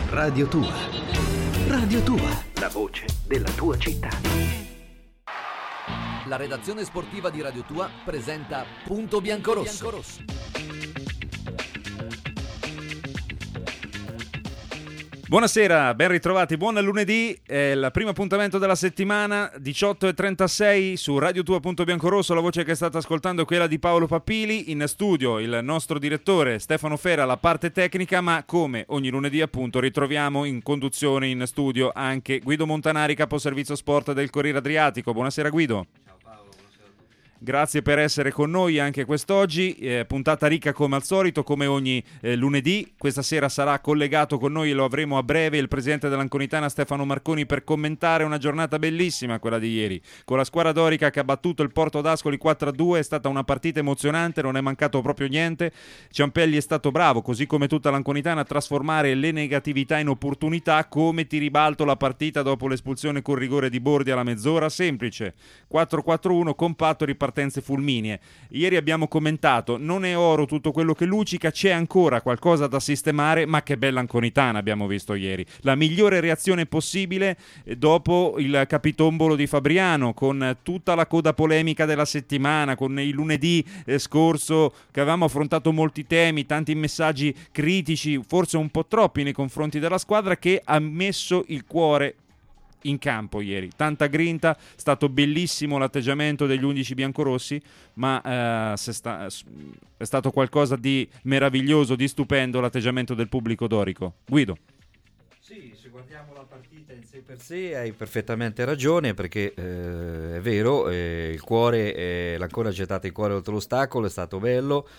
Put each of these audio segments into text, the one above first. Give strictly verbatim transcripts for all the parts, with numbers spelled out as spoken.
Radio Tua. Radio Tua, la voce della tua città. La redazione sportiva di Radio Tua presenta Punto Biancorosso. Buonasera, ben ritrovati, buon lunedì, è il primo appuntamento della settimana, diciotto e trentasei su Radio Tua Punto Biancorosso. La voce che state ascoltando è quella di Paolo Papili, in studio il nostro direttore Stefano Fera, la parte tecnica, ma come ogni lunedì appunto ritroviamo in conduzione in studio anche Guido Montanari, caposervizio sport del Corriere Adriatico. Buonasera Guido. Grazie per essere con noi anche quest'oggi, eh, puntata ricca come al solito, come ogni eh, lunedì. Questa sera sarà collegato con noi, lo avremo a breve, il presidente dell'Anconitana Stefano Marconi per commentare una giornata bellissima, quella di ieri, con la squadra dorica che ha battuto il Porto d'Ascoli quattro a due. È stata una partita emozionante, non è mancato proprio niente. Ciampelli è stato bravo, così come tutta l'Anconitana, a trasformare le negatività in opportunità. Come ti ribalto la partita dopo l'espulsione con rigore di Bordi alla mezz'ora? Semplice, quattro quattro uno, compatto, ripartenze fulminee. Ieri abbiamo commentato, non è oro tutto quello che luccica, c'è ancora qualcosa da sistemare, ma che bella Anconitana abbiamo visto ieri. La migliore reazione possibile dopo il capitombolo di Fabriano, con tutta la coda polemica della settimana, con il lunedì eh, scorso che avevamo affrontato molti temi, tanti messaggi critici, forse un po' troppi nei confronti della squadra, che ha messo il cuore in campo ieri. Tanta grinta, è stato bellissimo l'atteggiamento degli undici biancorossi, ma eh, se sta, è stato qualcosa di meraviglioso, di stupendo l'atteggiamento del pubblico dorico. Guido. Sì, se guardiamo la partita in sé per sé hai perfettamente ragione, perché eh, è vero, eh, il cuore, eh, l'Ancona ha gettato il cuore oltre l'ostacolo, è stato bello,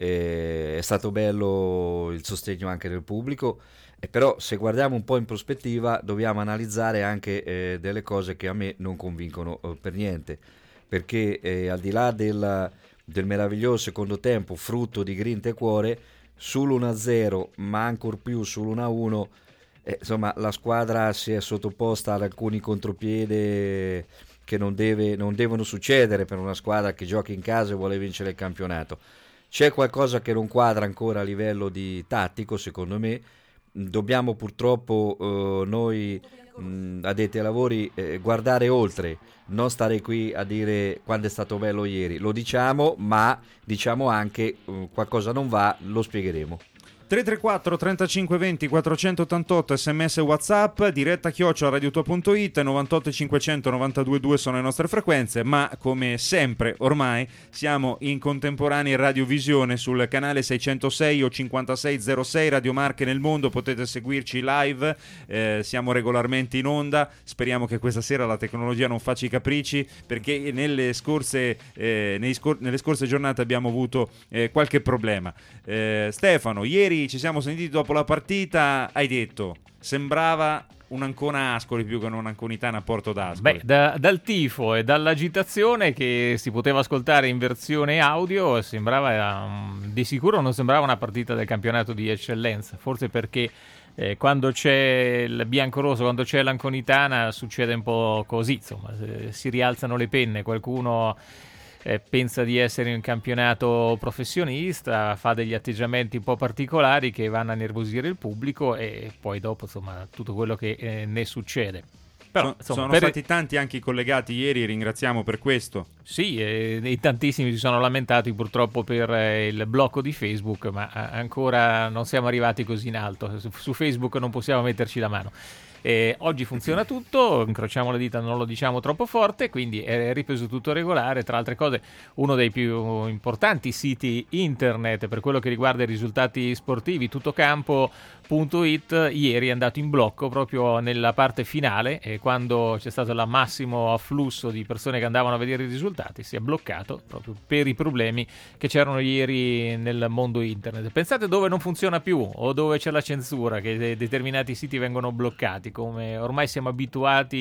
eh, è stato bello il sostegno anche del pubblico. E però se guardiamo un po' in prospettiva dobbiamo analizzare anche eh, delle cose che a me non convincono eh, per niente, perché eh, al di là del, del meraviglioso secondo tempo frutto di grinta e cuore, sull'uno a zero ma ancor più sull'uno a uno, eh, insomma la squadra si è sottoposta ad alcuni contropiede che non, deve, non devono succedere per una squadra che gioca in casa e vuole vincere il campionato. C'è qualcosa che non quadra ancora a livello di tattico, secondo me. Dobbiamo purtroppo eh, noi mh, addetti ai lavori eh, guardare oltre, non stare qui a dire quando è stato bello ieri. Lo diciamo, ma diciamo anche eh, qualcosa non va, lo spiegheremo. tre tre quattro trentacinque venti quattrocentottantotto, sms WhatsApp, diretta chiocciola radiotua punto it, novantotto cinquecento novantadue due sono le nostre frequenze, ma come sempre ormai siamo in contemporanea radiovisione sul canale seicentosei o cinquantasei zero sei Radio Marche nel mondo, potete seguirci live, eh, siamo regolarmente in onda. Speriamo che questa sera la tecnologia non faccia i capricci, perché nelle scorse, eh, nei scor- nelle scorse giornate abbiamo avuto eh, qualche problema. eh, Stefano, ieri ci siamo sentiti dopo la partita, hai detto sembrava un Ancona Ascoli più che un Anconitana Porto d'Ascoli. Beh, da, dal tifo e dall'agitazione che si poteva ascoltare in versione audio sembrava um, di sicuro non sembrava una partita del campionato di eccellenza, forse perché eh, quando c'è il biancorosso, quando c'è l'Anconitana succede un po' così, insomma, si rialzano le penne, qualcuno Eh, pensa di essere in un campionato professionista, fa degli atteggiamenti un po' particolari che vanno a nervosire il pubblico e poi dopo insomma tutto quello che eh, ne succede. Però, so, insomma, sono per... stati tanti anche i collegati ieri, ringraziamo per questo. Sì, e, e tantissimi si sono lamentati purtroppo per eh, il blocco di Facebook, ma a- ancora non siamo arrivati così in alto, su, su Facebook non possiamo metterci la mano. Eh, oggi funziona tutto, incrociamo le dita, non lo diciamo troppo forte, quindi è ripreso tutto regolare. Tra altre cose, uno dei più importanti siti internet per quello che riguarda i risultati sportivi, tuttocampo punto it, ieri è andato in blocco proprio nella parte finale, e quando c'è stato il massimo afflusso di persone che andavano a vedere i risultati si è bloccato proprio per i problemi che c'erano ieri nel mondo internet. Pensate dove non funziona più o dove c'è la censura, che determinati siti vengono bloccati, come ormai siamo abituati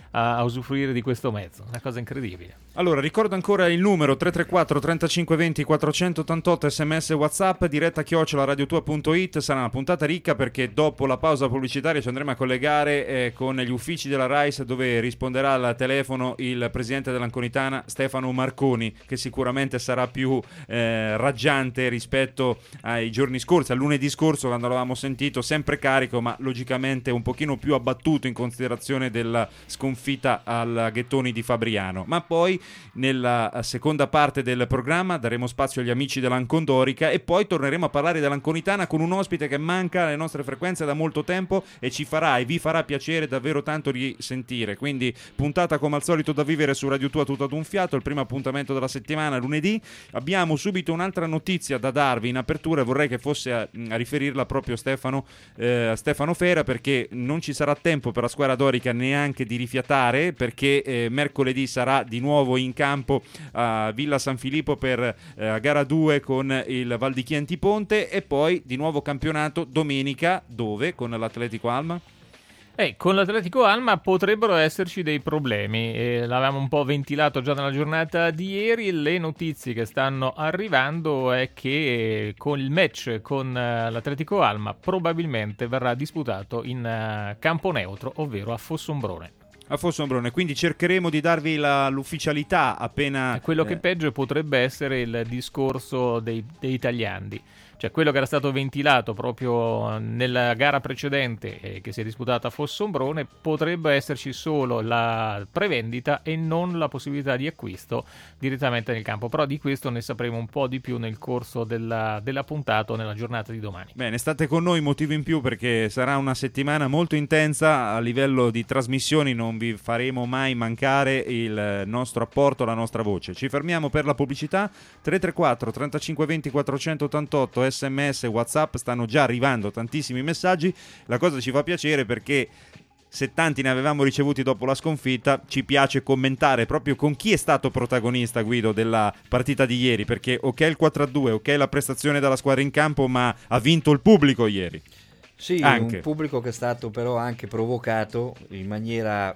a, a usufruire di questo mezzo, una cosa incredibile. Allora, ricordo ancora il numero tre tre quattro trentacinque venti quattrocentottantotto, sms WhatsApp, diretta chiocciola radiotua punto it. Sarà una puntata ricca perché dopo la pausa pubblicitaria ci andremo a collegare eh, con gli uffici della RAIS, dove risponderà al telefono il presidente dell'Anconitana Stefano Marconi, che sicuramente sarà più eh, raggiante rispetto ai giorni scorsi, al lunedì scorso quando l'avevamo sentito sempre carico, ma logicamente un pochino più abbattuto in considerazione della sconfitta al Ghettoni di Fabriano. Ma poi nella seconda parte del programma daremo spazio agli amici dell'Ancondorica e poi torneremo a parlare dell'Anconitana con un ospite che manca alle nostre frequenze da molto tempo e ci farà e vi farà piacere davvero tanto risentire. Quindi puntata come al solito da vivere su Radio Tua tutto ad un fiato, il primo appuntamento della settimana lunedì. Abbiamo subito un'altra notizia da darvi in apertura e vorrei che fosse a, a riferirla proprio Stefano, eh, Stefano Fera, perché non ci sarà tempo per la squadra dorica neanche di rifiatare, perché eh, mercoledì sarà di nuovo in campo a Villa San Filippo per eh, gara due con il Val di Chianti Ponte e poi di nuovo campionato domenica dove? Con l'Atletico Alma? Eh, con l'Atletico Alma potrebbero esserci dei problemi, eh, l'avevamo un po' ventilato già nella giornata di ieri. Le notizie che stanno arrivando è che con il match con uh, l'Atletico Alma probabilmente verrà disputato in uh, campo neutro, ovvero a Fossombrone. A Fossombrone, quindi cercheremo di darvi la, l'ufficialità appena... E quello eh... che peggio potrebbe essere il discorso dei, dei tagliandi, cioè quello che era stato ventilato proprio nella gara precedente eh, che si è disputata a Fossombrone. Potrebbe esserci solo la prevendita e non la possibilità di acquisto direttamente nel campo, però di questo ne sapremo un po' di più nel corso della, della puntata o nella giornata di domani. Bene, state con noi, motivo in più, perché sarà una settimana molto intensa a livello di trasmissioni. Non vi faremo mai mancare il nostro apporto, la nostra voce. Ci fermiamo per la pubblicità. Tre tre quattro trentacinque venti quattrocentottantotto, sms WhatsApp, stanno già arrivando tantissimi messaggi. La cosa ci fa piacere perché se tanti ne avevamo ricevuti dopo la sconfitta, ci piace commentare proprio con chi è stato protagonista, Guido, della partita di ieri, perché ok il quattro a due, ok la prestazione della squadra in campo, ma ha vinto il pubblico ieri. Sì, anche. Un pubblico che è stato però anche provocato in maniera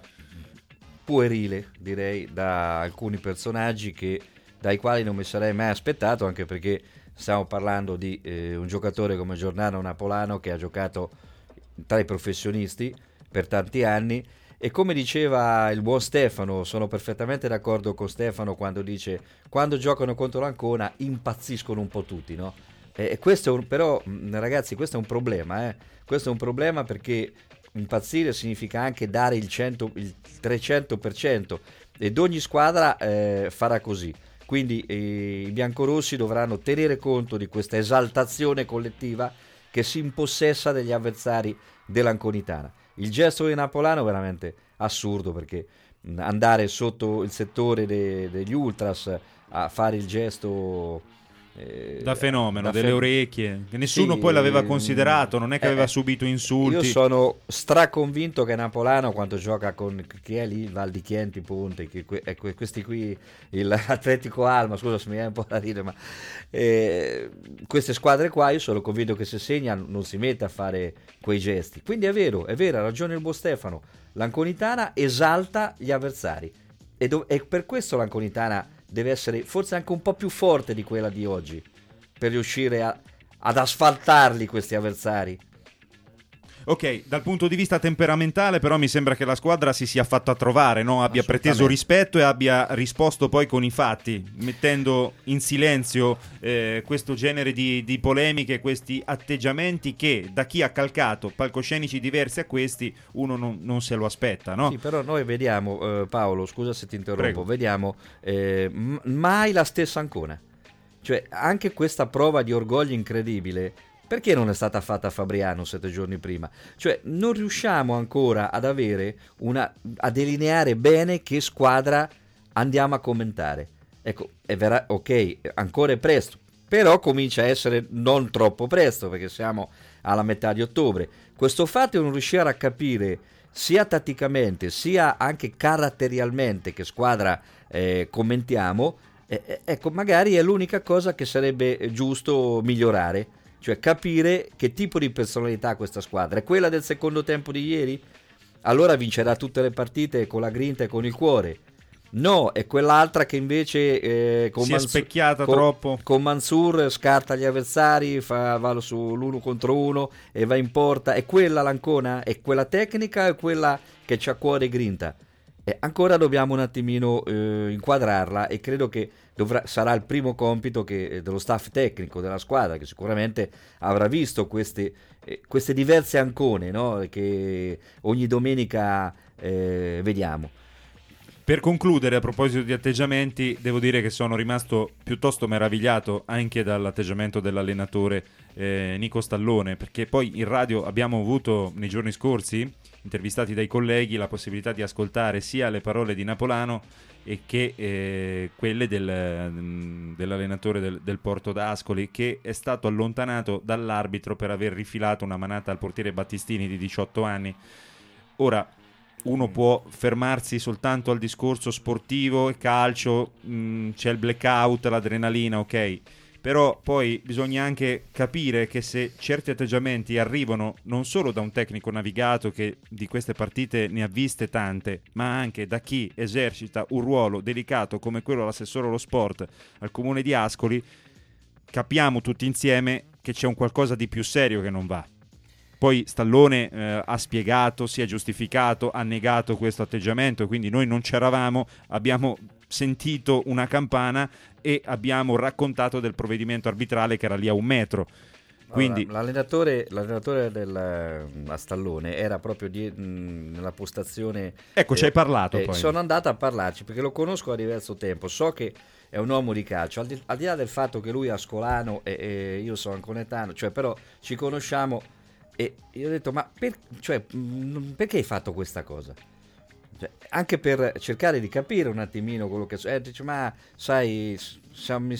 puerile, direi, da alcuni personaggi che, dai quali non mi sarei mai aspettato, anche perché stiamo parlando di eh, un giocatore come Giordano Napolano che ha giocato tra i professionisti per tanti anni e, come diceva il buon Stefano, sono perfettamente d'accordo con Stefano quando dice quando giocano contro l'Ancona impazziscono un po' tutti, no? E questo è un, però ragazzi, questo è un problema, eh? Questo è un problema perché impazzire significa anche dare il, cento, il trecento per cento ed ogni squadra eh, farà così. Quindi eh, i biancorossi dovranno tenere conto di questa esaltazione collettiva che si impossessa degli avversari dell'Anconitana. Il gesto di Napolano è veramente assurdo, perché andare sotto il settore de, degli ultras a fare il gesto eh, da fenomeno, da delle fe- orecchie, che nessuno sì, poi l'aveva considerato, non è che eh, aveva subito insulti. Io sono straconvinto che Napolano, quando gioca con chi è lì, Val di Chianti Ponte, che, que, questi qui, il Atletico Alma, scusa se mi viene un po' da ridere, ma eh, queste squadre qua, io sono convinto che se segna non si mette a fare quei gesti. Quindi è vero, è vero, ha ragione il buon Stefano, l'Anconitana esalta gli avversari e, do- e per questo l'Anconitana deve essere forse anche un po' più forte di quella di oggi per riuscire a, ad asfaltarli questi avversari. Ok, dal punto di vista temperamentale però mi sembra che la squadra si sia fatta trovare, no? Abbia preteso rispetto e abbia risposto poi con i fatti, mettendo in silenzio eh, questo genere di, di polemiche, questi atteggiamenti che da chi ha calcato palcoscenici diversi a questi uno non, non se lo aspetta, no? Sì, però noi vediamo, eh, Paolo, scusa se ti interrompo, Prego. vediamo eh, m- mai la stessa Ancona. Cioè anche questa prova di orgoglio incredibile, perché non è stata fatta a Fabriano sette giorni prima? Cioè non riusciamo ancora ad avere una, a delineare bene che squadra andiamo a commentare. Ecco, è vera, ok, ancora è presto, però comincia a essere non troppo presto, perché siamo alla metà di ottobre. Questo fatto di non riuscire a capire sia tatticamente sia anche caratterialmente che squadra eh, commentiamo, eh, ecco, magari è l'unica cosa che sarebbe giusto migliorare. Cioè capire che tipo di personalità ha questa squadra. È quella del secondo tempo di ieri? allora vincerà tutte le partite con la grinta e con il cuore. No, è quell'altra che invece eh, con si Mansur, è specchiata con, troppo. Con Mansur scarta gli avversari, fa, va sull'uno contro uno e va in porta. È quella l'Ancona? È quella tecnica o è quella che c'ha cuore e grinta? E ancora dobbiamo un attimino eh, inquadrarla, e credo che dovrà, sarà il primo compito che, dello staff tecnico della squadra, che sicuramente avrà visto queste, eh, queste diverse Ancone, no? Che ogni domenica eh, vediamo. Per concludere, a proposito di atteggiamenti, devo dire che sono rimasto piuttosto meravigliato anche dall'atteggiamento dell'allenatore eh, Nico Stallone, perché poi in radio abbiamo avuto nei giorni scorsi, intervistati dai colleghi, la possibilità di ascoltare sia le parole di Napolano e che eh, quelle del, dell'allenatore del, del Porto d'Ascoli, che è stato allontanato dall'arbitro per aver rifilato una manata al portiere Battistini di diciotto anni. Ora, uno può fermarsi soltanto al discorso sportivo e calcio, mh, c'è il blackout, l'adrenalina, ok, però poi bisogna anche capire che se certi atteggiamenti arrivano non solo da un tecnico navigato che di queste partite ne ha viste tante, ma anche da chi esercita un ruolo delicato come quello dell'assessore allo sport al comune di Ascoli, capiamo tutti insieme che c'è un qualcosa di più serio che non va. Poi Stallone eh, ha spiegato, si è giustificato, ha negato questo atteggiamento, quindi noi non c'eravamo, abbiamo sentito una campana e abbiamo raccontato del provvedimento arbitrale che era lì a un metro. Quindi allora, l'allenatore, l'allenatore del a Stallone era proprio di, mh, nella postazione. Ecco, eh, ci hai parlato eh, poi. Sono andato a parlarci perché lo conosco da diverso tempo, so che è un uomo di calcio, al di, al di là del fatto che lui è ascolano e, e io sono anconetano, cioè però ci conosciamo. E io ho detto, ma per, cioè, perché hai fatto questa cosa? Cioè, anche per cercare di capire un attimino quello che eh, dice, ma sai, siamo,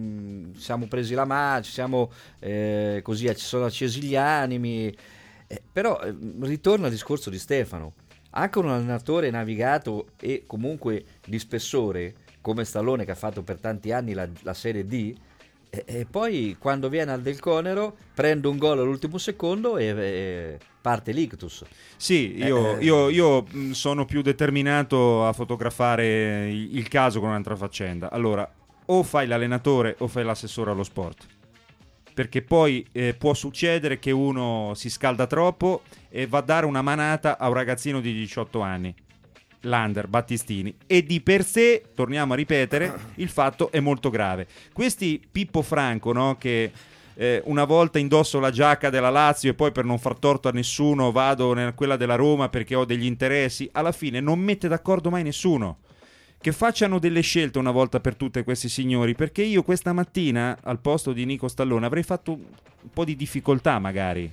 siamo presi la mano, ci siamo eh, così, ci sono accesi gli animi, eh, però eh, ritorno al discorso di Stefano. Anche un allenatore navigato e comunque di spessore come Stallone, che ha fatto per tanti anni la, la Serie D, E, e poi quando viene al Del Conero prende un gol all'ultimo secondo e, e parte l'ictus. Sì, io, eh, io, io sono più determinato a fotografare il, il caso con un'altra faccenda. Allora, o fai l'allenatore o fai l'assessore allo sport, perché poi eh, può succedere che uno si scalda troppo e va a dare una manata a un ragazzino di diciotto anni, l'Under Battistini, e di per sé, torniamo a ripetere, il fatto è molto grave. Questi Pippo Franco, no, che eh, una volta indosso la giacca della Lazio e poi per non far torto a nessuno vado nella quella della Roma perché ho degli interessi, alla fine non mette d'accordo mai nessuno. Che facciano delle scelte una volta per tutte questi signori, perché io questa mattina al posto di Nico Stallone avrei fatto un po' di difficoltà magari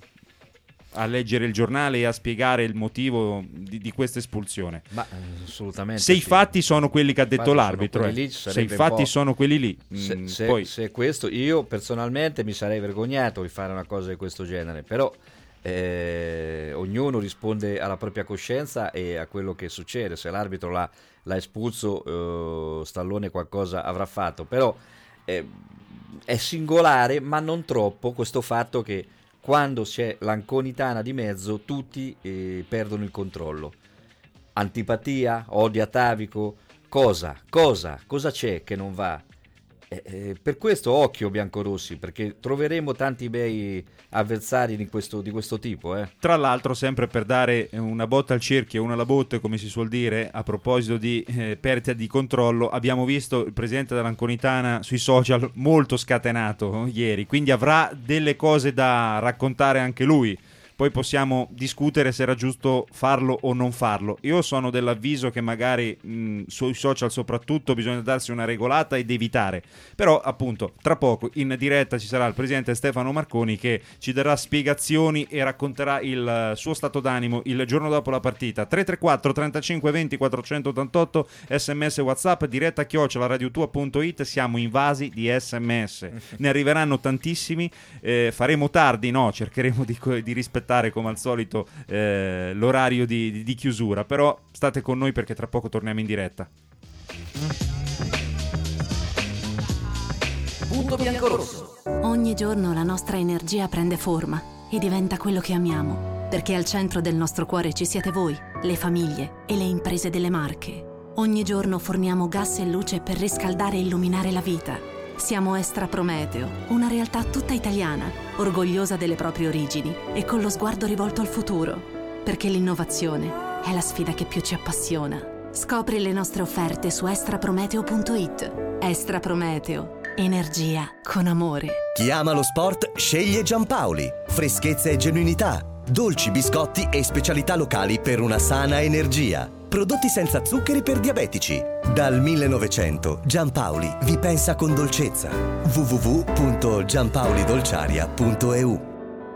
a leggere il giornale e a spiegare il motivo di, di questa espulsione. Ma assolutamente. Se sì. i fatti sono quelli che ha detto l'arbitro, eh. lì, se i fatti sono quelli lì, se, mh, se, poi... se questo, io personalmente mi sarei vergognato di fare una cosa di questo genere, però eh, ognuno risponde alla propria coscienza e a quello che succede. Se l'arbitro l'ha, l'ha espulso, eh, Stallone qualcosa avrà fatto, però eh, è singolare, ma non troppo, questo fatto che quando c'è l'anconitana di mezzo tutti eh, perdono il controllo. Antipatia, odio atavico, cosa? Cosa? Cosa c'è che non va? Eh, eh, per questo occhio biancorossi, perché troveremo tanti bei avversari di questo, di questo tipo. Eh. Tra l'altro, sempre per dare una botta al cerchio e una alla botte, come si suol dire, a proposito di eh, perdita di controllo, abbiamo visto il presidente dell'Anconitana sui social molto scatenato ieri, quindi avrà delle cose da raccontare anche lui. Poi possiamo discutere se era giusto farlo o non farlo. Io sono dell'avviso che magari mh, sui social soprattutto bisogna darsi una regolata ed evitare. Però appunto tra poco in diretta ci sarà il presidente Stefano Marconi che ci darà spiegazioni e racconterà il suo stato d'animo il giorno dopo la partita. tre tre quattro trentacinque venti quattrocentottantotto, sms WhatsApp, diretta chiocciola radiotua punto it. Siamo invasi di sms. Ne arriveranno tantissimi. Eh, faremo tardi, no? Cercheremo di, di rispettare come al solito eh, l'orario di, di, di chiusura, però state con noi perché tra poco torniamo in diretta. Punto bianco rosso. Ogni giorno la nostra energia prende forma e diventa quello che amiamo. perché al centro del nostro cuore ci siete voi, le famiglie e le imprese delle Marche. Ogni giorno forniamo gas e luce per riscaldare e illuminare la vita. Siamo Estra Prometeo, una realtà tutta italiana, orgogliosa delle proprie origini e con lo sguardo rivolto al futuro, perché l'innovazione è la sfida che più ci appassiona. Scopri le nostre offerte su estraprometeo punto it. Estra Prometeo, energia con amore. Chi ama lo sport sceglie Giampaoli. Freschezza e genuinità. Dolci, biscotti e specialità locali per una sana energia. Prodotti senza zuccheri per diabetici. Dal millenovecento Giampaoli vi pensa con dolcezza. w w w punto giampaolidolciaria punto e u.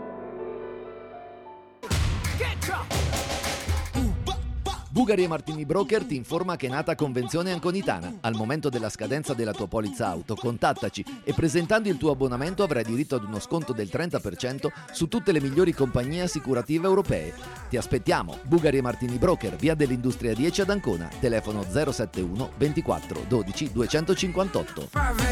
Bugari e Martini Broker ti informa che è nata Convenzione Anconitana. Al momento della scadenza della tua polizza auto, contattaci e presentando il tuo abbonamento avrai diritto ad uno sconto del trenta per cento su tutte le migliori compagnie assicurative europee. Ti aspettiamo, Bugari e Martini Broker, via dell'Industria dieci ad Ancona, telefono zero sette uno ventiquattro dodici duecentocinquantotto.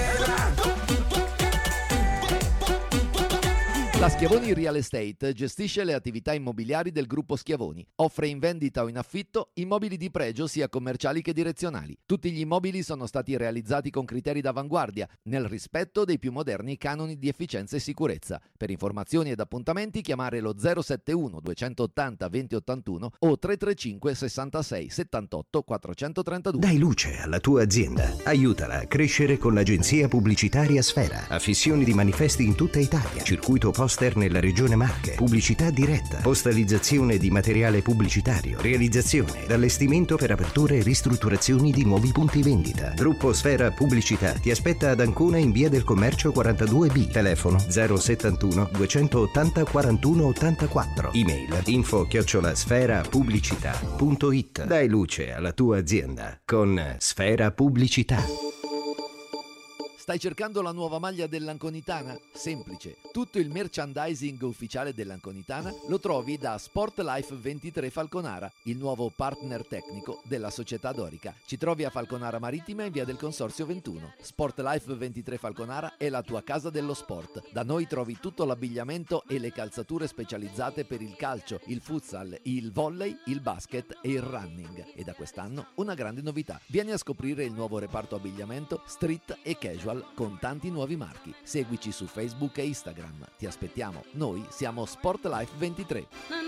La Schiavoni Real Estate gestisce le attività immobiliari del gruppo Schiavoni. Offre in vendita o in affitto immobili di pregio sia commerciali che direzionali. Tutti gli immobili sono stati realizzati con criteri d'avanguardia, nel rispetto dei più moderni canoni di efficienza e sicurezza. Per informazioni ed appuntamenti chiamare lo zero sette uno duecentottanta venti ottantuno o tre tre cinque sessantasei settantotto quattrocentotrentadue. Dai luce alla tua azienda. Aiutala a crescere con l'agenzia pubblicitaria Sfera. Affissioni di manifesti in tutta Italia. Circuito poster nella regione Marche. Pubblicità diretta. Postalizzazione di materiale pubblicitario. Realizzazione ed allestimento per aperture e ristrutturazioni di nuovi punti vendita. Gruppo Sfera Pubblicità ti aspetta ad Ancona in via del Commercio quarantadue B. Telefono zero settantuno duecentottanta quarantuno ottantaquattro. Email info chiocciola sfera pubblicità punto it. Dai luce alla tua azienda con Sfera Pubblicità. Stai cercando la nuova maglia dell'Anconitana? Semplice. Tutto il merchandising ufficiale dell'Anconitana lo trovi da Sportlife ventitré Falconara, il nuovo partner tecnico della società dorica. Ci trovi a Falconara Marittima in via del Consorzio ventuno. Sportlife ventitré Falconara è la tua casa dello sport. Da noi trovi tutto l'abbigliamento e le calzature specializzate per il calcio, il futsal, il volley, il basket e il running. E da quest'anno una grande novità. Vieni a scoprire il nuovo reparto abbigliamento street e casual con tanti nuovi marchi. Seguici su Facebook e Instagram. Ti aspettiamo. Noi siamo Sportlife ventitré.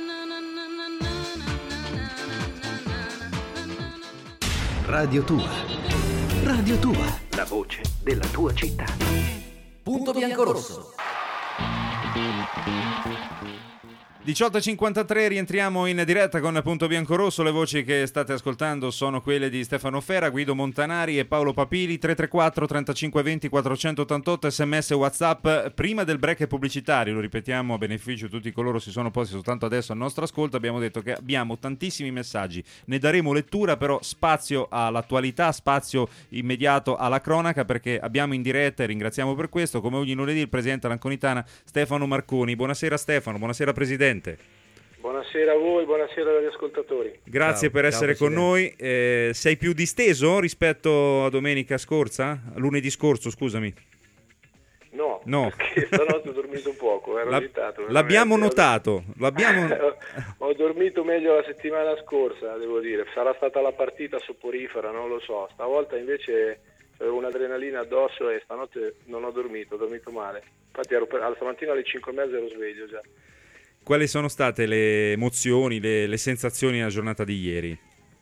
Radio Tua. Radio Tua. La voce della tua città. Punto biancorosso. diciotto e cinquantatré, rientriamo in diretta con Punto Biancorosso. Le voci che state ascoltando sono quelle di Stefano Fera, Guido Montanari e Paolo Papili. Tre tre quattro trentacinque venti quattrocentottantotto, sms e WhatsApp. Prima del break pubblicitario, lo ripetiamo a beneficio di tutti coloro che si sono posti soltanto adesso al nostro ascolto, abbiamo detto che abbiamo tantissimi messaggi, ne daremo lettura, però spazio all'attualità, spazio immediato alla cronaca, perché abbiamo in diretta, e ringraziamo per questo, come ogni lunedì, il presidente dell'Anconitana Stefano Marconi. Buonasera Stefano, buonasera Presidente. Buonasera a voi, buonasera agli ascoltatori. Grazie Ciao, per essere ciao, con noi. Eh, sei più disteso rispetto a domenica scorsa? Lunedì scorso, scusami. No, no. Perché stanotte ho dormito poco, ero La, agitato. L'abbiamo veramente. notato. L'abbiamo... Ho dormito meglio la settimana scorsa, devo dire. Sarà stata la partita soporifera, non lo so. Stavolta invece avevo un'adrenalina addosso e stanotte non ho dormito, ho dormito male. Infatti ero per... stamattina alle cinque e mezza ero sveglio già. Quali sono state le emozioni, le, le sensazioni nella giornata di ieri?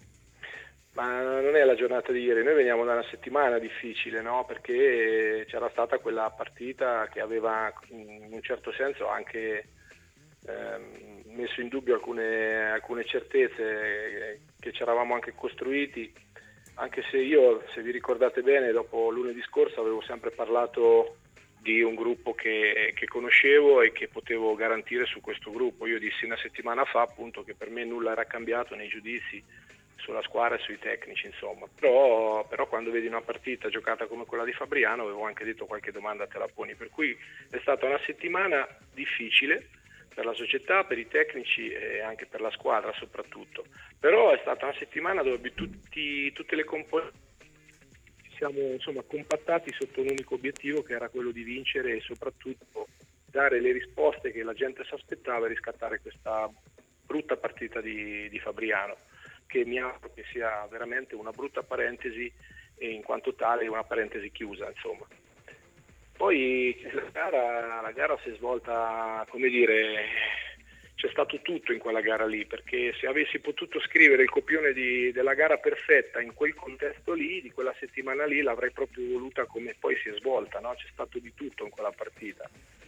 Ma non è la giornata di ieri, noi veniamo da una settimana difficile, no? Perché c'era stata quella partita che aveva in un certo senso anche ehm, messo in dubbio alcune, alcune certezze che ci eravamo anche costruiti, anche se io, se vi ricordate bene, dopo lunedì scorso avevo sempre parlato di un gruppo che, che conoscevo e che potevo garantire su questo gruppo. Io dissi una settimana fa appunto che per me nulla era cambiato nei giudizi sulla squadra e sui tecnici, insomma. Però, però quando vedi una partita giocata come quella di Fabriano, avevo anche detto qualche domanda te la poni, per cui è stata una settimana difficile per la società, per i tecnici e anche per la squadra soprattutto. Però è stata una settimana dove tutti, tutte le componenti siamo insomma compattati sotto un unico obiettivo, che era quello di vincere e soprattutto dare le risposte che la gente si aspettava e riscattare questa brutta partita di, di Fabriano, che mi auguro che sia veramente una brutta parentesi e in quanto tale una parentesi chiusa, insomma. Poi la gara, la gara si è svolta, come dire, c'è stato tutto in quella gara lì, perché se avessi potuto scrivere il copione di, della gara perfetta in quel contesto lì, di quella settimana lì, l'avrei proprio voluta come poi si è svolta, no? C'è stato di tutto in quella partita.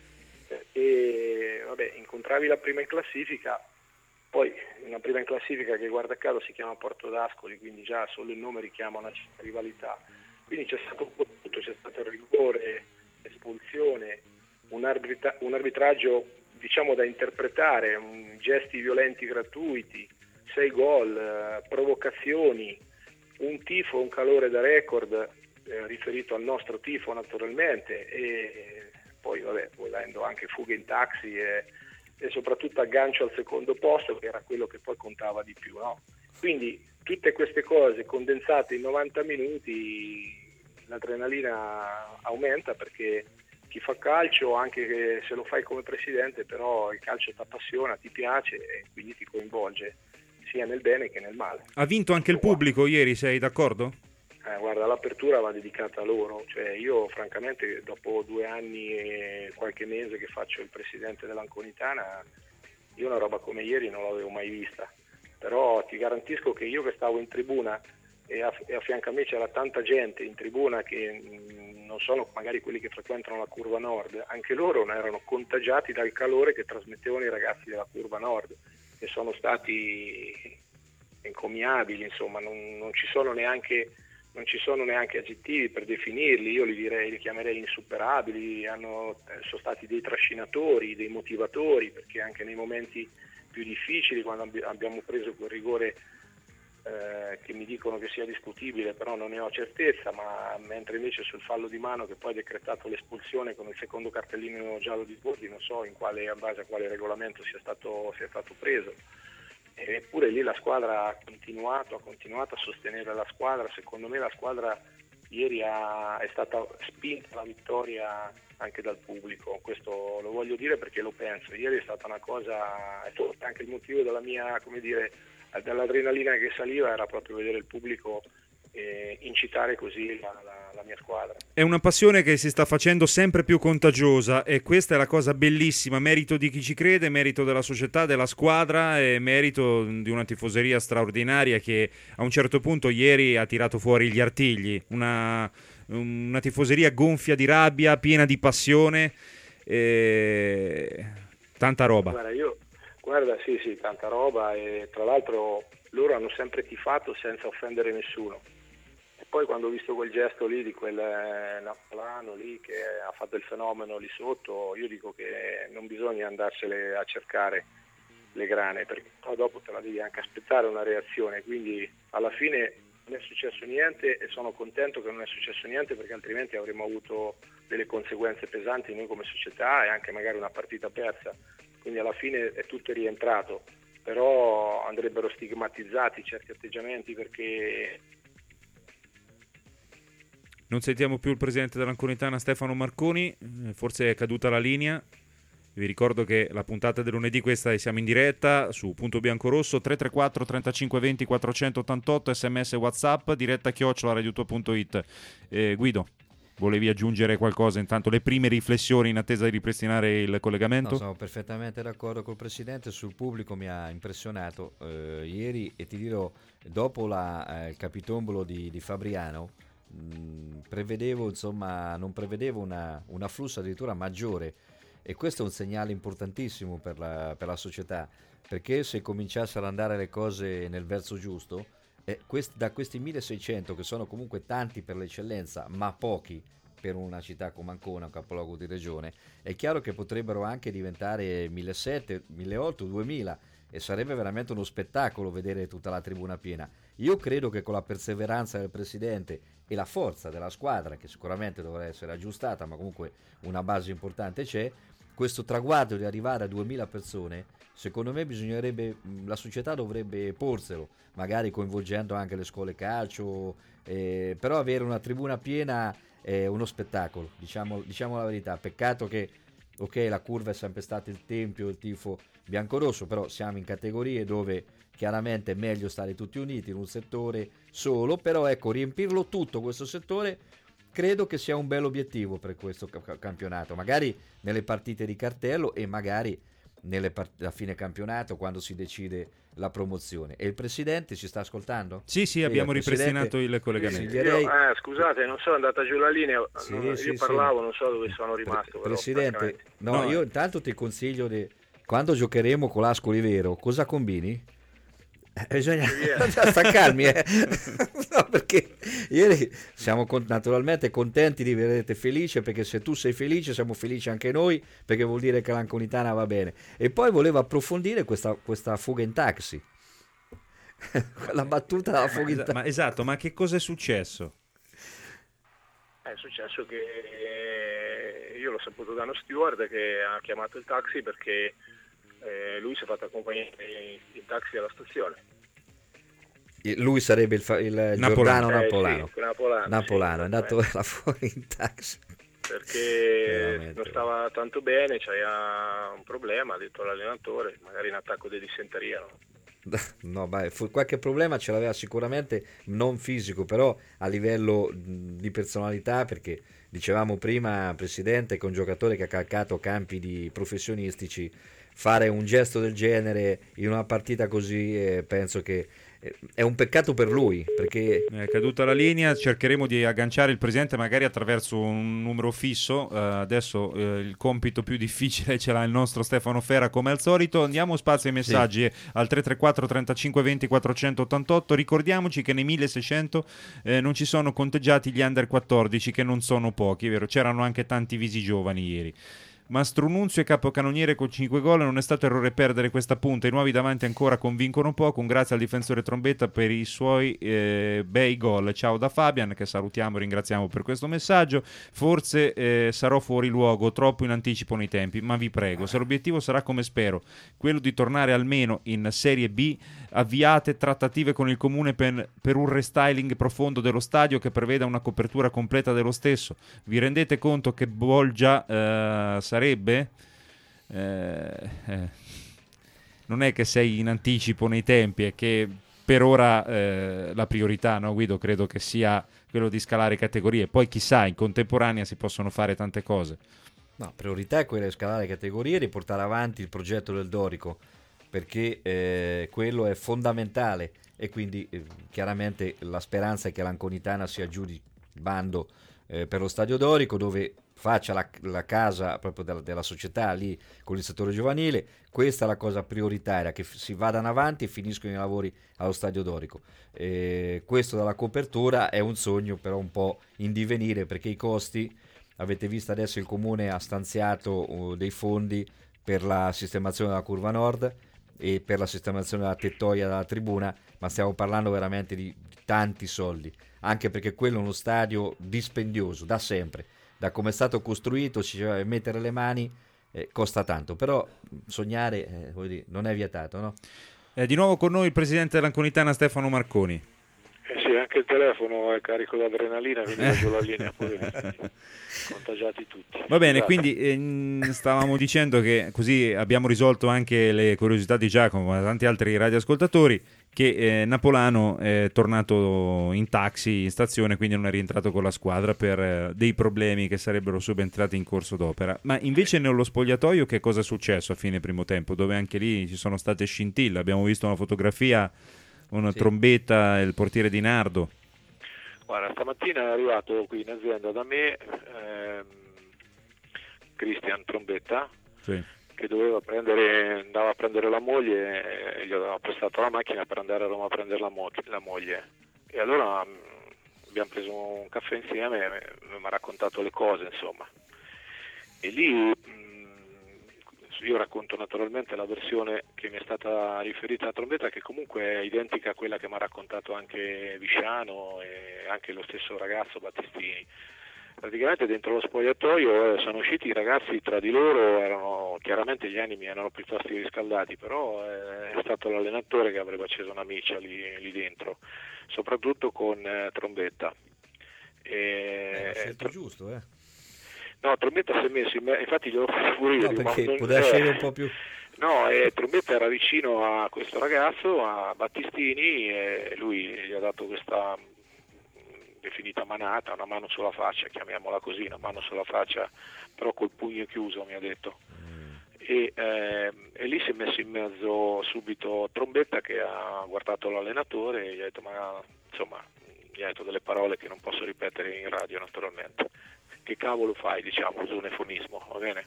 E vabbè, incontravi la prima in classifica, poi una prima in classifica che guarda caso si chiama Porto d'Ascoli, quindi già solo il nome richiama una certa rivalità. Quindi c'è stato un po' tutto, c'è stato il rigore, espulsione, un, arbitra- un arbitraggio diciamo da interpretare, un, gesti violenti gratuiti, sei gol, eh, provocazioni, un tifo, un calore da record eh, riferito al nostro tifo naturalmente, e poi vabbè, volendo anche fughe in taxi e, e soprattutto aggancio al secondo posto, che era quello che poi contava di più, no? Quindi tutte queste cose condensate in novanta minuti, l'adrenalina aumenta, perché chi fa calcio, anche se lo fai come presidente, però il calcio ti appassiona, ti piace e quindi ti coinvolge sia nel bene che nel male. Ha vinto anche il pubblico ieri, sei d'accordo? Eh, guarda, l'apertura va dedicata a loro, cioè io francamente dopo due anni e qualche mese che faccio il presidente dell'Anconitana, io una roba come ieri non l'avevo mai vista, però ti garantisco che io che stavo in tribuna e a, e a fianco a me c'era tanta gente in tribuna che mh, non sono magari quelli che frequentano la curva nord, anche loro ne erano contagiati dal calore che trasmettevano i ragazzi della curva nord, che sono stati encomiabili, insomma non, non ci sono neanche non ci sono neanche aggettivi per definirli, io li direi, li chiamerei insuperabili, hanno, sono stati dei trascinatori, dei motivatori, perché anche nei momenti più difficili, quando abbiamo preso quel rigore eh, che mi dicono che sia discutibile, però non ne ho certezza, ma mentre invece sul fallo di mano che poi ha decretato l'espulsione con il secondo cartellino giallo di Bordi, non so in quale, a base a quale regolamento sia stato, sia stato preso. Eppure lì la squadra ha continuato, ha continuato a sostenere la squadra. Secondo me la squadra ieri ha, è stata spinta alla vittoria anche dal pubblico, questo lo voglio dire perché lo penso. Ieri è stata una cosa, è anche il motivo della mia, come dire, dell'adrenalina che saliva era proprio vedere il pubblico e incitare così la, la, la mia squadra. È una passione che si sta facendo sempre più contagiosa e questa è la cosa bellissima, merito di chi ci crede, merito della società, della squadra e merito di una tifoseria straordinaria che a un certo punto ieri ha tirato fuori gli artigli, una, una tifoseria gonfia di rabbia, piena di passione e tanta roba. Guarda, io, guarda sì sì, tanta roba, e tra l'altro loro hanno sempre tifato senza offendere nessuno. Poi quando ho visto quel gesto lì di quel napolitano lì che ha fatto il fenomeno lì sotto, io dico che non bisogna andarsele a cercare le grane, perché poi dopo te la devi anche aspettare una reazione, quindi alla fine non è successo niente e sono contento che non è successo niente, perché altrimenti avremmo avuto delle conseguenze pesanti noi come società e anche magari una partita persa, quindi alla fine è tutto rientrato, però andrebbero stigmatizzati certi atteggiamenti, perché non sentiamo più il presidente dell'Anconitana Stefano Marconi, forse è caduta la linea. Vi ricordo che la puntata del lunedì questa siamo in diretta su Punto Biancorosso, tre tre quattro trentacinque venti quattrocentottantotto, sms WhatsApp, diretta chiocciola radiotua punto it. Eh, Guido, volevi aggiungere qualcosa? Intanto le prime riflessioni in attesa di ripristinare il collegamento? No, sono perfettamente d'accordo col presidente, sul pubblico mi ha impressionato eh, ieri, e ti dirò, dopo la, eh, il capitombolo di, di Fabriano, prevedevo insomma non prevedevo una, un afflusso addirittura maggiore, e questo è un segnale importantissimo per la, per la società, perché se cominciassero ad andare le cose nel verso giusto, eh, quest, da questi milleseicento, che sono comunque tanti per l'eccellenza ma pochi per una città come Ancona, un capoluogo di regione, è chiaro che potrebbero anche diventare millesettecento, milleottocento, duemila, e sarebbe veramente uno spettacolo vedere tutta la tribuna piena. Io credo che con la perseveranza del presidente e la forza della squadra, che sicuramente dovrà essere aggiustata, ma comunque una base importante c'è, questo traguardo di arrivare a duemila persone, secondo me bisognerebbe, la società dovrebbe porselo, magari coinvolgendo anche le scuole calcio, eh, però avere una tribuna piena è uno spettacolo, diciamo, diciamo la verità. Peccato che ok, la curva è sempre stata il tempio, il tifo biancorosso, però siamo in categorie dove chiaramente è meglio stare tutti uniti in un settore solo, però ecco, riempirlo tutto questo settore credo che sia un bel obiettivo per questo campionato, magari nelle partite di cartello e magari nelle part- a fine campionato quando si decide la promozione. E il presidente ci sta ascoltando? Sì, sì, abbiamo il ripristinato il collegamento. Io, eh, scusate, non so, è andata giù la linea, Sì, no, sì, io sì. parlavo, non so dove sono rimasto. Pre- presidente, no, No, io eh. intanto ti consiglio di quando giocheremo con l'Ascoli Vero, cosa combini? Eh, bisogna staccarmi, eh. No, perché ieri siamo con- naturalmente contenti di vedere felice, perché se tu sei felice siamo felici anche noi, perché vuol dire che l'Anconitana va bene. E poi volevo approfondire questa, questa fuga in taxi, la battuta della fuga in Ma, taxi. ma esatto, ma che cosa è successo? È successo che eh, io l'ho saputo da uno steward che ha chiamato il taxi perché eh, lui si è fatto accompagnare in, in taxi alla stazione. Lui sarebbe il, fa- il Giordano Eh, Napolano. sì, Napolano, Napolano, sì, è andato là fuori in taxi. perché Veramente. non stava tanto bene, c'era un problema, ha detto l'allenatore, magari in attacco di dissenteria. No? No, beh, fu- qualche problema ce l'aveva sicuramente, non fisico, però a livello mh, di personalità, perché dicevamo prima, Presidente, che un giocatore che ha calcato campi di professionistici, fare un gesto del genere in una partita così, eh, penso che eh, è un peccato per lui, perché È caduta la linea, cercheremo di agganciare il presidente magari attraverso un numero fisso. Eh, adesso eh, il compito più difficile ce l'ha il nostro Stefano Fera come al solito. Andiamo spazio ai messaggi al tre tre quattro trentacinque venti quattrocentottantotto. Ricordiamoci che nei milleseicento eh, non ci sono conteggiati gli under quattordici, che non sono pochi, è vero? C'erano anche tanti visi giovani ieri. Mastro Nunzio è capocannoniere con cinque gol, non è stato errore perdere questa punta, i nuovi davanti ancora convincono poco, un grazie al difensore Trombetta per i suoi eh, bei gol. Ciao da Fabian, che salutiamo e ringraziamo per questo messaggio. Forse eh, sarò fuori luogo, troppo in anticipo nei tempi, ma vi prego, se l'obiettivo sarà, come spero, quello di tornare almeno in Serie B, avviate trattative con il comune per, per un restyling profondo dello stadio che preveda una copertura completa dello stesso. Vi rendete conto che Bolgia eh, sarebbe? Eh, eh, non è che sei in anticipo nei tempi, è che per ora eh, la priorità, no Guido, credo che sia quello di scalare categorie, poi chissà, in contemporanea si possono fare tante cose. no, priorità è quella di scalare categorie e di portare avanti il progetto del Dorico, perché eh, quello è fondamentale, e quindi eh, chiaramente la speranza è che l'Anconitana sia giù di bando eh, per lo Stadio Dorico, dove faccia la, la casa proprio della, della società lì con il settore giovanile. Questa è la cosa prioritaria, che f- si vadano avanti e finiscono i lavori allo Stadio Dorico. Eh, questo della copertura è un sogno però un po' in divenire, perché i costi, avete visto adesso il comune ha stanziato uh, dei fondi per la sistemazione della curva nord e per la sistemazione della tettoia della tribuna, ma stiamo parlando veramente di tanti soldi, anche perché quello è uno stadio dispendioso da sempre, da come è stato costruito, ci deve mettere le mani, eh, costa tanto, però sognare eh, vuol dire, non è vietato, no? Eh, di nuovo con noi il presidente dell'Anconitana Stefano Marconi. Eh sì, anche il telefono è carico di adrenalina, quindi va giù la linea, pure contagiati tutti. Va bene, Scusate. quindi eh, stavamo dicendo che così abbiamo risolto anche le curiosità di Giacomo e tanti altri radioascoltatori, che eh, Napolano è tornato in taxi in stazione, quindi non è rientrato con la squadra per eh, dei problemi che sarebbero subentrati in corso d'opera. Ma invece nello spogliatoio che cosa è successo a fine primo tempo, dove anche lì ci sono state scintille? Abbiamo visto una fotografia, una Sì. Trombetta e il portiere Di Nardo. Guarda, stamattina è arrivato qui in azienda da me ehm, Cristian Trombetta, Sì. che doveva prendere, andava a prendere la moglie e gli aveva prestato la macchina per andare a Roma a prendere la, mo- la moglie. E allora mh, abbiamo preso un caffè insieme e mi ha raccontato le cose, insomma. E lì mh, io racconto naturalmente la versione che mi è stata riferita a Trombetta, che comunque è identica a quella che mi ha raccontato anche Visciano e anche lo stesso ragazzo Battistini. Praticamente dentro lo spogliatoio sono usciti i ragazzi tra di loro, erano chiaramente gli animi erano piuttosto riscaldati, però è stato l'allenatore che avrebbe acceso una miccia lì, lì dentro, soprattutto con eh, Trombetta. E, È scelto giusto, eh? No, Trombetta si è messo, in me... infatti glielo faccio pure io. No, perché non... poteva scegliere un po' più... No, eh, Trombetta era vicino a questo ragazzo, a Battistini, e lui gli ha dato questa definita manata, una mano sulla faccia, chiamiamola così, una mano sulla faccia, però col pugno chiuso, mi ha detto. Mm. E, eh, e lì si è messo in mezzo subito Trombetta, che ha guardato l'allenatore e gli ha detto, ma insomma, gli ha detto delle parole che non posso ripetere in radio naturalmente. Che cavolo fai, diciamo, uso un eufemismo, va bene?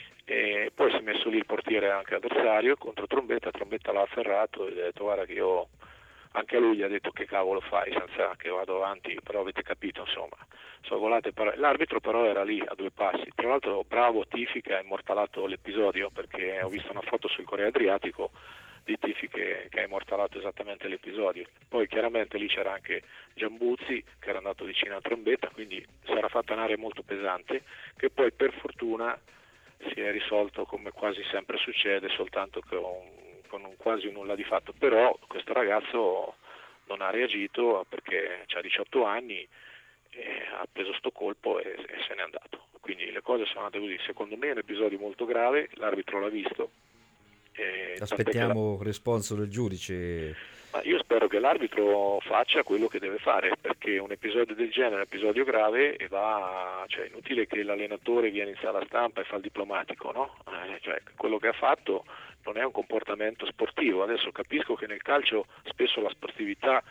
E poi si è messo lì il portiere anche avversario contro Trombetta, Trombetta l'ha afferrato e gli ha detto guarda che io, anche a lui gli ha detto che cavolo fai, senza che vado avanti, però avete capito, insomma, sono volate parole. L'arbitro però era lì a due passi, tra l'altro bravo Tifi che ha immortalato l'episodio, perché ho visto una foto sul Corriere Adriatico di Tifi che, che ha immortalato esattamente l'episodio. Poi chiaramente lì c'era anche Giambuzzi che era andato vicino a Trombetta, quindi si era fatta un'area molto pesante, che poi per fortuna si è risolto, come quasi sempre succede, soltanto con, con un quasi un nulla di fatto. Però questo ragazzo non ha reagito perché ha diciotto anni, e ha preso sto colpo e, e se n'è andato. Quindi le cose sono andate così. Secondo me è un episodio molto grave, l'arbitro l'ha visto. E aspettiamo il responso del giudice. Ma io spero che l'arbitro faccia quello che deve fare, perché un episodio del genere è un episodio grave e va, cioè è inutile che l'allenatore viene in sala stampa e fa il diplomatico, no? Eh, cioè, quello che ha fatto non è un comportamento sportivo. Adesso capisco che nel calcio spesso la sportività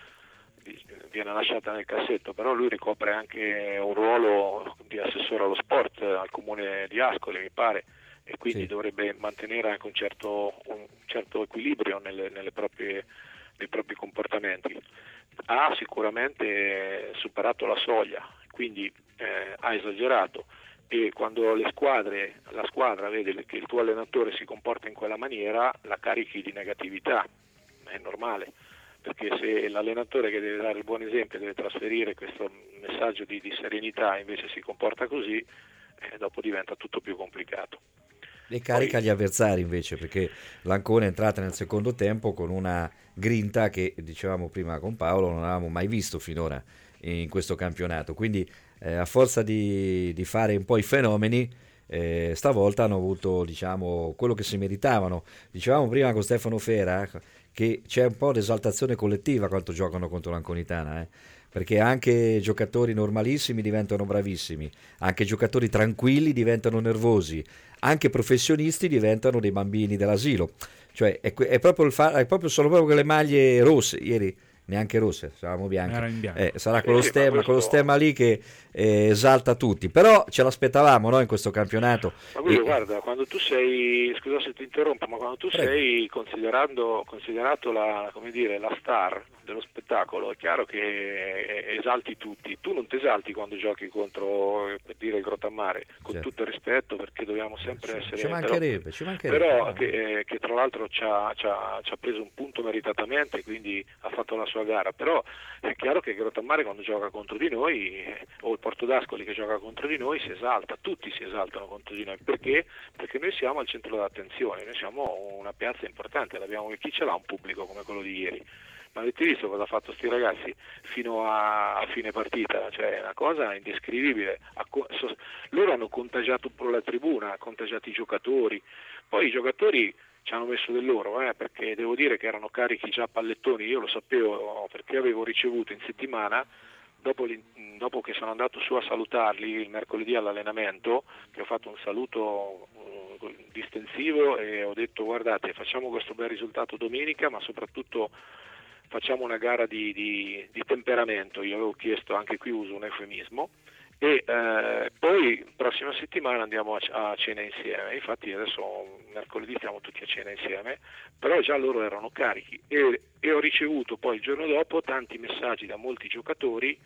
viene lasciata nel cassetto, però lui ricopre anche un ruolo di assessore allo sport al comune di Ascoli, mi pare, e quindi sì, dovrebbe mantenere anche un certo, un certo equilibrio nelle, nelle proprie dei propri comportamenti. Ha sicuramente superato la soglia, quindi eh, ha esagerato, e quando le squadre, la squadra vede che il tuo allenatore si comporta in quella maniera, la carichi di negatività, è normale, perché se l'allenatore che deve dare il buon esempio deve trasferire questo messaggio di, di serenità invece si comporta così, eh, dopo diventa tutto più complicato. E carica Poi... gli avversari invece, perché l'Ancona è entrata nel secondo tempo con una grinta che, dicevamo prima con Paolo, non avevamo mai visto finora in questo campionato, quindi eh, a forza di, di fare un po' i fenomeni, eh, stavolta hanno avuto, diciamo, quello che si meritavano. Dicevamo prima con Stefano Fera che c'è un po' di esaltazione collettiva quando giocano contro l'Anconitana, eh? Perché anche giocatori normalissimi diventano bravissimi, anche giocatori tranquilli diventano nervosi, anche professionisti diventano dei bambini dell'asilo. Cioè è, è proprio il fa- è proprio sono proprio quelle maglie rosse, ieri neanche rosse, eravamo bianche. Eh, sarà quello sì, stemma, questo... quello stemma lì che eh, esalta tutti, però ce l'aspettavamo, no, in questo campionato. Ma quello, e... guarda, quando tu sei, scusa se ti interrompo, ma quando tu Prego. sei considerando considerato la, come dire, la star dello spettacolo, è chiaro che esalti tutti. Tu non ti esalti quando giochi contro, per dire, il Grottammare, con certo. tutto il rispetto, perché dobbiamo sempre ci, essere... Ci mancherebbe, però, ci mancherebbe. Però che, eh, che tra l'altro ci ha, ci, ha, ci ha preso un punto meritatamente, quindi ha fatto la sua gara. Però è chiaro che il Grottammare quando gioca contro di noi, eh, o il Porto d'Ascoli che gioca contro di noi, si esalta, tutti si esaltano contro di noi. Perché? Perché noi siamo al centro dell'attenzione, noi siamo una piazza importante, l'abbiamo, chi ce l'ha un pubblico come quello di ieri? Ma avete visto cosa ha fatto sti ragazzi fino a, a fine partita? Cioè è una cosa indescrivibile. So, loro hanno contagiato pure la tribuna, hanno contagiato i giocatori, poi i giocatori ci hanno messo del loro, eh, perché devo dire che erano carichi già a pallettoni, io lo sapevo perché avevo ricevuto in settimana, dopo, dopo che sono andato su a salutarli il mercoledì all'allenamento, che ho fatto un saluto uh, distensivo e ho detto guardate, facciamo questo bel risultato domenica, ma soprattutto facciamo una gara di, di, di temperamento. Io avevo chiesto, anche qui uso un eufemismo, e eh, poi prossima settimana andiamo a, a cena insieme. Infatti adesso mercoledì stiamo tutti a cena insieme, però già loro erano carichi, e, e ho ricevuto poi il giorno dopo tanti messaggi da molti giocatori,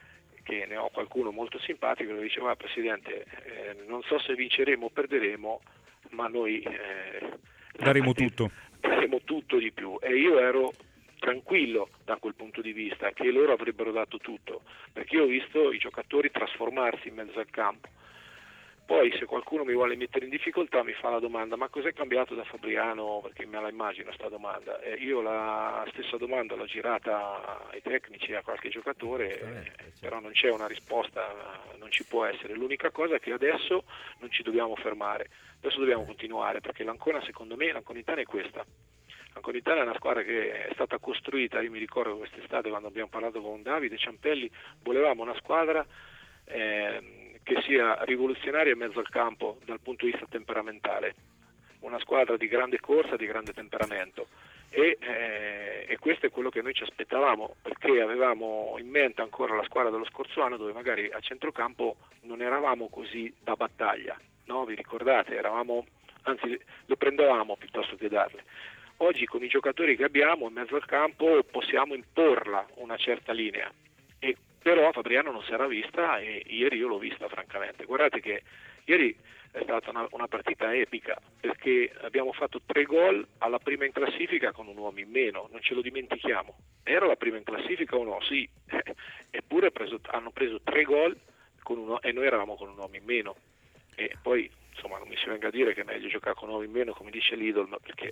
che ne ho qualcuno molto simpatico che diceva Presidente, eh, non so se vinceremo o perderemo, ma noi eh, daremo tutto daremo tutto di più. E io ero tranquillo da quel punto di vista, che loro avrebbero dato tutto, perché io ho visto i giocatori trasformarsi in mezzo al campo. Poi se qualcuno mi vuole mettere in difficoltà mi fa la domanda: ma cos'è cambiato da Fabriano? Perché me la immagino sta domanda. Eh, io la stessa domanda l'ho girata ai tecnici, a qualche giocatore, eh, però non c'è una risposta, non ci può essere. L'unica cosa è che adesso non ci dobbiamo fermare, adesso dobbiamo continuare, perché l'Ancona, secondo me, l'Anconitana è questa. L'Anconitana è una squadra che è stata costruita, io mi ricordo quest'estate quando abbiamo parlato con Davide Ciampelli, volevamo una squadra eh, che sia rivoluzionaria in mezzo al campo dal punto di vista temperamentale, una squadra di grande corsa, di grande temperamento, e, eh, e questo è quello che noi ci aspettavamo, perché avevamo in mente ancora la squadra dello scorso anno, dove magari a centrocampo non eravamo così da battaglia, no? Vi ricordate? Eravamo, anzi le prendevamo piuttosto che darle. Oggi con i giocatori che abbiamo in mezzo al campo possiamo imporla una certa linea, e però Fabriano non si era vista, e ieri io l'ho vista francamente. Guardate che ieri è stata una, una partita epica, perché abbiamo fatto tre gol alla prima in classifica con un uomo in meno, non ce lo dimentichiamo. Era la prima in classifica o no? Sì, eppure preso, hanno preso tre gol con uno, e noi eravamo con un uomo in meno. E poi insomma non mi si venga a dire che è meglio giocare con un uomo in meno, come dice Lidl, perché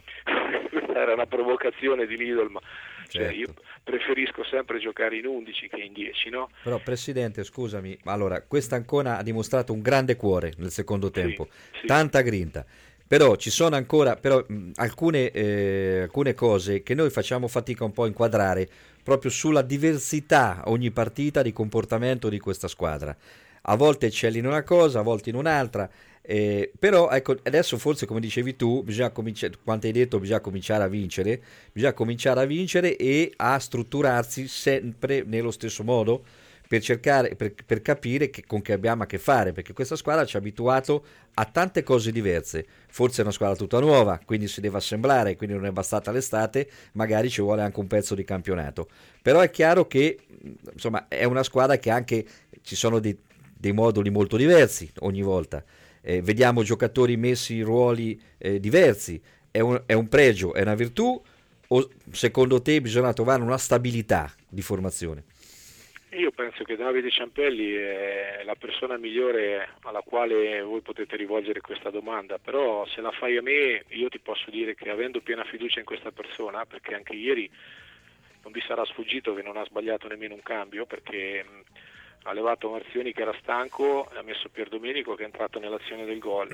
era una provocazione di Lidl, ma cioè, certo. Io preferisco sempre giocare in undici che in dieci, no? Però Presidente, scusami, allora questa Ancona ha dimostrato un grande cuore nel secondo tempo, sì, sì. Tanta grinta, però ci sono ancora però, mh, alcune, eh, alcune cose che noi facciamo fatica un po' a inquadrare proprio sulla diversità ogni partita di comportamento di questa squadra. A volte eccelli in una cosa, a volte in un'altra. Eh, però ecco, adesso forse, come dicevi tu, bisogna cominciare, quanto hai detto, bisogna cominciare a vincere, bisogna cominciare a vincere e a strutturarsi sempre nello stesso modo per cercare, per, per capire che, con che abbiamo a che fare, perché questa squadra ci ha abituato a tante cose diverse. Forse è una squadra tutta nuova, quindi si deve assemblare, quindi non è bastata l'estate, magari ci vuole anche un pezzo di campionato. Però è chiaro che insomma è una squadra che anche ci sono dei, dei moduli molto diversi ogni volta. Eh, vediamo giocatori messi in ruoli eh, diversi, è un, è un pregio, è una virtù, o secondo te bisogna trovare una stabilità di formazione? Io penso che Davide Ciampelli è la persona migliore alla quale voi potete rivolgere questa domanda, però se la fai a me io ti posso dire che, avendo piena fiducia in questa persona, perché anche ieri non vi sarà sfuggito che non ha sbagliato nemmeno un cambio, perché ha levato Marzioni che era stanco, ha messo Pierdomenico che è entrato nell'azione del gol,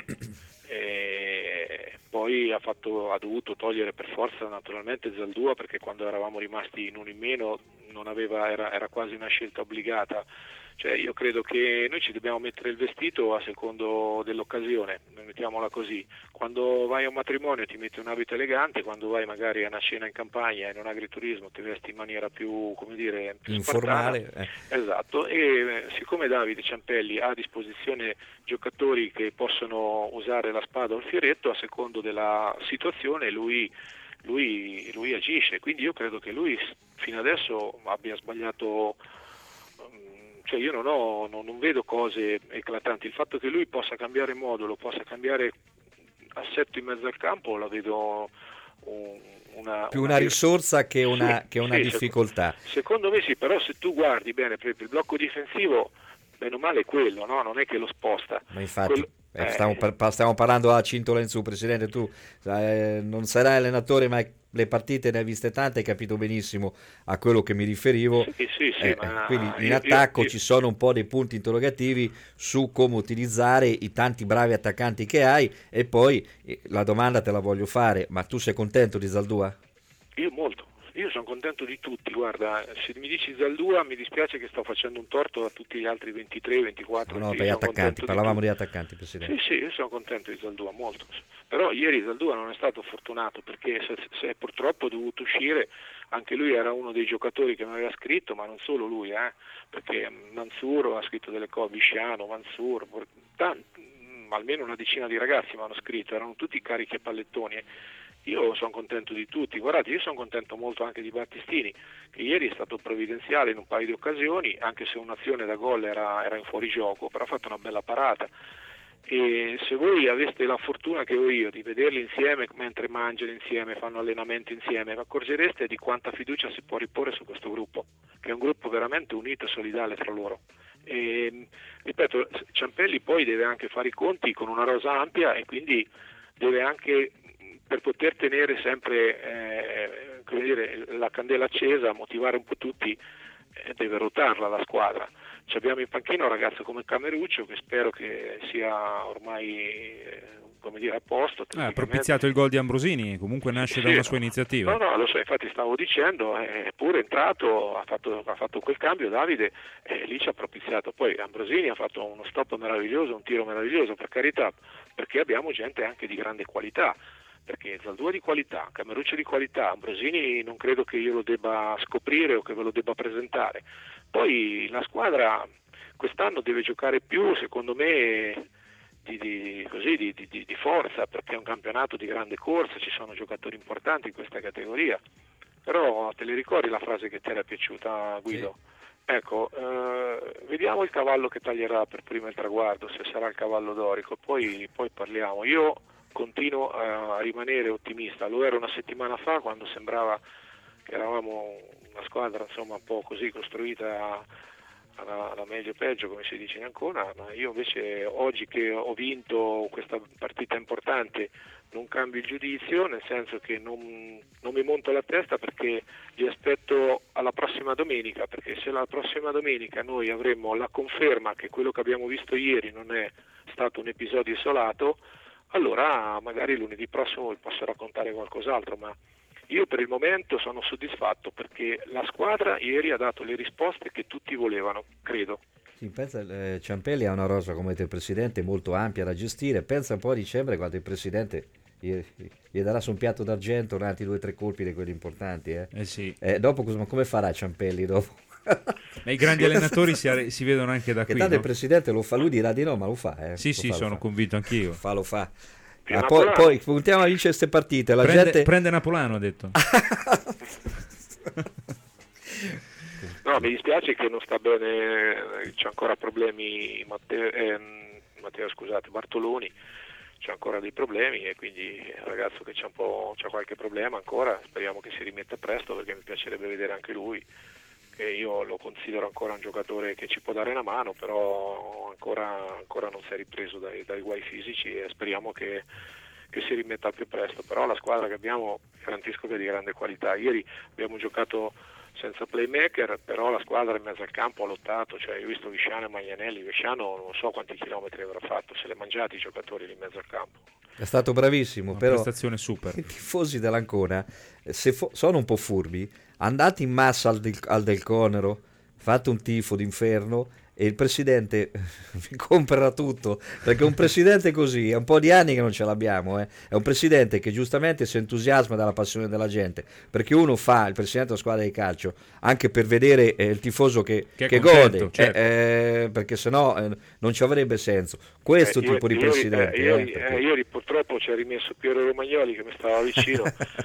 e poi ha, fatto, ha dovuto togliere per forza naturalmente Zaldua, perché quando eravamo rimasti in uno in meno non aveva, era, era quasi una scelta obbligata. Cioè io credo che noi ci dobbiamo mettere il vestito a secondo dell'occasione, mettiamola così. Quando vai a un matrimonio ti metti un abito elegante, quando vai magari a una cena in campagna, in un agriturismo, ti vesti in maniera più, come dire, più informale. Eh. Esatto, e siccome Davide Ciampelli ha a disposizione giocatori che possono usare la spada o il fioretto a secondo della situazione, lui, lui, lui agisce. Quindi io credo che lui fino adesso abbia sbagliato. Cioè io non, ho, non, non vedo cose eclatanti. Il fatto che lui possa cambiare modulo, possa cambiare assetto in mezzo al campo, la vedo un, una... più una, una risorsa che una, sì, che una sì, difficoltà. Secondo, secondo me sì, però se tu guardi bene, per il blocco difensivo, bene o male è quello, no? Non è che lo sposta. Ma infatti... Quello... Eh, stiamo, par- stiamo parlando a cintola in su, Presidente, tu eh, non sarai allenatore, ma le partite ne hai viste tante, hai capito benissimo a quello che mi riferivo. Sì, sì, sì, eh, ma quindi in io, attacco io, io... ci sono un po' dei punti interrogativi su come utilizzare i tanti bravi attaccanti che hai, e poi eh, la domanda te la voglio fare, ma tu sei contento di Zaldua? Io molto. Io sono contento di tutti, guarda, se mi dici Zaldua mi dispiace che sto facendo un torto a tutti gli altri ventitré, ventiquattro. No, no, per gli attaccanti, parlavamo di, di attaccanti, Presidente. Sì, sì, io sono contento di Zaldua, molto. Però ieri Zaldua non è stato fortunato, perché se, se purtroppo è dovuto uscire, anche lui era uno dei giocatori che mi aveva scritto, ma non solo lui, eh, perché Mansur ha scritto delle cose, Visciano, Mansur, tanti, almeno una decina di ragazzi mi hanno scritto, erano tutti carichi a pallettoni. Io sono contento di tutti, guardate, io sono contento molto anche di Battistini, che ieri è stato provvidenziale in un paio di occasioni, anche se un'azione da gol era, era in fuorigioco, però ha fatto una bella parata. E se voi aveste la fortuna che ho io di vederli insieme mentre mangiano insieme, fanno allenamento insieme, vi accorgereste di quanta fiducia si può riporre su questo gruppo, che è un gruppo veramente unito e solidale tra loro. E, ripeto, Ciampelli poi deve anche fare i conti con una rosa ampia e quindi deve anche, per poter tenere sempre eh, come dire, la candela accesa, motivare un po' tutti, eh, deve rotarla la squadra. Ci abbiamo in panchina un ragazzo come Cameruccio che spero che sia ormai eh, come dire a posto. Ha ah, propiziato il gol di Ambrosini, comunque nasce sì, da una sua iniziativa. No, no, lo so, infatti stavo dicendo, è pure entrato, ha fatto, ha fatto quel cambio Davide, e lì ci ha propiziato. Poi Ambrosini ha fatto uno stop meraviglioso, un tiro meraviglioso, per carità, perché abbiamo gente anche di grande qualità, perché Zaldua di qualità, Cameruccio di qualità, Ambrosini non credo che io lo debba scoprire o che ve lo debba presentare. Poi la squadra quest'anno deve giocare più, secondo me, Di, di, così, di, di, di forza, perché è un campionato di grande corsa, ci sono giocatori importanti in questa categoria. Però te le ricordi la frase che ti era piaciuta, Guido? Sì. Ecco, eh, vediamo il cavallo che taglierà per prima il traguardo, se sarà il cavallo dorico, poi, poi parliamo. Io continuo a rimanere ottimista, lo ero una settimana fa quando sembrava che eravamo una squadra insomma un po' così costruita alla, alla meglio peggio, come si dice in Ancona, ma io invece oggi che ho vinto questa partita importante non cambio il giudizio, nel senso che non, non mi monto la testa, perché li aspetto alla prossima domenica, perché se la prossima domenica noi avremo la conferma che quello che abbiamo visto ieri non è stato un episodio isolato, allora magari lunedì prossimo vi posso raccontare qualcos'altro, ma io per il momento sono soddisfatto perché la squadra ieri ha dato le risposte che tutti volevano, credo. Sì, pensa, eh, Ciampelli ha una rosa, come detto il presidente, molto ampia da gestire. Pensa un po' a dicembre quando il presidente gli, gli darà su un piatto d'argento un altri due o tre colpi di quelli importanti. Eh. Eh sì. Eh, dopo come farà Ciampelli dopo? Ma i grandi allenatori si, si vedono anche da che qui. Tanto no? il presidente lo fa, lui dirà di no, ma lo fa. Eh. Sì, lo sì, fa, sono fa. convinto anch'io. Fa, lo fa. Ah, poi, poi puntiamo a vincere queste partite. La prende, gente... prende Napolano, ha detto. No, mi dispiace che non sta bene, c'è ancora problemi Matteo, ehm, Matteo scusate, Bartoloni, c'è ancora dei problemi e quindi è un ragazzo che c'ha un po', c'ha qualche problema ancora, speriamo che si rimetta presto, perché mi piacerebbe vedere anche lui, che io lo considero ancora un giocatore che ci può dare una mano, però ancora, ancora non si è ripreso dai, dai guai fisici e speriamo che, che si rimetta al più presto. Però la squadra che abbiamo garantisco che è di grande qualità. Ieri abbiamo giocato senza playmaker, però la squadra in mezzo al campo ha lottato, cioè io ho visto Visciano e Maglianelli, Visciano non so quanti chilometri avrà fatto, se li ha mangiati i giocatori lì in mezzo al campo. È stato bravissimo, una però prestazione super. I tifosi dell'Ancona, se fo- sono un po' furbi, andate in massa al, del, al Del Conero, fate un tifo d'inferno e il presidente vi comprerà tutto, perché un presidente così è un po' di anni che non ce l'abbiamo, eh. È un presidente che giustamente si entusiasma dalla passione della gente, perché uno fa il presidente della squadra di calcio anche per vedere eh, il tifoso che, che, che contento, gode, certo. eh, eh, perché sennò eh, non ci avrebbe senso questo eh, tipo io, di io, presidente. Eh, io, eh, perché... eh, ieri purtroppo ci ha rimesso Piero Romagnoli che mi stava vicino.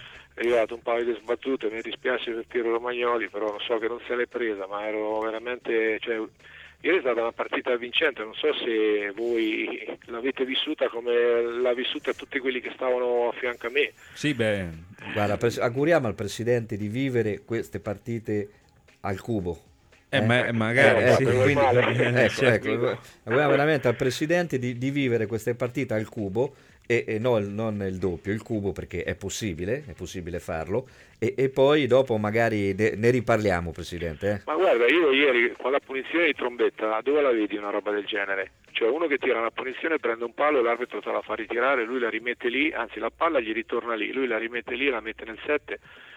È arrivato un paio di sbattute, mi dispiace per Piero Romagnoli, però non so che non se l'è presa, ma ero veramente, cioè, ieri è stata una partita vincente, non so se voi l'avete vissuta come l'ha vissuta tutti quelli che stavano a fianco a me. Sì, beh, guarda, pres- auguriamo al presidente di vivere queste partite al cubo. Eh, eh? ma- magari eh, sì. ecco, quindi, Eh, ecco, certo. ecco, auguriamo veramente al presidente di, di vivere queste partite al cubo e, e no, non il doppio, il cubo, perché è possibile, è possibile farlo e, e poi dopo magari ne, ne riparliamo, presidente. Eh? Ma guarda, io ieri con la punizione di Trombetta, dove la vedi una roba del genere? Cioè uno che tira una punizione, prende un palo e l'arbitro te la fa ritirare, lui la rimette lì, anzi la palla gli ritorna lì, lui la rimette lì e la mette nel sette,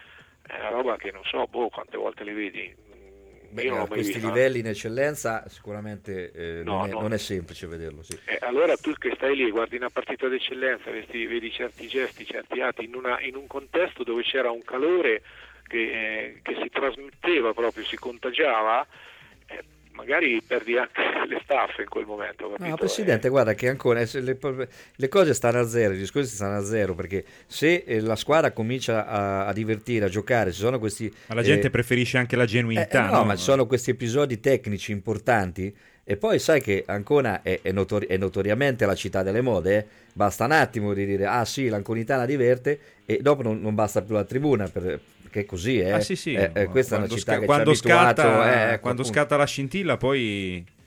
è una roba che non so, boh, quante volte le vedi. Beh, a questi vista. livelli in eccellenza sicuramente eh, no, non, è, no. non è semplice vederlo. Sì. Eh, allora tu che stai lì, guardi una partita d'eccellenza, vedi, vedi certi gesti, certi atti, in, una, in un contesto dove c'era un calore che, eh, che si trasmetteva proprio, si contagiava, eh, magari perdi anche le staffe in quel momento. Capito? No, Presidente, eh. guarda che ancora le, le cose stanno a zero, i discorsi stanno a zero, perché se la squadra comincia a, a divertire, a giocare, ci sono questi... Ma la gente eh, preferisce anche la genuinità. eh, no, no, ma ci sono questi episodi tecnici importanti e poi sai che Ancona è, è, notori- è notoriamente la città delle mode, eh? Basta un attimo di dire ah sì, l'anconitana diverte e dopo non, non basta più la tribuna per... che è così, eh? Ah, sì, sì. Eh, eh, questa quando è una città sca- che quando ci ha abituato, scatta, eh, ecco, quando appunto. scatta la scintilla poi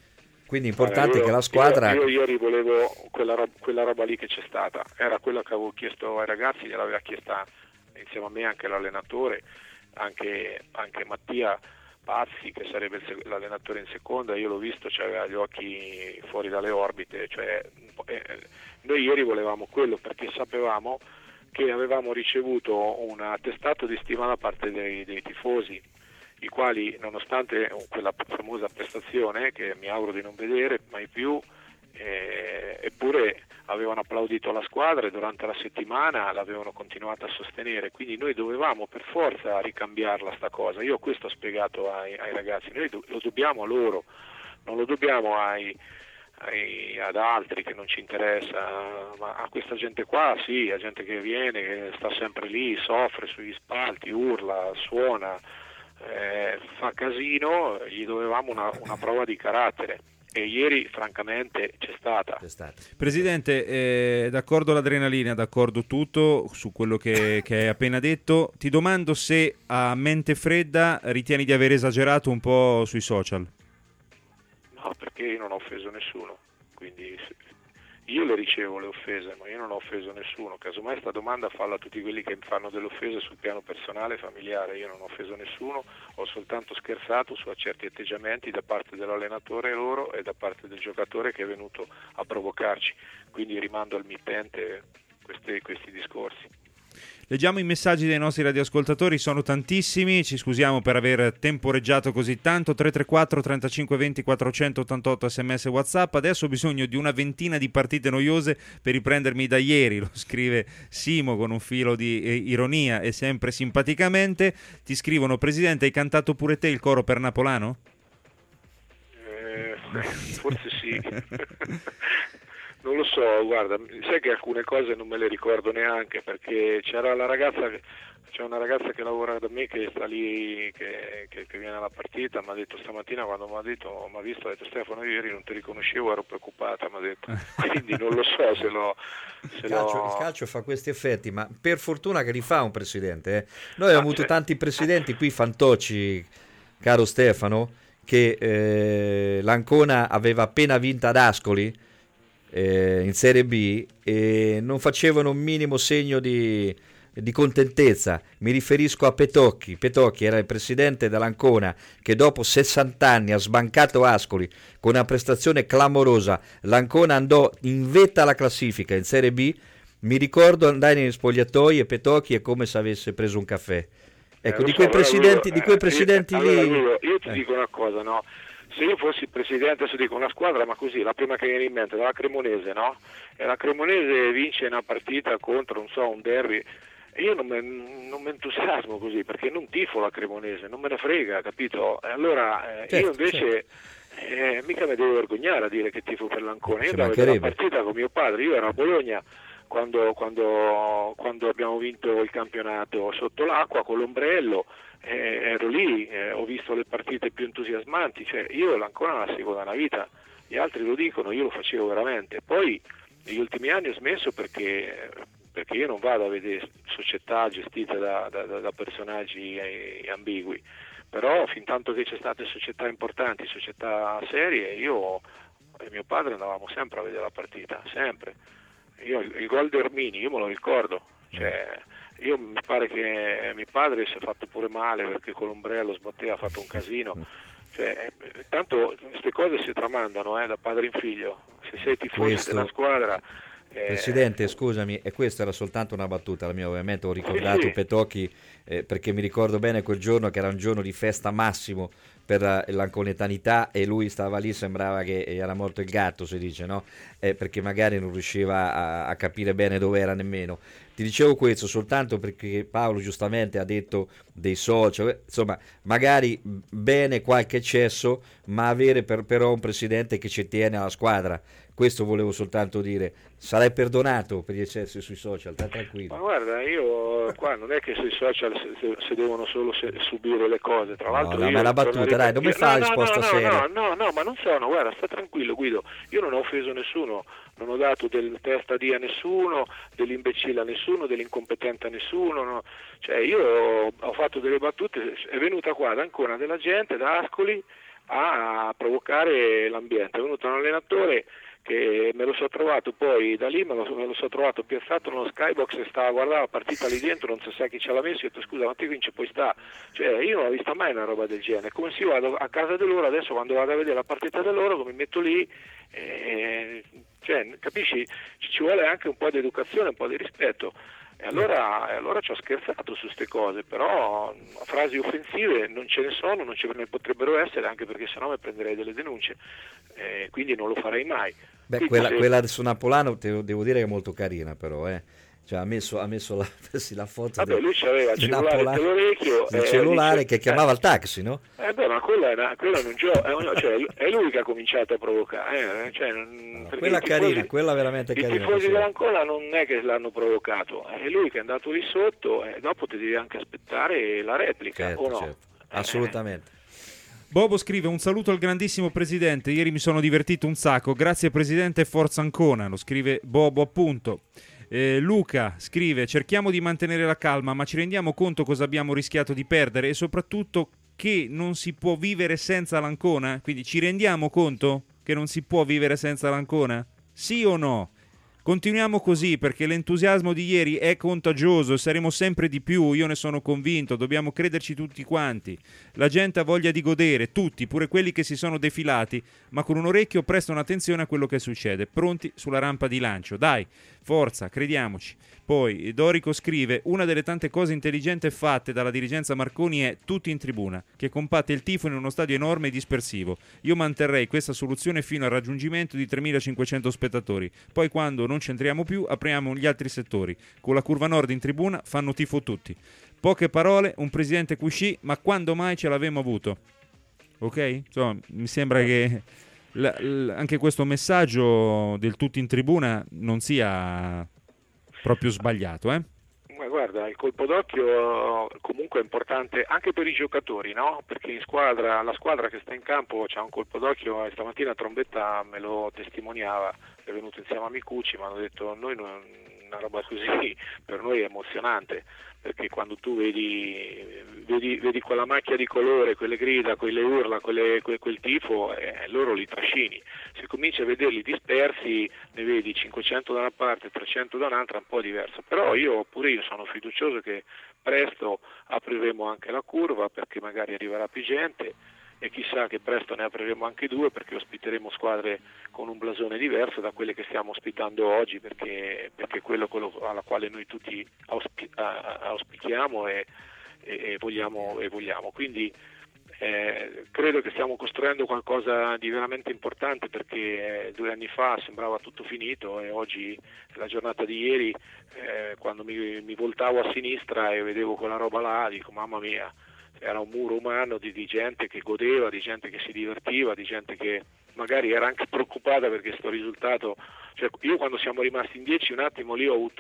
Quindi è importante Guarda, io, che la squadra... Io, io ieri volevo quella roba, quella roba lì che c'è stata, era quella che avevo chiesto ai ragazzi, gliel'aveva chiesta insieme a me anche l'allenatore, anche, anche Mattia Pazzi, che sarebbe il, l'allenatore in seconda. Io l'ho visto, cioè, aveva gli occhi fuori dalle orbite, cioè, eh, noi ieri volevamo quello perché sapevamo che avevamo ricevuto un attestato di stima da parte dei, dei tifosi, i quali, nonostante quella famosa prestazione che mi auguro di non vedere mai più, eh, eppure avevano applaudito la squadra e durante la settimana l'avevano continuata a sostenere, quindi noi dovevamo per forza ricambiarla sta cosa. Io questo ho spiegato ai, ai ragazzi, noi do, lo dobbiamo a loro, non lo dobbiamo ai, ai, ad altri che non ci interessa, ma a questa gente qua sì, a gente che viene, che sta sempre lì, soffre sugli spalti, urla, suona, eh, fa casino, gli dovevamo una, una prova di carattere. E ieri francamente c'è stata. C'è stata. Presidente, eh, d'accordo l'adrenalina, d'accordo tutto su quello che, che hai appena detto. Ti domando se a mente fredda ritieni di aver esagerato un po' sui social. No, perché io non ho offeso nessuno, quindi io le ricevo le offese, ma io non ho offeso nessuno. Casomai sta domanda falla a tutti quelli che fanno delle offese sul piano personale e familiare. Io non ho offeso nessuno, ho soltanto scherzato su certi atteggiamenti da parte dell'allenatore loro e da parte del giocatore che è venuto a provocarci, quindi rimando al mittente questi, questi discorsi. Leggiamo i messaggi dei nostri radioascoltatori, sono tantissimi, ci scusiamo per aver temporeggiato così tanto. Tre tre quattro trentacinque venti quattrocentottantotto sms WhatsApp. Adesso ho bisogno di una ventina di partite noiose per riprendermi da ieri, lo scrive Simo con un filo di eh, ironia e sempre simpaticamente. Ti scrivono: Presidente, hai cantato pure te il coro per Napolano? Eh, forse sì. Non lo so, guarda, sai che alcune cose non me le ricordo neanche, perché c'era la ragazza, c'è una ragazza che lavora da me che sta lì, che, che, che viene alla partita, mi ha detto stamattina quando mi ha detto, mi ha visto, ha detto Stefano, io ieri non ti riconoscevo, ero preoccupata, mi ha detto, quindi non lo so se lo... Se il, calcio, lo... il calcio fa questi effetti, ma per fortuna che li fa un presidente. Eh. Noi abbiamo ah, avuto tanti presidenti qui, fantocci, caro Stefano, che eh, l'Ancona aveva appena vinta ad Ascoli, Eh, in Serie B, e non facevano un minimo segno di, di contentezza. Mi riferisco a Petocchi. Petocchi era il presidente dell'Ancona che dopo sessanta anni ha sbancato Ascoli con una prestazione clamorosa. L'Ancona andò in vetta alla classifica in Serie B. Mi ricordo andai negli spogliatoi e Petocchi è come se avesse preso un caffè. Ecco, eh, di quei so, presidenti, io, di quei eh, presidenti io, lì. allora, io ti eh. dico una cosa, no? Se io fossi presidente, adesso dico una squadra, ma così, la prima che viene in mente è la Cremonese, no? E la Cremonese vince una partita contro, non so, un derby, e io non mi entusiasmo così, perché non tifo la Cremonese, non me ne frega, capito? E allora eh, certo, io invece certo. eh, mica mi devo vergognare a dire che tifo per l'Ancona. Io Ci andavo a vedere la mancherebbe. partita con mio padre, io ero a Bologna quando, quando, quando abbiamo vinto il campionato sotto l'acqua con l'ombrello. Eh, ero lì, eh, ho visto le partite più entusiasmanti, cioè io l'Ancona la seguo da una vita, gli altri lo dicono, io lo facevo veramente. Poi negli ultimi anni ho smesso perché, perché io non vado a vedere società gestite da, da, da personaggi eh, ambigui, però fin tanto che c'è state società importanti, società serie, io e mio padre andavamo sempre a vedere la partita, sempre. Io il, il gol di Ormini, io me lo ricordo, cioè io mi pare che mio padre si è fatto pure male perché con l'ombrello sbatteva, ha fatto un casino, cioè, tanto queste cose si tramandano eh, da padre in figlio, se sei tifoso Questo... della squadra eh... Presidente, scusami, e questa era soltanto una battuta, la mia ovviamente ho ricordato sì, sì. Petocchi eh, perché mi ricordo bene quel giorno che era un giorno di festa massimo per la, l'anconetanità e lui stava lì, sembrava che era morto il gatto, si dice, no? Eh, perché magari non riusciva a, a capire bene dove era nemmeno. Ti dicevo questo soltanto perché Paolo giustamente ha detto dei social, insomma magari bene qualche eccesso, ma avere per, però un presidente che ci tiene alla squadra, questo volevo soltanto dire. Sarai perdonato per gli eccessi sui social, stai tranquillo. Ma guarda, io qua non è che sui social se, se devono solo se, subire le cose, tra l'altro... No, no, io ma è una battuta, dai, non mi fa no, la risposta no, no, seria. No, no, no, ma non sono, guarda, sta tranquillo Guido, io non ho offeso nessuno, non ho dato del testa di a nessuno, dell'imbecille a nessuno, dell'incompetente a nessuno, no? Cioè io ho, ho fatto delle battute, è venuta qua da Ancona della gente, da Ascoli, a provocare l'ambiente. È venuto un allenatore che me lo so trovato poi da lì, me lo, me lo so trovato piazzato nello skybox e stava a guardare la partita lì dentro, non si sa chi ce l'ha messo, e ho detto scusa, ma te qui ci puoi sta? Cioè io non l'ho vista mai una roba del genere, come se io vado a casa di loro adesso quando vado a vedere la partita di loro, mi metto lì, eh, cioè capisci, ci vuole anche un po' di educazione, un po' di rispetto. E allora, e allora ci ho scherzato su queste cose, però frasi offensive non ce ne sono, non ce ne potrebbero essere, anche perché sennò mi prenderei delle denunce, eh, quindi non lo farei mai. Beh, Quindi quella, se... quella su Napolano te, devo dire che è molto carina, però, eh. Cioè, ha messo, ha messo la, sì, la foto Vabbè, di, lui c'aveva il di cellulare Napolano, dell'orecchio, il eh, cellulare dice, che chiamava eh, il taxi, no? Eh beh, ma quella, era, quella non gio- è, un, cioè, è lui che ha cominciato a provocare, eh, cioè, non, No, quella carina, tifosi, quella veramente i carina. I tifosi sì. dell'Ancona non è che l'hanno provocato, è lui che è andato lì sotto e dopo ti devi anche aspettare la replica, Certo, o no? certo. Assolutamente. Bobo scrive un saluto al grandissimo presidente, ieri mi sono divertito un sacco, grazie presidente, forza Ancona, lo scrive Bobo appunto. Eh, Luca scrive cerchiamo di mantenere la calma ma ci rendiamo conto cosa abbiamo rischiato di perdere e soprattutto che non si può vivere senza l'Ancona, quindi ci rendiamo conto che non si può vivere senza l'Ancona? Sì o no? Continuiamo così perché l'entusiasmo di ieri è contagioso e saremo sempre di più, io ne sono convinto, dobbiamo crederci tutti quanti. La gente ha voglia di godere, tutti, pure quelli che si sono defilati, ma con un orecchio prestano attenzione a quello che succede, pronti sulla rampa di lancio. Dai, forza, crediamoci. Poi Dorico scrive una delle tante cose intelligenti fatte dalla dirigenza Marconi è tutti in tribuna, che compatte il tifo in uno stadio enorme e dispersivo. Io manterrei questa soluzione fino al raggiungimento di tremilacinquecento spettatori, poi quando non c'entriamo più apriamo gli altri settori. Con la curva nord in tribuna fanno tifo tutti. Poche parole, un presidente cuscì, ma quando mai ce l'avevamo avuto? Ok? Insomma, mi sembra che l- l- anche questo messaggio del tutti in tribuna non sia proprio sbagliato, eh? Ma guarda, il colpo d'occhio comunque è importante anche per i giocatori, no? Perché in squadra, la squadra che sta in campo c'ha un colpo d'occhio e stamattina Trombetta me lo testimoniava, è venuto insieme a Micucci, mi hanno detto noi non, una roba così per noi è emozionante, perché quando tu vedi, vedi, vedi quella macchia di colore, quelle grida, quelle urla, quelle, quel, quel tifo, eh, loro li trascini. Se cominci a vederli dispersi, ne vedi cinquecento da una parte, trecento da un'altra, è un po' diverso. Però io pure io sono fiducioso che presto apriremo anche la curva, perché magari arriverà più gente, e chissà che presto ne apriremo anche due, perché ospiteremo squadre con un blasone diverso da quelle che stiamo ospitando oggi, perché, perché è quello, quello alla quale noi tutti auspi- auspichiamo e, e, e, vogliamo, e vogliamo. Quindi eh, credo che stiamo costruendo qualcosa di veramente importante, perché eh, due anni fa sembrava tutto finito e oggi, la giornata di ieri, eh, quando mi, mi voltavo a sinistra e vedevo quella roba là, dico mamma mia, era un muro umano di, di gente che godeva, di gente che si divertiva, di gente che magari era anche preoccupata perché sto risultato, cioè io quando siamo rimasti in dieci un attimo lì ho avuto,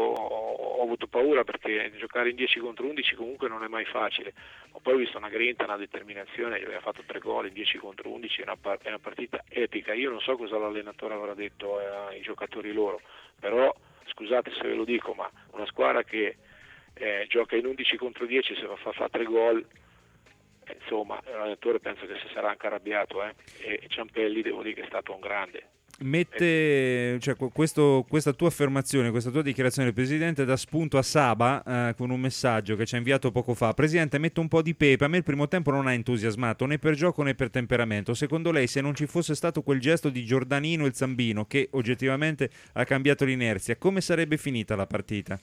ho avuto paura, perché giocare in dieci contro undici comunque non è mai facile, ma poi ho visto una grinta, una determinazione, aveva fatto tre gol in dieci contro undici, è una, è una partita epica. Io non so cosa l'allenatore avrà detto ai giocatori loro, però scusate se ve lo dico, ma una squadra che Eh, gioca in undici contro dieci, se fa, fa tre gol, eh, insomma l'allenatore penso che si sarà anche arrabbiato, eh? E Ciampelli devo dire che è stato un grande. Mette, cioè, questo, questa tua affermazione, questa tua dichiarazione, Presidente, dà spunto a Saba eh, con un messaggio che ci ha inviato poco fa. Presidente, metto un po' di pepe, a me il primo tempo non ha entusiasmato né per gioco né per temperamento. Secondo lei, se non ci fosse stato quel gesto di Giordanino il Zambino, che oggettivamente ha cambiato l'inerzia, come sarebbe finita la partita?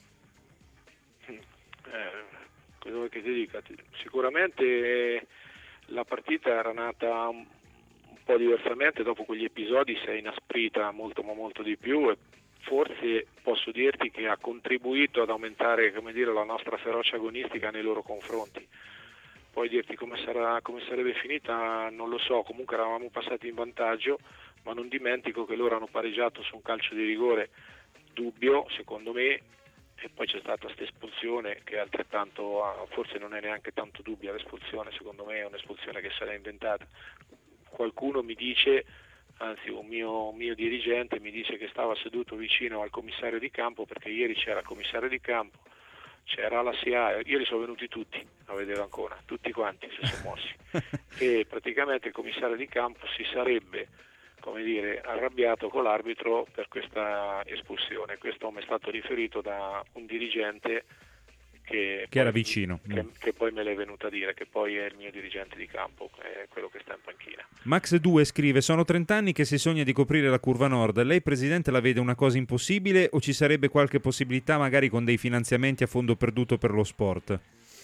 Cosa che ti dica? Sicuramente la partita era nata un po' diversamente, dopo quegli episodi si è inasprita molto ma molto di più, e forse posso dirti che ha contribuito ad aumentare, come dire, la nostra ferocia agonistica nei loro confronti. Poi dirti come sarà, come sarebbe finita non lo so, comunque eravamo passati in vantaggio, ma non dimentico che loro hanno pareggiato su un calcio di rigore dubbio secondo me, e poi c'è stata questa espulsione che altrettanto, forse non è neanche tanto dubbia l'espulsione, secondo me è un'espulsione che sarà inventata. Qualcuno mi dice, anzi un mio, un mio dirigente mi dice che stava seduto vicino al commissario di campo, perché ieri c'era il commissario di campo, c'era la S I A, ieri sono venuti tutti a vedere Ancona, tutti quanti si sono mossi e praticamente il commissario di campo si sarebbe, come dire, arrabbiato con l'arbitro per questa espulsione. Questo mi è stato riferito da un dirigente che, che era poi, vicino, che, che poi me l'è venuto a dire, che poi è il mio dirigente di campo, è quello che sta in panchina. Max due scrive: sono trenta anni che si sogna di coprire la curva nord, lei presidente la vede una cosa impossibile o ci sarebbe qualche possibilità magari con dei finanziamenti a fondo perduto per lo sport?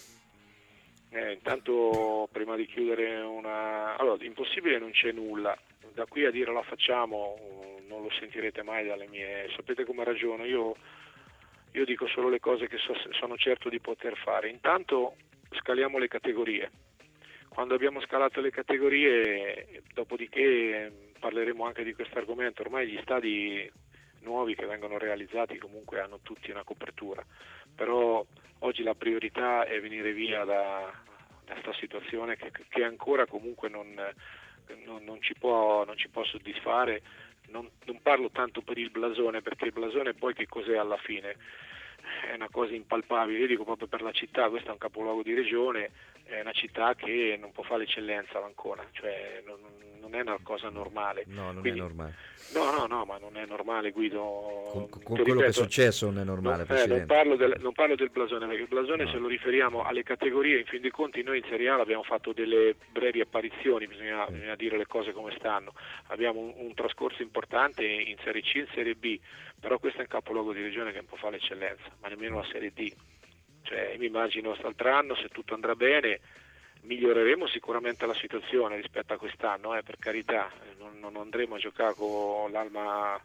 Eh, intanto prima di chiudere una... Allora, impossibile non c'è nulla, da qui a dire la facciamo non lo sentirete mai dalle mie... Sapete come ragiono, io, io dico solo le cose che so, sono certo di poter fare. Intanto scaliamo le categorie. Quando abbiamo scalato le categorie, dopodiché parleremo anche di questo argomento. Ormai gli stadi nuovi che vengono realizzati comunque hanno tutti una copertura, però oggi la priorità è venire via da, da questa situazione che, che ancora comunque non, non, non, ci può, non ci può soddisfare. Non, non parlo tanto per il blasone, perché il blasone poi che cos'è alla fine? È una cosa impalpabile, io dico proprio per la città, questo è un capoluogo di regione, è una città che non può fare l'eccellenza l'Ancona, cioè non, non è una cosa normale. No, non Quindi, è normale. No, no, no, ma non è normale, Guido. Con, con quello ripeto, che è successo non è normale, non, Presidente. Eh, non, parlo del, non parlo del blasone, perché il blasone No. se lo riferiamo alle categorie, in fin dei conti noi in Serie A abbiamo fatto delle brevi apparizioni, bisogna, Sì. bisogna dire le cose come stanno. Abbiamo un, un trascorso importante in Serie C e in Serie B, però questo è un capoluogo di regione che non può fare l'eccellenza, ma nemmeno la Serie D. Cioè, mi immagino quest'altro anno, se tutto andrà bene, miglioreremo sicuramente la situazione rispetto a quest'anno, eh, per carità, non, non andremo a giocare con l'Alma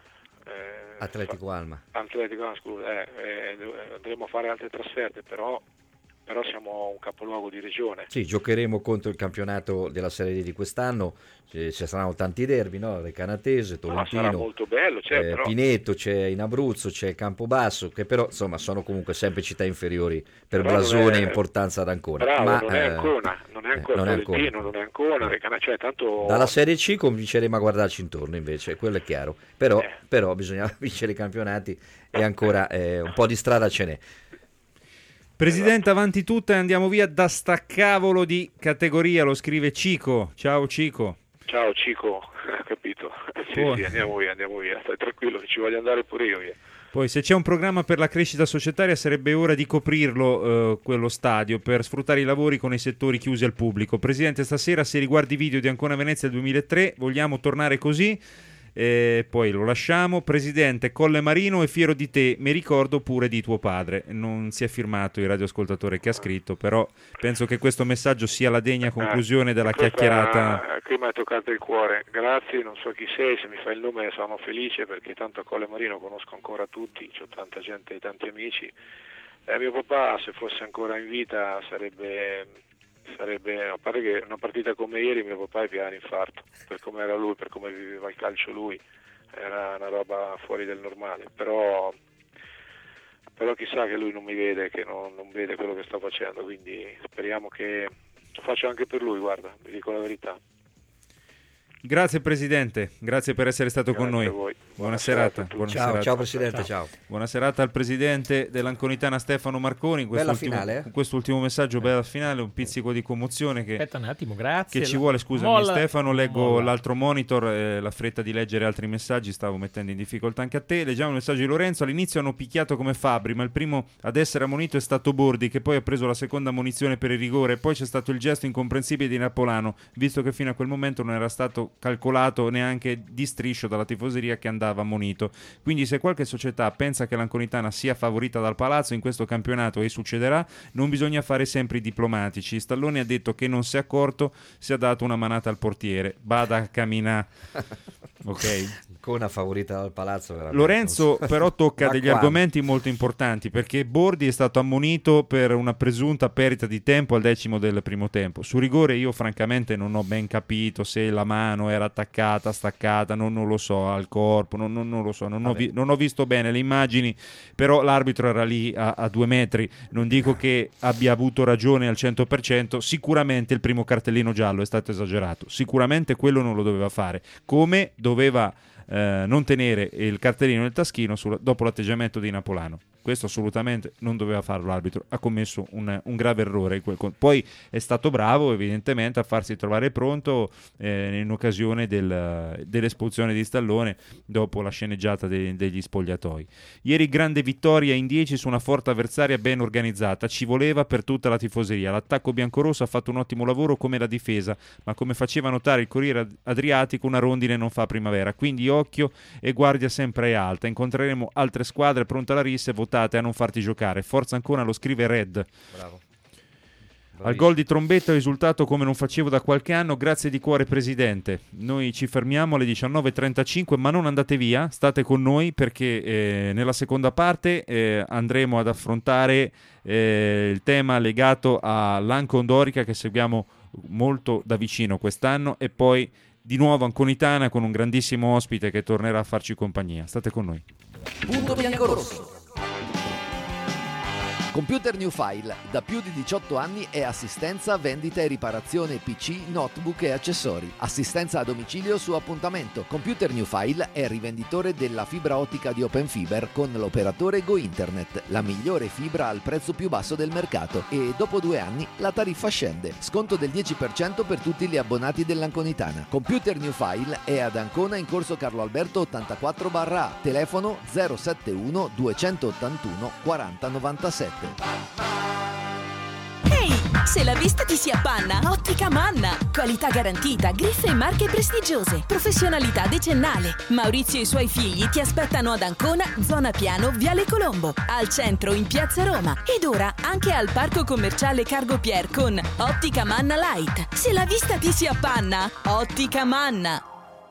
eh, Atletico Alma. Atletico Alma, scusa, eh, eh, andremo a fare altre trasferte, però, però siamo un capoluogo di regione. Sì, giocheremo contro il campionato della Serie D di quest'anno, ci ci saranno tanti derby, no? Recanatese, Ma sarà Tolentino, molto bello, cioè, eh, però... Pineto, c'è in Abruzzo, c'è Campobasso, che però insomma sono comunque sempre città inferiori per Però blasone non è- e importanza ad Ancona. Bravo, Ma, non è eh, Ancona, non è ancora eh, non è Tolentino, Ancona. non è Ancona, Recana- cioè tanto... Dalla Serie C cominceremo a guardarci intorno invece, quello è chiaro, però, Eh. però bisogna vincere i campionati e ancora eh, un po' di strada ce n'è. Presidente, avanti tutta e andiamo via da staccavolo di categoria, lo scrive Cico. Ciao Cico. Ciao Cico, capito? Sì, Oh. sì, andiamo via, andiamo via, stai tranquillo che ci voglio andare pure io via. Poi se c'è un programma per la crescita societaria sarebbe ora di coprirlo, eh, quello stadio, per sfruttare i lavori con i settori chiusi al pubblico. Presidente, stasera se riguardi i video di Ancona Venezia duemilatré, vogliamo tornare così? Eh, poi lo lasciamo. Presidente, Colle Marino è fiero di te, mi ricordo pure di tuo padre. Non si è firmato il radioascoltatore che ha scritto, però penso che questo messaggio sia la degna conclusione della Questa- chiacchierata. Qui mi hai toccato il cuore, grazie, non so chi sei, se mi fai il nome sono felice perché tanto a Colle Marino conosco ancora tutti, ho tanta gente, tanti amici. Eh, mio papà se fosse ancora in vita sarebbe, sarebbe, a parte che una partita come ieri mio papà è pieno infarto, per come era lui, per come viveva il calcio lui, era una roba fuori del normale, però... però chissà che lui non mi vede, che non, non vede quello che sto facendo, quindi speriamo che lo faccio anche per lui, guarda, vi dico la verità. Grazie Presidente, grazie per essere stato Grazie con noi. a voi. Buona Buona serata. serata a tutti. buona Ciao, serata. ciao Presidente, ciao. Buona serata al Presidente dell'Anconitana Stefano Marconi. In Bella quest'ultimo- finale, eh? con quest'ultimo messaggio, bella finale, un pizzico di commozione che... Aspetta un attimo, grazie. Che ci La- vuole, scusami molla- Stefano, leggo molla. l'altro monitor, eh, la fretta di leggere altri messaggi, stavo mettendo in difficoltà anche a te. Leggiamo il messaggio di Lorenzo: all'inizio hanno picchiato come Fabri, ma il primo ad essere ammonito è stato Bordi, che poi ha preso la seconda ammonizione per il rigore, e poi c'è stato il gesto incomprensibile di Napolano, visto che fino a quel momento non era stato calcolato neanche di striscio dalla tifoseria che andava ammonito. Quindi se qualche società pensa che l'Anconitana sia favorita dal Palazzo in questo campionato, e succederà, non bisogna fare sempre i diplomatici. Stallone ha detto che non si è accorto, si è dato una manata al portiere. Bada a camminà. Ok. Ancona favorita dal Palazzo veramente. Lorenzo però tocca Ma degli quando? argomenti molto importanti, perché Bordi è stato ammonito per una presunta perdita di tempo al decimo del primo tempo. Su rigore io francamente non ho ben capito se la mano era attaccata, staccata, non, non lo so, al corpo, non, non- non lo so, non ho, vi- non ho visto bene le immagini, però l'arbitro era lì a, a due metri, non dico che abbia avuto ragione al cento per cento, sicuramente il primo cartellino giallo è stato esagerato, sicuramente quello non lo doveva fare, come doveva eh, non tenere il cartellino nel taschino sul- dopo l'atteggiamento di Napolano. questo assolutamente non doveva farlo l'arbitro, ha commesso un, un grave errore. Poi è stato bravo evidentemente a farsi trovare pronto eh, in occasione del, dell'espulsione di Stallone dopo la sceneggiata de, degli spogliatoi. Ieri grande vittoria in dieci su una forte avversaria ben organizzata, ci voleva per tutta la tifoseria. L'attacco biancorosso ha fatto un ottimo lavoro come la difesa, ma come faceva notare il Corriere Adriatico una rondine non fa primavera, quindi occhio e guardia sempre alta. Incontreremo altre squadre pronte alla rissa e votate a non farti giocare. Forza Ancona, lo scrive Red. Bravo. Al gol di Trombetta ho risultato come non facevo da qualche anno, grazie di cuore presidente. Noi ci fermiamo alle diciannove e trentacinque, ma non andate via, state con noi perché eh, nella seconda parte eh, andremo ad affrontare eh, il tema legato all'Ancondorica che seguiamo molto da vicino quest'anno, e poi di nuovo Anconitana con un grandissimo ospite che tornerà a farci compagnia. State con noi. Punto biancorosso. Computer New File, da più di diciotto anni è assistenza, vendita e riparazione P C, notebook e accessori. Assistenza a domicilio su appuntamento. Computer New File è rivenditore della fibra ottica di Open Fiber con l'operatore Go Internet, la migliore fibra al prezzo più basso del mercato, e dopo due anni la tariffa scende. Sconto del dieci per cento per tutti gli abbonati dell'Anconitana. Computer New File è ad Ancona in corso Carlo Alberto ottantaquattro A, telefono zero sette uno due otto uno quaranta novantasette. Ehi, se la vista ti si appanna, Ottica Manna. Qualità garantita, griffe e marche prestigiose, professionalità decennale. Maurizio e i suoi figli ti aspettano ad Ancona, zona Piano, Viale Colombo, al centro in Piazza Roma ed ora anche al parco commerciale Cargo Pier con Ottica Manna Light. Se la vista ti si appanna, Ottica Manna.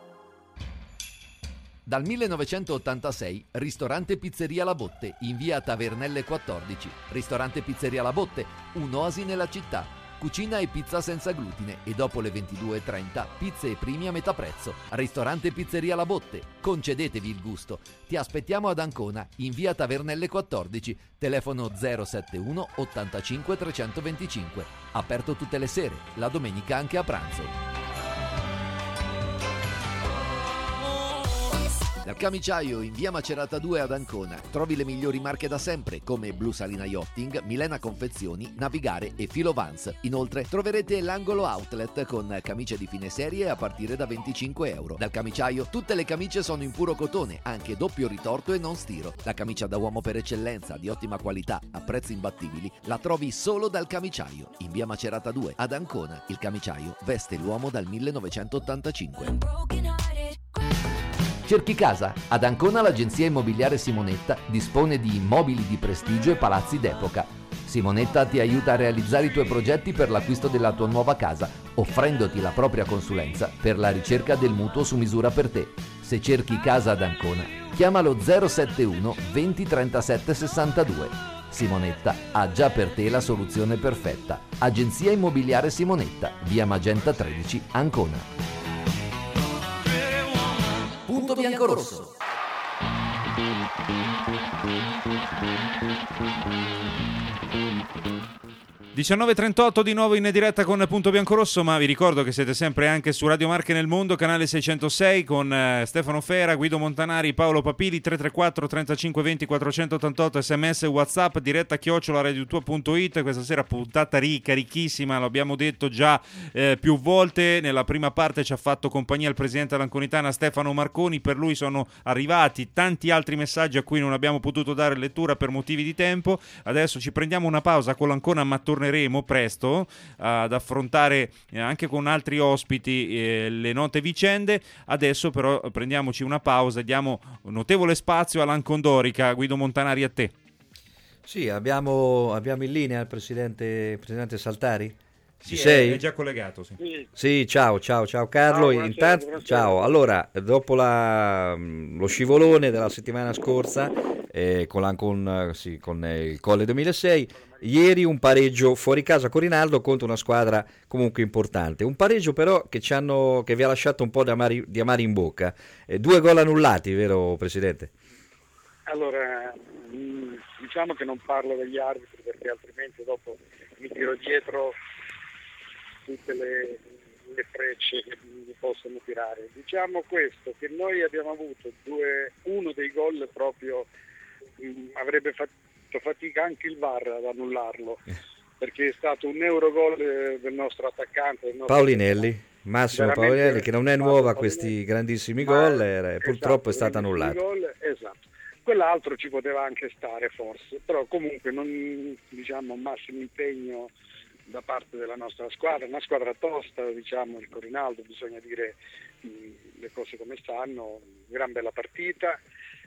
Dal millenovecentottantasei, ristorante Pizzeria La Botte, in via Tavernelle quattordici. Ristorante Pizzeria La Botte, un'oasi nella città. Cucina e pizza senza glutine e dopo le ventidue e trenta, pizze e primi a metà prezzo. Ristorante Pizzeria La Botte, concedetevi il gusto. Ti aspettiamo ad Ancona, in via Tavernelle quattordici, telefono zero sette uno ottantacinque trecentoventicinque. Aperto tutte le sere, la domenica anche a pranzo. Dal Camiciaio in via Macerata due ad Ancona trovi le migliori marche da sempre come Blu Salina Yachting, Milena Confezioni, Navigare e Filo Vans. Inoltre troverete l'angolo outlet con camicie di fine serie a partire da venticinque euro. Dal Camiciaio tutte le camicie sono in puro cotone, anche doppio ritorto e non stiro. La camicia da uomo per eccellenza, di ottima qualità, a prezzi imbattibili, la trovi solo dal Camiciaio in via Macerata due ad Ancona. Il Camiciaio veste l'uomo dal millenovecentottantacinque. Cerchi casa? Ad Ancona l'agenzia immobiliare Simonetta dispone di immobili di prestigio e palazzi d'epoca. Simonetta ti aiuta a realizzare i tuoi progetti per l'acquisto della tua nuova casa, offrendoti la propria consulenza per la ricerca del mutuo su misura per te. Se cerchi casa ad Ancona, chiamalo zero sette uno venti trentasette sessantadue. Simonetta ha già per te la soluzione perfetta. Agenzia immobiliare Simonetta, via Magenta tredici, Ancona. Punto biancorosso. diciannove e trentotto di nuovo in diretta con Punto Biancorosso, ma vi ricordo che siete sempre anche su Radio Marche nel Mondo, canale seicentosei, con eh, Stefano Fera, Guido Montanari, Paolo Papili. Tre tre quattro trentacinque venti quattrocentottantotto sms, WhatsApp, diretta chiocciola radiotua punto it. Questa sera puntata ricca, ricchissima, lo abbiamo detto già eh, più volte. Nella prima parte ci ha fatto compagnia il presidente dell'Anconitana Stefano Marconi, per lui sono arrivati tanti altri messaggi a cui non abbiamo potuto dare lettura per motivi di tempo. Adesso ci prendiamo una pausa con l'Ancona, ma torneremo presto ad affrontare eh, anche con altri ospiti eh, le note vicende. Adesso però prendiamoci una pausa e diamo notevole spazio all'Ancondorica. Guido Montanari, a te. Sì, abbiamo, abbiamo in linea il presidente, presidente Saltari? Sì, Ci sei? È già collegato. Sì, sì. Sì, ciao, ciao, ciao Carlo. Ciao, Intanto, buonasera. ciao. Allora, dopo la, lo scivolone della settimana scorsa, eh, con, la, con, sì, con il Colle duemilasei, ieri un pareggio fuori casa con Rinaldo contro una squadra comunque importante. Un pareggio però che, ci hanno, che vi ha lasciato un po' di amari, di amari in bocca. Eh, due gol annullati, vero Presidente? Allora, diciamo che non parlo degli arbitri perché altrimenti dopo mi tiro dietro tutte le, le frecce che mi possono tirare. Diciamo questo, che noi abbiamo avuto due, uno dei gol proprio mh, avrebbe fatto fatto fatica anche il V A R ad annullarlo, perché è stato un eurogol del nostro attaccante, del nostro Paulinelli, Massimo veramente Paulinelli, che non è nuovo a Paulinelli, questi grandissimi ma- gol, era- esatto, purtroppo è stato grandissimi annullato. gol, esatto. Quell'altro ci poteva anche stare forse, però comunque non, diciamo, un massimo impegno da parte della nostra squadra, una squadra tosta, diciamo, il Corinaldo, bisogna dire mh, le cose come stanno, gran bella partita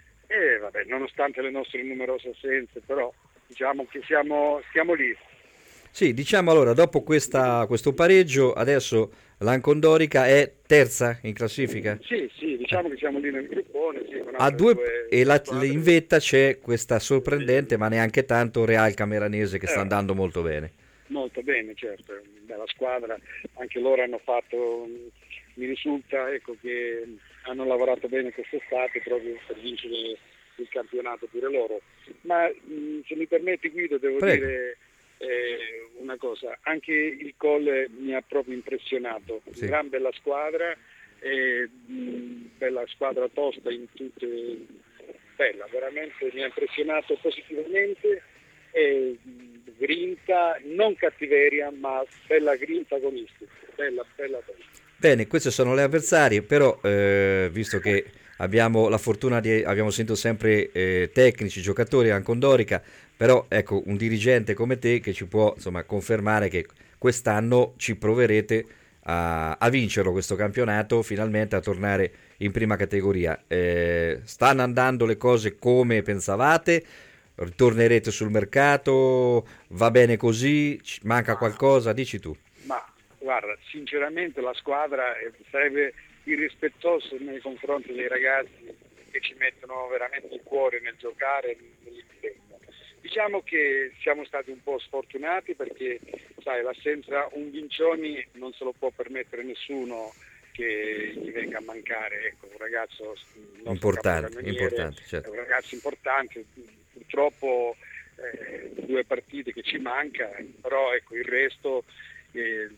e vabbè, nonostante le nostre numerose assenze, però diciamo che siamo, siamo lì. Sì, diciamo allora, dopo questa, questo pareggio, adesso l'Ancondorica è terza in classifica? Sì, sì, diciamo che siamo lì nel gruppone, sì, con A altre due, due e la, squadre. in vetta c'è questa sorprendente, ma neanche tanto, Real Cameranese che sta Eh. andando molto bene. Molto bene, certo, è una bella squadra, anche loro hanno fatto, mi risulta ecco, che hanno lavorato bene quest'estate proprio per vincere il campionato pure loro. Ma mh, se mi permetti Guido, devo Prego. dire eh, una cosa, anche il gol mi ha proprio impressionato, Sì. gran bella squadra, eh, mh, bella squadra tosta in tutte, bella, veramente mi ha impressionato positivamente. E, mh, grinta, non cattiveria, ma bella grinta agonistica, bella, bella, bella. Bene, queste sono le avversarie, però eh, visto che abbiamo la fortuna di abbiamo sentito sempre eh, tecnici, giocatori Ancondorica, però ecco un dirigente come te che ci può insomma confermare che quest'anno ci proverete a, a vincerlo questo campionato, finalmente a tornare in prima categoria. Eh, stanno andando le cose come pensavate? Ritornerete sul mercato? Va bene così? Ci manca qualcosa? Dici tu. Ma guarda, sinceramente la squadra eh, sarebbe irrispettosa nei confronti dei ragazzi che ci mettono veramente il cuore nel giocare, nell'impegno. Diciamo che siamo stati un po' sfortunati perché sai, l'assenza un Vincioni non se lo può permettere nessuno che gli venga a mancare, ecco, un ragazzo Importante, importante, certo. è un ragazzo importante, purtroppo eh, due partite che ci manca, però ecco il resto eh,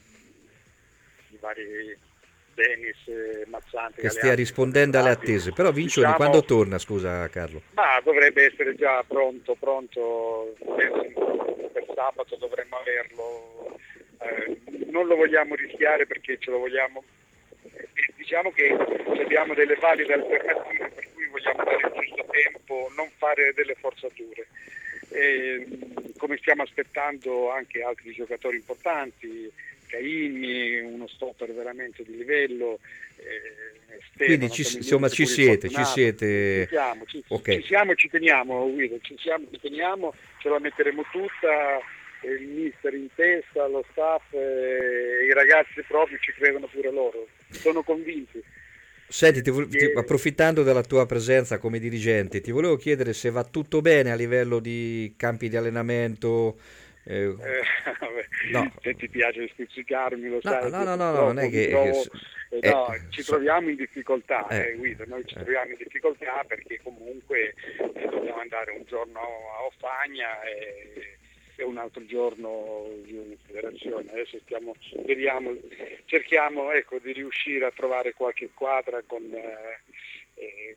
i vari Dennis, eh, Mazzante, Che stia Galeazzi, rispondendo alle stati, attese, però Vincioni diciamo, quando torna, scusa Carlo? ma dovrebbe essere già pronto, pronto, penso per sabato dovremmo averlo, eh, non lo vogliamo rischiare perché ce lo vogliamo, eh, diciamo che abbiamo delle valide alternative per cui vogliamo dare il giusto tempo, non fare delle forzature. E, come stiamo aspettando anche altri giocatori importanti, Caini, uno stopper veramente di livello, eh, Stefano, Quindi ci, insomma ci siete, ci siete. Ci siamo, ci, Okay. ci siamo e ci teniamo, Guido, ci siamo e ci teniamo, ce la metteremo tutta, eh, il mister in testa, lo staff, eh, i ragazzi proprio ci credono pure loro, sono convinti. Senti, ti vo- ti- approfittando della tua presenza come dirigente, ti volevo chiedere se va tutto bene a livello di campi di allenamento. Eh, Eh, vabbè, No. se ti piace stuzzicarmi lo No, sai. no, no, no, purtroppo non è mi che- trovo- che- eh, no, eh, ci so- troviamo in difficoltà, Eh, eh, Guido, noi ci eh. troviamo in difficoltà perché comunque eh, dobbiamo andare un giorno a Offagna e, e un altro giorno in federazione. Adesso stiamo, vediamo, cerchiamo ecco, di riuscire a trovare qualche squadra con eh, eh,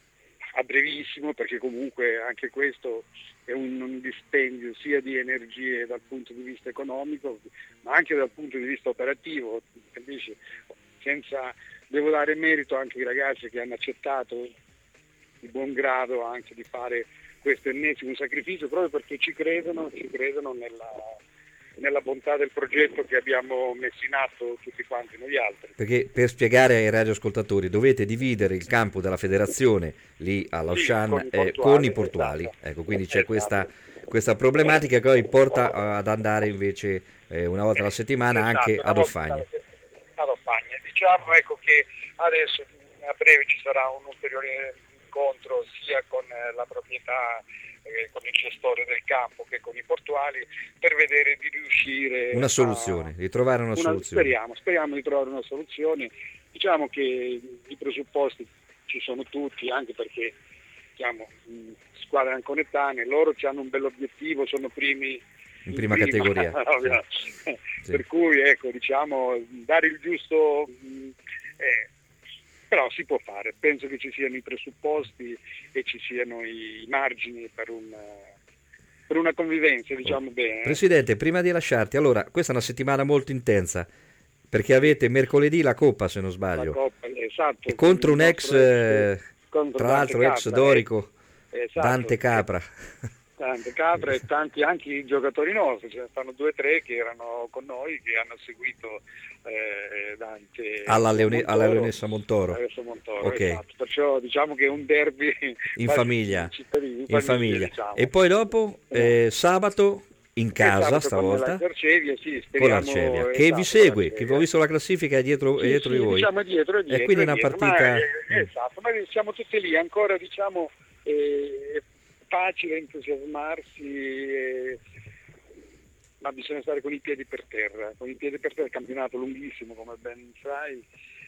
a brevissimo, perché comunque anche questo è un, un dispendio sia di energie dal punto di vista economico ma anche dal punto di vista operativo. Capisci? Senza, devo dare merito anche ai ragazzi che hanno accettato di buon grado anche di fare questo ennesimo sacrificio proprio perché ci credono, ci credono nella, nella bontà del progetto che abbiamo messo in atto tutti quanti noi altri. Perché per spiegare ai radioascoltatori dovete dividere il campo della federazione lì alla Sì, Oshan con i eh, portuali, con i portuali, esatto. ecco, quindi c'è Esatto. questa, questa problematica che poi porta ad andare invece eh, una volta alla settimana Esatto, anche una ad volta Offagna. ad Offagna. Diciamo ecco che adesso a breve ci sarà un ulteriore incontro sia con eh, la proprietà, eh, con il gestore del campo che con i portuali per vedere di riuscire Una a- soluzione, di trovare una, una- soluzione. Speriamo, speriamo di trovare una soluzione. Diciamo che i presupposti ci sono tutti, anche perché siamo mh, squadre anconetane, loro hanno un bell'obiettivo, sono primi In prima categoria. ovvio. Sì. Per cui ecco, diciamo, dare il giusto mh, eh, però si può fare, penso che ci siano i presupposti e ci siano i margini per un, per una convivenza, diciamo bene. Presidente, prima di lasciarti, allora, questa è una settimana molto intensa, perché avete mercoledì la Coppa, se non sbaglio, La Coppa, esatto, e contro un ex, eh, contro tra Dante l'altro ex Capra, dorico, eh, esatto. Dante Capra. Dante Capra e tanti anche i giocatori nostri, ce ne stanno due o tre che erano con noi, che hanno seguito eh, Dante alla, Leone, Montoro, alla Leonessa Montoro, Leonessa Montoro, okay. Esatto. Perciò diciamo che è un derby in famiglia, cittadini, in in famiglia, famiglia. Diciamo. E poi dopo eh, sabato in casa stavolta Cercevia, sì, con l'Arcevia, esatto, che vi segue, che ho visto la classifica è dietro, sì, è dietro sì, di voi, diciamo dietro, dietro, e quindi dietro, una partita ma, eh, esatto, ma siamo tutti lì ancora, diciamo, eh, facile entusiasmarsi, eh, ma bisogna stare con i piedi per terra, con i piedi per terra. Il campionato lunghissimo, come ben sai,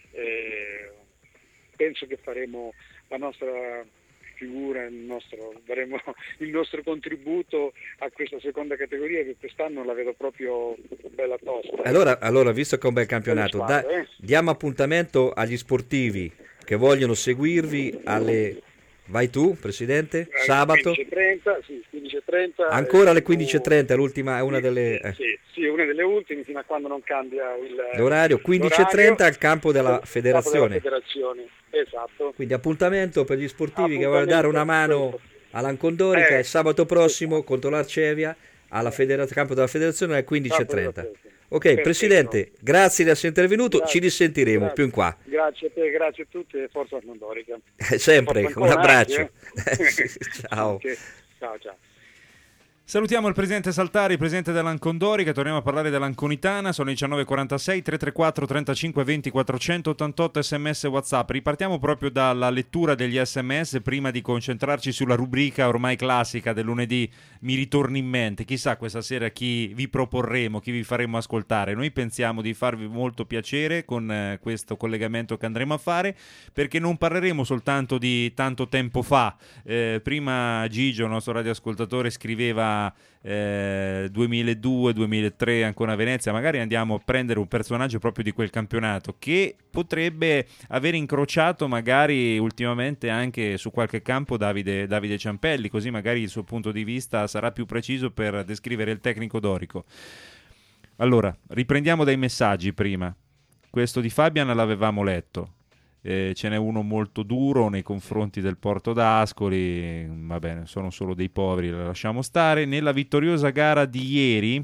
eh, penso che faremo la nostra figura, il nostro, daremo il nostro contributo a questa seconda categoria, che quest'anno la vedo proprio bella tosta. Allora, allora visto che è un bel campionato, da, eh. diamo appuntamento agli sportivi che vogliono seguirvi alle... Vai tu, Presidente, sabato? quindici e trenta, sì, quindici e trenta. Ancora alle quindici e trenta, l'ultima, è una sì, delle... Eh. Sì, sì, una delle ultime, fino a quando non cambia il, l'orario. quindici e trenta al campo della federazione. Della federazione. Esatto. Quindi appuntamento per gli sportivi che Appuntamento, vogliono dare una mano all'Ancondorica, eh, è sabato prossimo contro l'Arcevia, alla federa- campo della federazione alle quindici e trenta. Ok, Perfetto. Presidente, grazie di essere intervenuto, Grazie. ci risentiremo Grazie. più in qua. Grazie a te, grazie a tutti e forza Ancondorica. Sempre, Forza un ancora, abbraccio. anche, eh. Ciao. Ok. Ciao, ciao. Salutiamo il presidente Saltari, presidente dell'Ancondorica, torniamo a parlare dell'Anconitana, sono le diciannove e quarantasei, tre tre quattro trentacinque venti quattrocentottantotto sms WhatsApp. Ripartiamo proprio dalla lettura degli sms prima di concentrarci sulla rubrica ormai classica del lunedì, mi ritorni in mente, chissà questa sera chi vi proporremo, chi vi faremo ascoltare. Noi pensiamo di farvi molto piacere con eh, questo collegamento che andremo a fare, perché non parleremo soltanto di tanto tempo fa. Eh, prima Gigio, il nostro radioascoltatore, scriveva Eh, duemiladue duemilatré ancora a Venezia, magari andiamo a prendere un personaggio proprio di quel campionato che potrebbe aver incrociato magari ultimamente anche su qualche campo Davide, Davide Ciampelli, così magari il suo punto di vista sarà più preciso per descrivere il tecnico dorico. Allora, riprendiamo dai messaggi prima. Questo di Fabian l'avevamo letto. Eh, ce n'è uno molto duro nei confronti del Porto d'Ascoli, va bene, sono solo dei poveri, la lasciamo stare. Nella vittoriosa gara di ieri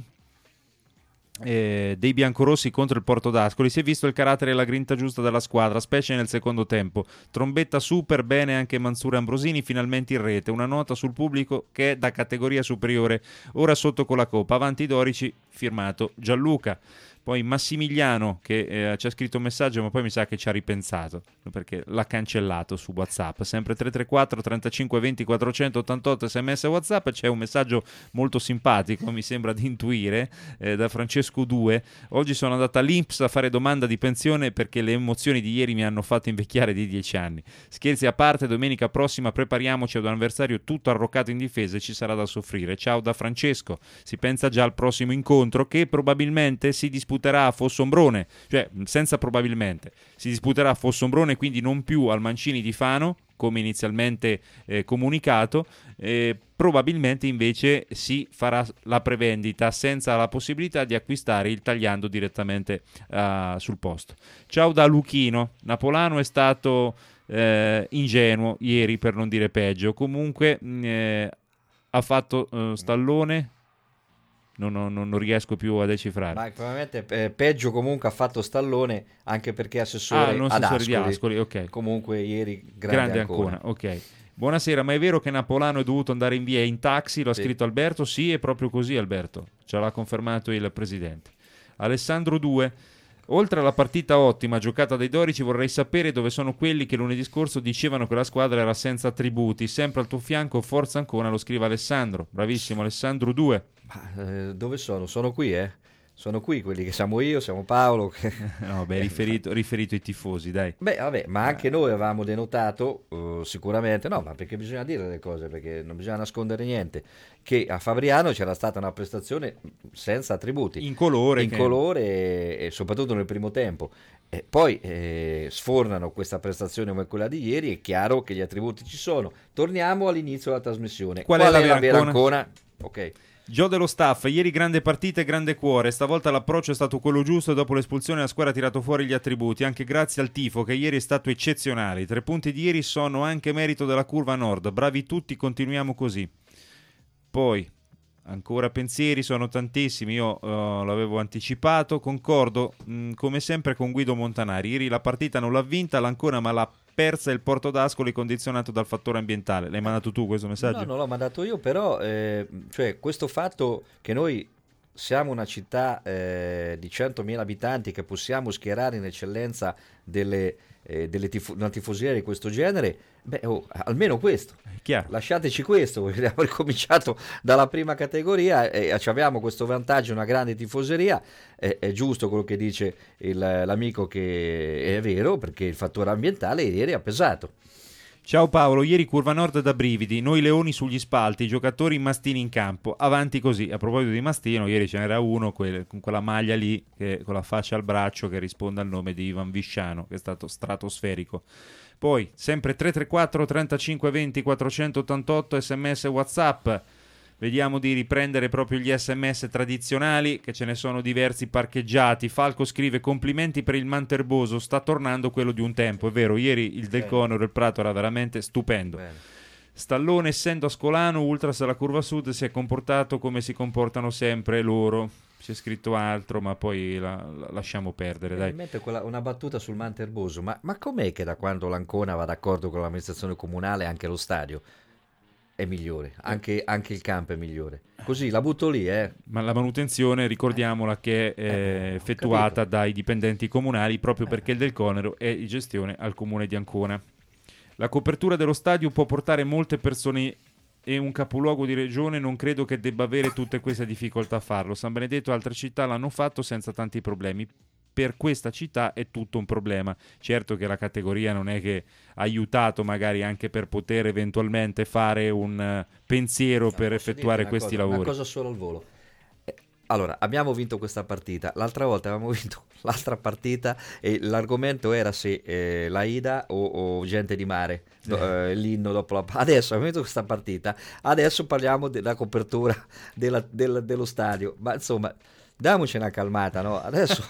eh, dei biancorossi contro il Porto d'Ascoli si è visto il carattere e la grinta giusta della squadra, specie nel secondo tempo. Trombetta super, bene anche Mansur e Ambrosini, finalmente in rete. Una nota sul pubblico che è da categoria superiore, ora sotto con la Coppa, avanti i dorici, firmato Gianluca. Poi Massimiliano che eh, ci ha scritto un messaggio, ma poi mi sa che ci ha ripensato perché l'ha cancellato su WhatsApp. Sempre tre tre quattro trentacinque venti quattrocentottantotto sms WhatsApp. C'è un messaggio molto simpatico, mi sembra di intuire, eh, da Francesco due. Oggi sono andata all'I N P S a fare domanda di pensione perché le emozioni di ieri mi hanno fatto invecchiare di dieci anni. Scherzi a parte, domenica prossima prepariamoci ad un avversario tutto arroccato in difesa e ci sarà da soffrire. Ciao da Francesco. Si pensa già al prossimo incontro che probabilmente si disputerà a Fossombrone, cioè senza probabilmente, si disputerà a Fossombrone, quindi non più al Mancini di Fano come inizialmente eh, comunicato, eh, probabilmente invece si farà la prevendita senza la possibilità di acquistare il tagliando direttamente uh, sul posto. Ciao da Luchino. Napolano è stato eh, ingenuo ieri, per non dire peggio, comunque eh, ha fatto uh, Stallone. Non, non, non riesco più a decifrare. Ma probabilmente eh, peggio comunque ha fatto Stallone, anche perché assessore ah, non ad assessore Ascoli. di Ascoli, ok. Comunque ieri grande, grande Ancona. Ancona, ok. Buonasera, ma è vero che Napolano è dovuto andare in via in taxi? Lo ha sì. scritto Alberto? Sì, è proprio così, Alberto. Ce l'ha confermato il presidente. Alessandro due. Oltre alla partita ottima giocata dai dorici, vorrei sapere dove sono quelli che lunedì scorso dicevano che la squadra era senza attributi. Sempre al tuo fianco, forza Ancona, lo scrive Alessandro. Bravissimo Alessandro due. Ma, eh, dove sono? Sono qui, eh? Sono qui quelli che siamo io, siamo Paolo. Che... no, beh, riferito, riferito ai tifosi, dai. Beh, vabbè, ma anche noi avevamo denotato, uh, sicuramente, no, ma perché bisogna dire le cose, perché non bisogna nascondere niente, che a Fabriano c'era stata una prestazione senza attributi. In colore. In che... colore e, e soprattutto nel primo tempo. E poi eh, sfornano questa prestazione come quella di ieri, è chiaro che gli attributi ci sono. Torniamo all'inizio della trasmissione. Qual, Qual è la è la vera vera Ancona? Ancona? Ok. Gio dello staff, ieri grande partita e grande cuore, stavolta l'approccio è stato quello giusto e dopo l'espulsione la squadra ha tirato fuori gli attributi, anche grazie al tifo che ieri è stato eccezionale. I tre punti di ieri sono anche merito della curva nord, bravi tutti, continuiamo così. Poi, ancora pensieri, sono tantissimi, io uh, l'avevo anticipato, concordo mh, come sempre con Guido Montanari, ieri la partita non l'ha vinta l'Ancona ma l'ha persa il Porto d'Ascoli condizionato dal fattore ambientale. L'hai mandato tu questo messaggio? No, non l'ho mandato io, però eh, cioè, questo fatto che noi siamo una città eh, di centomila abitanti che possiamo schierare in eccellenza delle, eh, delle tifo- una tifoseria di questo genere, beh, oh, almeno questo. Chiaro. Lasciateci questo, abbiamo ricominciato dalla prima categoria e eh, abbiamo questo vantaggio, una grande tifoseria, eh, è giusto quello che dice il, l'amico, che è vero, perché il fattore ambientale ieri ha pesato. Ciao Paolo, ieri curva nord da brividi, noi leoni sugli spalti, i giocatori mastini in campo, avanti così. A proposito di mastino, ieri ce n'era uno quel, con quella maglia lì, che, con la fascia al braccio, che risponde al nome di Ivan Visciano, che è stato stratosferico. Poi, sempre tre tre quattro trentacinque venti quattrocentottantotto sms WhatsApp. Vediamo di riprendere proprio gli sms tradizionali, che ce ne sono diversi parcheggiati. Falco scrive: complimenti per il Manterboso, sta tornando quello di un tempo. È vero, ieri il Del Conero, il Prato era veramente stupendo. Bene. Stallone, essendo ascolano, Ultras alla curva sud, si è comportato come si comportano sempre loro. C'è scritto altro, ma poi la, la lasciamo perdere. Dai. Mi mette quella, una battuta sul Manterboso, ma, ma com'è che da quando l'Ancona va d'accordo con l'amministrazione comunale anche lo stadio è migliore, anche, anche il campo è migliore? Così la butto lì, eh. Ma la manutenzione, ricordiamola, che è eh, effettuata capito. dai dipendenti comunali, proprio perché il Del Conero è di gestione al comune di Ancona. La copertura dello stadio può portare molte persone e un capoluogo di regione non credo che debba avere tutte queste difficoltà a farlo. San Benedetto e altre città l'hanno fatto senza tanti problemi. Per questa città è tutto un problema. Certo che la categoria non è che ha aiutato magari anche per poter eventualmente fare un uh, pensiero no, per effettuare questi cosa, lavori. Una cosa solo al volo. Eh, allora, abbiamo vinto questa partita. L'altra volta avevamo vinto l'altra partita e l'argomento era se eh, la Ida o, o gente di mare. Eh. Eh, l'inno dopo la adesso abbiamo vinto questa partita, adesso parliamo della copertura della, della, dello stadio, ma insomma diamoci una calmata, no? Adesso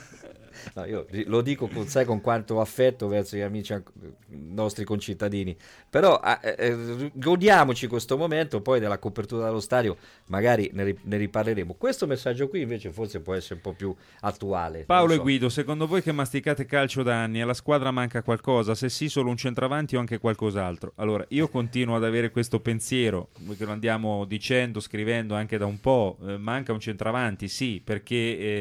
no, io lo dico con, sai, con quanto affetto verso gli amici nostri concittadini, però eh, eh, godiamoci questo momento, poi della copertura dello stadio magari ne, ne riparleremo. Questo messaggio qui invece forse può essere un po' più attuale. Paolo so. e Guido, secondo voi che masticate calcio da anni, alla squadra manca qualcosa? Se sì, solo un centravanti o anche qualcos'altro? Allora, io continuo ad avere questo pensiero, che lo andiamo dicendo, scrivendo anche da un po', eh, manca un centravanti, sì, perché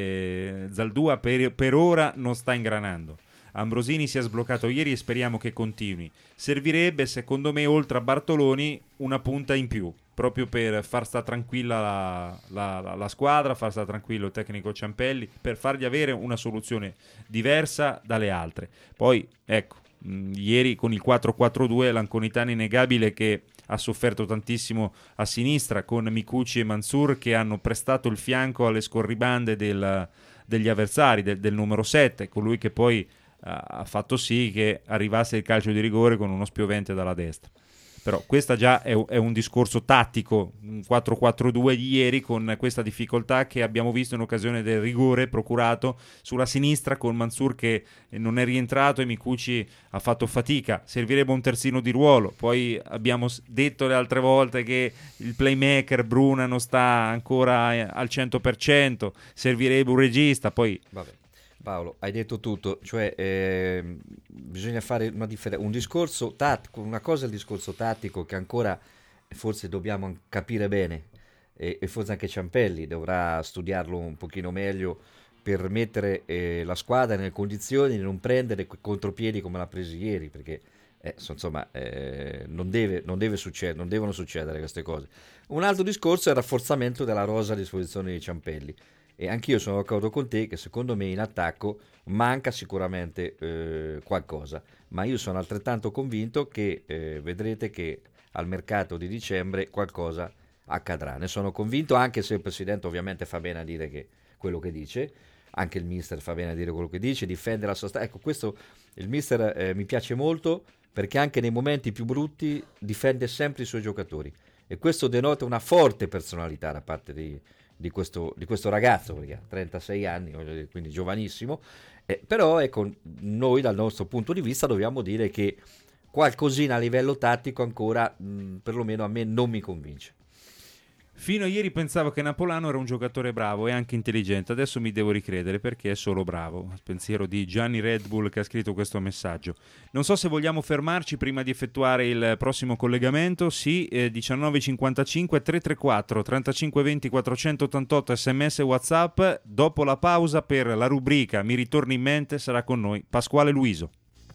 eh, Zaldua per, per ora non sta ingranando. Ambrosini si è sbloccato ieri e speriamo che continui. Servirebbe, secondo me, oltre a Bartoloni, una punta in più, proprio per far sta tranquilla la, la, la, la squadra, far sta tranquillo il tecnico Ciampelli, per fargli avere una soluzione diversa dalle altre. Poi, ecco, mh, ieri con il quattro quattro due l'Anconitana innegabile che ha sofferto tantissimo a sinistra, con Micucci e Mansur che hanno prestato il fianco alle scorribande del, degli avversari, del, del numero sette, colui che poi ha fatto sì che arrivasse il calcio di rigore con uno spiovente dalla destra. Però questo già è, è un discorso tattico, un quattro quattro due di ieri con questa difficoltà che abbiamo visto in occasione del rigore procurato sulla sinistra con Mansur che non è rientrato e Micucci ha fatto fatica. Servirebbe un terzino di ruolo. Poi abbiamo detto le altre volte che il playmaker Bruna non sta ancora al cento per cento, servirebbe un regista. Poi vabbè. Paolo, hai detto tutto, cioè eh, bisogna fare una differenza, un discorso tattico, una cosa è il discorso tattico che ancora forse dobbiamo capire bene e, e forse anche Ciampelli dovrà studiarlo un pochino meglio per mettere eh, la squadra nelle condizioni di non prendere quei contropiedi come l'ha presi ieri, perché eh, insomma eh, non deve, non deve succedere, non devono succedere queste cose. Un altro discorso è il rafforzamento della rosa a disposizione di Ciampelli. E anch'io sono d'accordo con te che secondo me in attacco manca sicuramente eh, qualcosa, ma io sono altrettanto convinto che eh, vedrete che al mercato di dicembre qualcosa accadrà. Ne sono convinto, anche se il Presidente ovviamente fa bene a dire che quello che dice, anche il Mister fa bene a dire quello che dice, difende la sostanza. Ecco, questo il Mister eh, mi piace molto perché anche nei momenti più brutti difende sempre i suoi giocatori. e questo denota una forte personalità da parte di, di, questo, di questo ragazzo, perché ha trentasei anni, quindi giovanissimo, eh, però ecco, noi dal nostro punto di vista dobbiamo dire che qualcosina a livello tattico ancora, mh, perlomeno a me, non mi convince. Fino a ieri pensavo che Napolano era un giocatore bravo e anche intelligente, adesso mi devo ricredere perché è solo bravo. Pensiero di Gianni Red Bull che ha scritto questo messaggio. Non so se vogliamo fermarci prima di effettuare il prossimo collegamento. Sì, eh, diciannove cinquantacinque tre tre quattro trentacinque venti quattrocentottantotto sms e WhatsApp. Dopo la pausa per la rubrica Mi ritorni in mente sarà con noi Pasquale Luiso.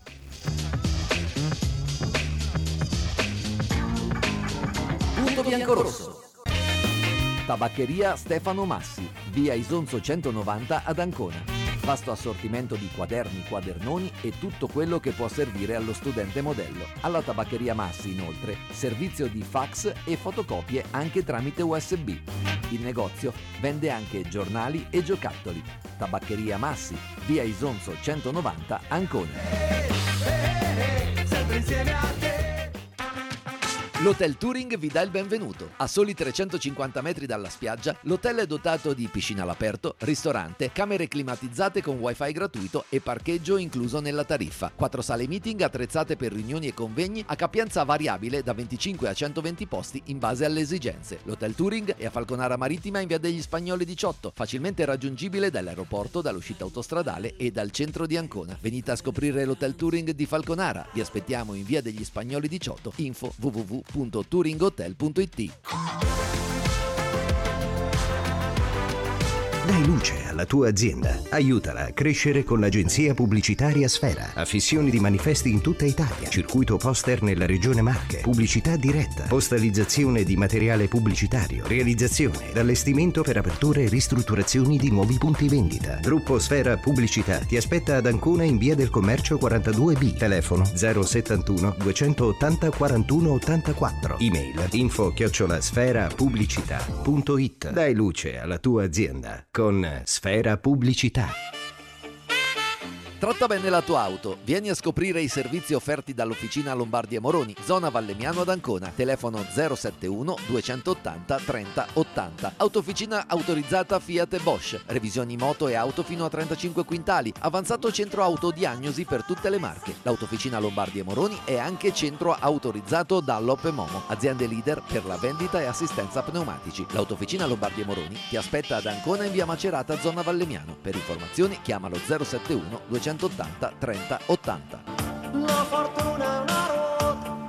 Punto biancorosso. Tabaccheria Stefano Massi, via Isonzo centonovanta ad Ancona. Vasto assortimento di quaderni, quadernoni e tutto quello che può servire allo studente modello. Alla Tabaccheria Massi, inoltre, servizio di fax e fotocopie anche tramite U S B. Il negozio vende anche giornali e giocattoli. Tabaccheria Massi, via Isonzo centonovanta, Ancona. Sempre insieme a te. L'Hotel Touring vi dà il benvenuto. A soli trecentocinquanta metri dalla spiaggia, l'hotel è dotato di piscina all'aperto, ristorante, camere climatizzate con wifi gratuito e parcheggio incluso nella tariffa. Quattro sale meeting attrezzate per riunioni e convegni a capienza variabile da venticinque a centoventi posti in base alle esigenze. L'Hotel Touring è a Falconara Marittima in via degli Spagnoli diciotto, facilmente raggiungibile dall'aeroporto, dall'uscita autostradale e dal centro di Ancona. Venite a scoprire l'Hotel Touring di Falconara. Vi aspettiamo in via degli Spagnoli diciotto. Info w w w punto touringhotel punto i t. Dai luce alla tua azienda. Aiutala a crescere con l'agenzia pubblicitaria Sfera. Affissioni di manifesti in tutta Italia. Circuito poster nella regione Marche. Pubblicità diretta. Postalizzazione di materiale pubblicitario. Realizzazione ed allestimento per aperture e ristrutturazioni di nuovi punti vendita. Gruppo Sfera Pubblicità ti aspetta ad Ancona in via del Commercio quarantadue B. Telefono zero settantuno duecentottanta quarantuno ottantaquattro. Email info chiocciola sfera pubblicità punto it. Dai luce alla tua azienda con Sfera Pubblicità. Tratta bene la tua auto. Vieni a scoprire i servizi offerti dall'Officina Lombardi e Moroni, zona Vallemiano ad Ancona. Telefono zero settantuno duecentottanta trenta ottanta. Autofficina autorizzata Fiat e Bosch. Revisioni moto e auto fino a trentacinque quintali. Avanzato centro autodiagnosi per tutte le marche. L'Autofficina Lombardi e Moroni è anche centro autorizzato Dunlop e Momo, aziende leader per la vendita e assistenza pneumatici. L'Autofficina Lombardi e Moroni ti aspetta ad Ancona in via Macerata, zona Vallemiano. Per informazioni chiamalo zero settantuno duecentottanta trenta ottanta. La fortuna è una ruota.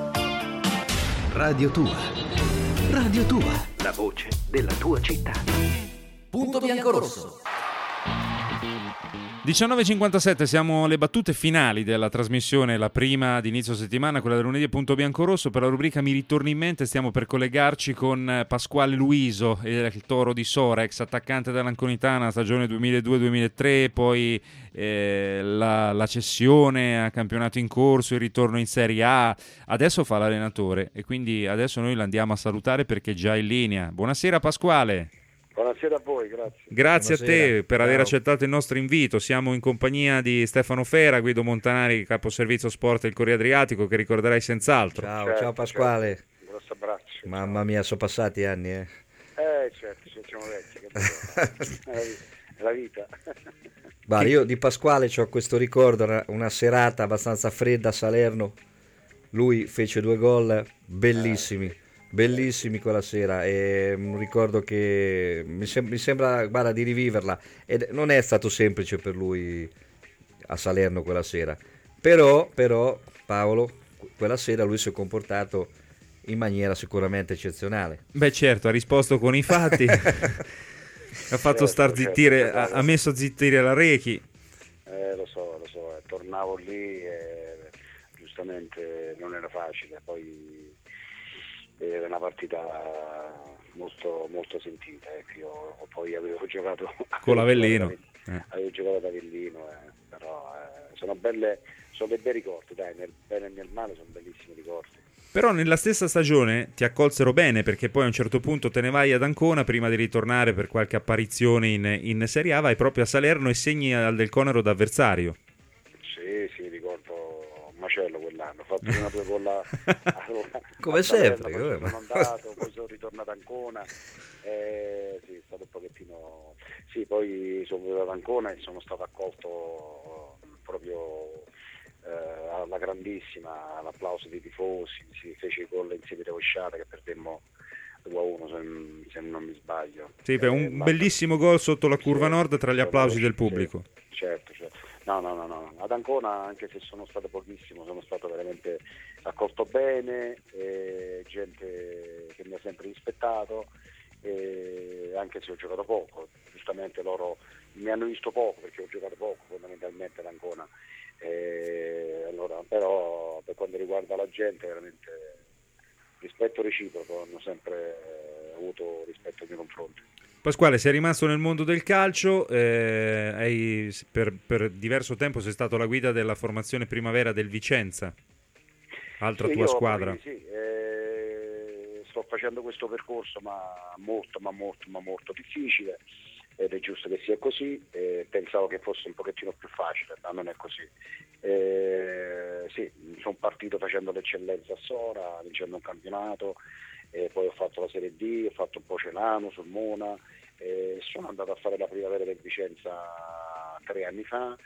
Radio Tua. Radio Tua. La voce della tua città. Punto biancorosso. diciannove e cinquantasette, siamo alle battute finali della trasmissione, la prima di inizio settimana, quella del lunedì, Punto Biancorosso. Per la rubrica Mi ritorni in mente stiamo per collegarci con Pasquale Luiso, il toro di Sora, ex attaccante dell'Anconitana, stagione duemiladue duemilatré, poi eh, la, la cessione a campionato in corso, il ritorno in Serie A, adesso fa l'allenatore e quindi adesso noi l'andiamo a salutare perché è già in linea. Buonasera Pasquale. Buonasera a voi, grazie. Grazie Buonasera. a te per Ciao. aver accettato il nostro invito. Siamo in compagnia di Stefano Fera, Guido Montanari, capo servizio sport del Corriere Adriatico, che ricorderai senz'altro. Ciao, Certo, ciao Pasquale. certo. Un grosso abbraccio. Mamma mia, sono passati anni, eh. Eh, certo, ci siamo vecchi, che bello. È la vita. Guarda, io di Pasquale ho questo ricordo, una, una serata abbastanza fredda a Salerno. Lui fece due gol bellissimi. Bellissimi quella sera e un ricordo che mi, sem- mi sembra, guarda, di riviverla, ed non è stato semplice per lui a Salerno quella sera, però, però Paolo, quella sera lui si è comportato in maniera sicuramente eccezionale. Beh certo, ha risposto con i fatti, ha fatto Certo, star certo, zittire, certo. ha, ha messo zittire la Rechi. Eh, lo so, lo so, tornavo lì e giustamente non era facile, poi era una partita molto, molto sentita, ecco. Io poi avevo giocato Con l'Avellino. eh. avevo giocato ad Avellino, eh. però eh, sono belle, sono dei bei ricordi, dai, nel bene e nel male sono bellissimi ricordi. Però nella stessa stagione ti accolsero bene perché poi a un certo punto te ne vai ad Ancona prima di ritornare per qualche apparizione in, in Serie A, vai proprio a Salerno e segni al Del Conero d'avversario. Sì, sì, ricordo macello quell'anno, ho fatto una due con la... come sempre. Poi sono andato, poi sono ritornato a Ancona, eh, sì, è stato un pochettino... Sì, poi sono venuto ad Ancona e sono stato accolto proprio eh, alla grandissima, l'applauso dei tifosi, si fece il gol in sede rovesciata che perdemmo due a uno se, se non mi sbaglio. Sì, per un eh, bellissimo gol sotto la curva sì, nord tra gli applausi del pubblico. Sì, certo, certo. No, no, no, no. Ad Ancona, anche se sono stato pochissimo, sono stato veramente accolto bene, eh, gente che mi ha sempre rispettato, eh, anche se ho giocato poco. Giustamente loro mi hanno visto poco perché ho giocato poco fondamentalmente ad Ancona. Eh, allora, però per quanto riguarda la gente, veramente rispetto reciproco, hanno sempre avuto rispetto nei miei confronti. Pasquale, sei rimasto nel mondo del calcio, eh, hai, per, per diverso tempo sei stato la guida della formazione primavera del Vicenza, altra sì, tua io, squadra. Sì, eh, sto facendo questo percorso ma molto, ma molto, ma molto difficile, ed è giusto che sia così. Eh, pensavo che fosse un pochettino più facile, ma non è così. Eh, sì, sono partito facendo l'eccellenza a Sora, vincendo un campionato, eh, poi ho fatto la Serie D, ho fatto un po' Celano, sul Mona, eh, sono andato a fare la primavera del Vicenza tre anni fa,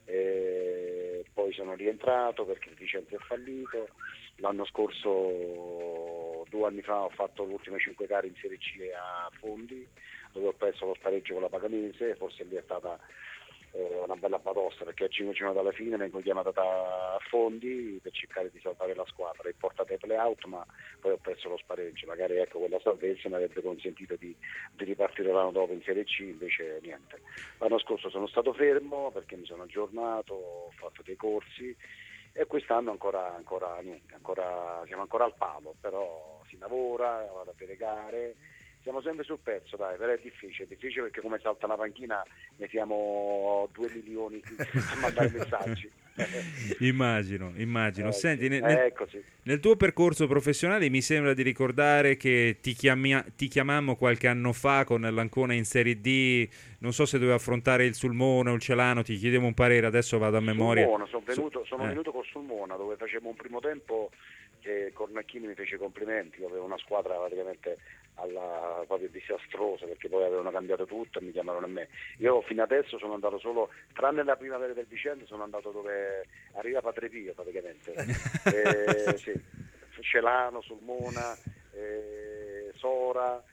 eh, poi sono rientrato perché il Vicenza è fallito. L'anno scorso, due anni fa, ho fatto le ultime cinque gare in Serie C a Fondi, dove ho perso lo spareggio con la Paganese. Forse lì è stata eh, una bella batosta, perché a cinque giornate alla fine vengo chiamata a Fondi per cercare di salvare la squadra e portata ai play-out, ma poi ho perso lo spareggio. Magari ecco, quella salvezza mi avrebbe consentito di, di ripartire l'anno dopo in Serie C, invece niente. L'anno scorso sono stato fermo perché mi sono aggiornato, ho fatto dei corsi, e quest'anno ancora, ancora niente, ancora, siamo ancora al palo, però si lavora, vado a vedere gare, siamo sempre sul pezzo, dai, però è difficile, è difficile perché come salta la panchina ne siamo due milioni a mandare messaggi. immagino, immagino. Eh, Senti, sì. nel, eh, nel, nel tuo percorso professionale mi sembra di ricordare che ti, chiamia, ti chiamammo qualche anno fa con l'Ancona in Serie D, non so se doveva affrontare il Sulmona o il Celano, ti chiedemo un parere, adesso vado a memoria. Sulmona, sono venuto, sono eh. venuto con Sulmona, dove facevamo un primo tempo che Cornacchini mi fece complimenti, io avevo una squadra praticamente alla, proprio disastrosa, perché poi avevano cambiato tutto e mi chiamarono a me. Io fino adesso sono andato solo, tranne la primavera del Vicenza, sono andato dove arriva Padre Pio praticamente. eh, sì. Celano, Sulmona, eh, Sora,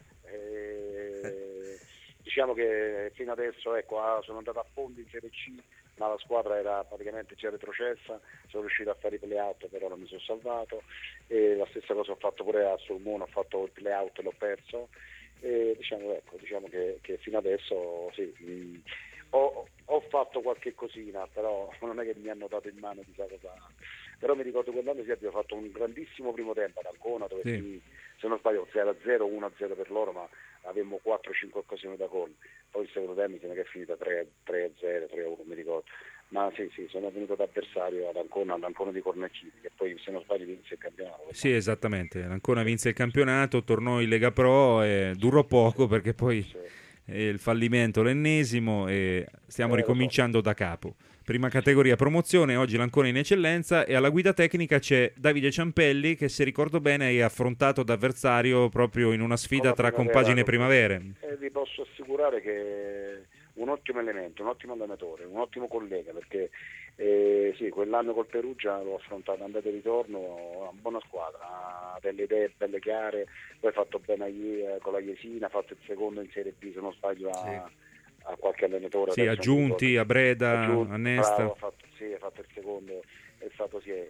eh, diciamo che fino adesso ecco, sono andato a Fondi in Serie C, ma la squadra era praticamente già retrocessa, sono riuscito a fare i play-out, però non mi sono salvato, e la stessa cosa ho fatto pure a Sulmona, ho fatto il play-out e l'ho perso, e diciamo, ecco, diciamo che, che fino adesso sì, mh, ho, ho fatto qualche cosina, però non è che mi hanno dato in mano chissà cosa, però mi ricordo quell'anno sì, abbiamo fatto un grandissimo primo tempo ad Ancona, dove sì. si, se non sbaglio zero a zero, uno a zero per loro, ma avevamo quattro cinque occasioni da gol. Poi il secondo tempo mi sembra che è finita tre a zero, tre a uno, mi ricordo. Ma sì, sì, sono venuto da avversario ad Ancona, ad Ancona di Cornacchini, che poi se non sbaglio vinse il campionato. Sì, esattamente, Ancona vinse il campionato, tornò in Lega Pro e durò poco perché poi sì. il fallimento l'ennesimo e stiamo eh, ricominciando so. da capo. Prima categoria promozione, oggi l'Ancona in eccellenza, e alla guida tecnica c'è Davide Ciampelli che, se ricordo bene, hai affrontato d'avversario proprio in una sfida tra compagine primavere. E vi posso assicurare che un ottimo elemento, un ottimo allenatore, un ottimo collega, perché eh, sì, quell'anno col Perugia l'ho affrontato andata e ritorno, una buona squadra, ha delle idee belle chiare, poi ha fatto bene a, con la Jesina, ha fatto il secondo in Serie B, se non sbaglio, a... Sì. a qualche allenatore, sì, aggiunti a Breda, aggiunti, a Nesta, bravo, ha fatto, sì, ha fatto il secondo, è stato sì,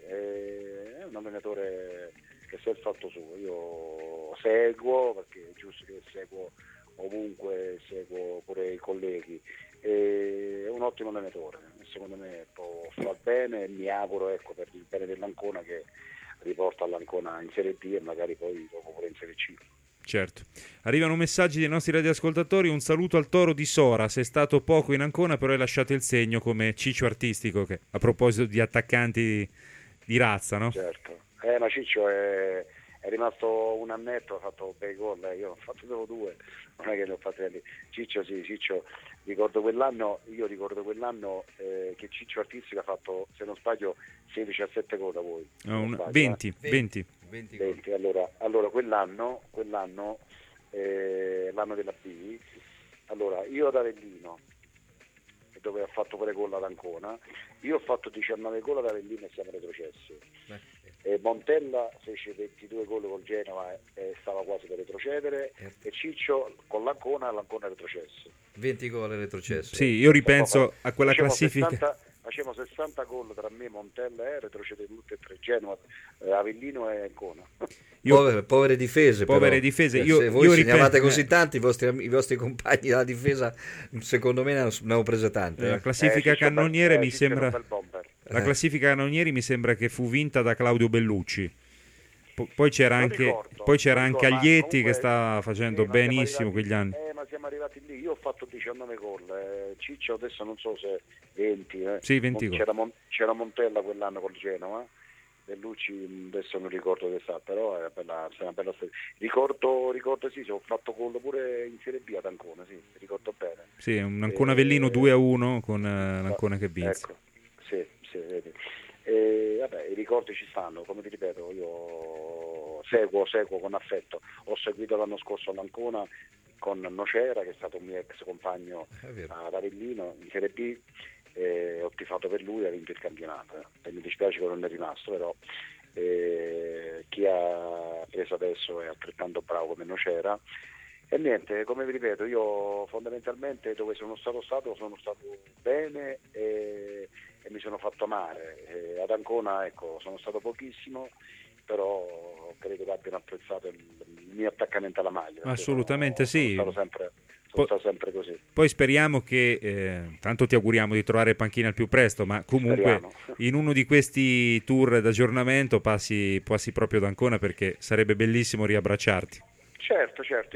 è un allenatore che sa il fatto suo. Io seguo, perché è giusto che seguo ovunque, seguo pure i colleghi, è un ottimo allenatore, secondo me può far bene, e mi auguro, ecco, per il bene dell'Ancona, che riporta l'Ancona in Serie D e magari poi dopo pure in Serie C. Certo. Arrivano messaggi dei nostri radioascoltatori, un saluto al Toro di Sora, sei stato poco in Ancona però hai lasciato il segno come Ciccio Artistico, che a proposito di attaccanti di, di razza, no? Certo, eh, ma Ciccio è, è rimasto un annetto, ha fatto bei gol, eh. Io ho fatto solo due, non è che ne ho fatti. Ciccio sì, Ciccio ricordo quell'anno, io ricordo quell'anno eh, che Ciccio Artistica ha fatto, se non sbaglio, sedici a sette gol da voi. No, un, sbaglio, venti, eh? venti. venti, venti. Allora, allora quell'anno, quell'anno eh, l'anno della B, allora io ad Avellino, dove ha fatto pure gol ad Ancona, io ho fatto diciannove gol ad Avellino e siamo retrocessi. E Montella fece ventidue gol col Genova e stava quasi per retrocedere, eh. e Ciccio con l'Ancona, l'Ancona è retrocesso. venti gol retrocessi. Sì, io ripenso a quella facciamo classifica. sessanta, facciamo sessanta gol tra me, Montella e retrocede tutte e tre, Genova, eh, Avellino e Ancona. Io, povere, povere difese, povere però. difese. Eh, io, se voi io segnavate ripenso, così tanti, i vostri, i vostri compagni della difesa, secondo me ne hanno, ne hanno prese tante. La eh. classifica eh, cannoniere eh, mi sembra. La Eh. classifica cannonieri mi sembra che fu vinta da Claudio Bellucci. Po- poi c'era Non anche, ricordo, poi c'era non anche ricordo, ma Aglietti comunque, che stava facendo eh, ma siamo benissimo arrivati- quegli anni. Eh, ma siamo arrivati lì, io ho fatto diciannove gol, eh, Ciccio adesso non so se venti, eh. Sì, venti Mon- gol. c'era, Mon- c'era Montella quell'anno col Genova, Bellucci adesso non ricordo che sa, però è una bella, è una bella storia. Ricordo, ricordo sì, ho fatto gol pure in Serie B ad Ancona, sì, ricordo bene. Sì, un Ancona Eh, Avellino due a uno con eh, l'Ancona che vinse. Ecco, sì, sì, vedi. E, vabbè, i ricordi ci stanno, come ti ripeto, io seguo, seguo con affetto. Ho seguito l'anno scorso all'Ancona con Nocera, che è stato un mio ex compagno ad Avellino in Serie B, e ho tifato per lui e ha vinto il campionato. E mi dispiace che non è rimasto, però eh, chi ha preso adesso è altrettanto bravo come Nocera. E niente, come vi ripeto, io fondamentalmente dove sono stato stato sono stato bene e, e mi sono fatto amare. E ad Ancona, ecco, sono stato pochissimo, però credo che abbiano apprezzato il, il mio attaccamento alla maglia. Assolutamente sono, sì. Sono stato sempre, sono Poi- stato sempre così. Poi speriamo che, eh, tanto ti auguriamo di trovare panchina al più presto, ma comunque Speriamo. in uno di questi tour d'aggiornamento passi, passi proprio ad Ancona, perché sarebbe bellissimo riabbracciarti. Certo, certo,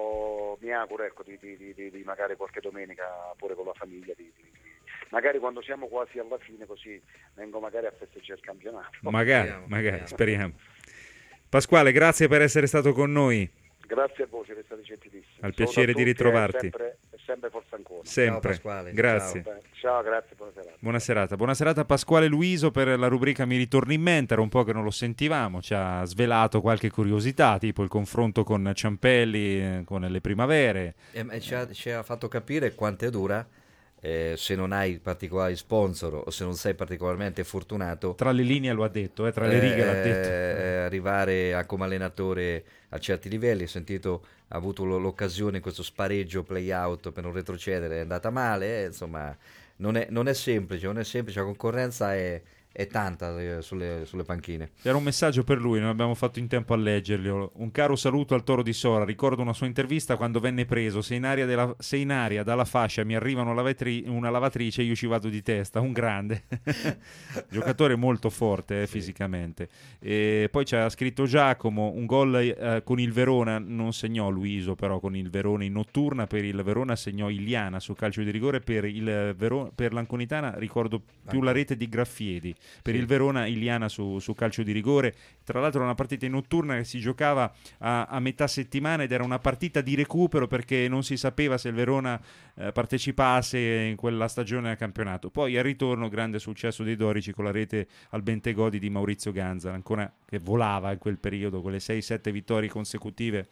io mi auguro, ecco, di, di, di, di magari qualche domenica pure con la famiglia, di, di, di- magari quando siamo quasi alla fine, così vengo magari a festeggiare il campionato. Magari, Speriamo, magari, speriamo. speriamo. Pasquale, grazie per essere stato con noi. Grazie a voi, siete stati gentilissimi. Al Saluto piacere a di tutti e ritrovarti. Sempre, sempre forza ancora. Sempre. Pasquale, Grazie. Ciao, ciao, grazie, buona serata. Buona serata. Buona serata a Pasquale Luiso per la rubrica Mi ritorni in mente. Era un po' che non lo sentivamo, ci ha svelato qualche curiosità, tipo il confronto con Ciampelli, eh, con le primavere. E, e ci, ha, ci ha fatto capire quanto è dura, eh, se non hai particolari sponsor o se non sei particolarmente fortunato, Tra le linee lo ha detto, eh, tra le righe l'ha detto. eh, arrivare a, come allenatore a certi livelli. Ho sentito, ha avuto lo- l'occasione in questo spareggio play out per non retrocedere, è andata male, eh, insomma non è, non è semplice, non è semplice, la concorrenza è, è tanta eh, sulle, sulle panchine. Era un messaggio per lui, non abbiamo fatto in tempo a leggerlo. Un caro saluto al Toro di Sora. Ricordo una sua intervista quando venne preso. Se in aria, della, se in aria dalla fascia mi arriva una, lavatri- una lavatrice, io ci vado di testa. Un grande giocatore, molto forte eh, fisicamente. E poi c'ha scritto Giacomo: un gol eh, con il Verona non segnò Luiso, però con il Verona in notturna. Per il Verona segnò Iliana su calcio di rigore. Per, il Vero- per l'Anconitana ricordo più la rete di Graffiedi. Per Sì. il Verona Iliana su, su calcio di rigore. Tra l'altro era una partita in notturna che si giocava a, a metà settimana ed era una partita di recupero, perché non si sapeva se il Verona eh, partecipasse in quella stagione al campionato. Poi al ritorno grande successo dei Dorici con la rete al Bentegodi di Maurizio Ganza, ancora che volava in quel periodo con le sei sette vittorie consecutive.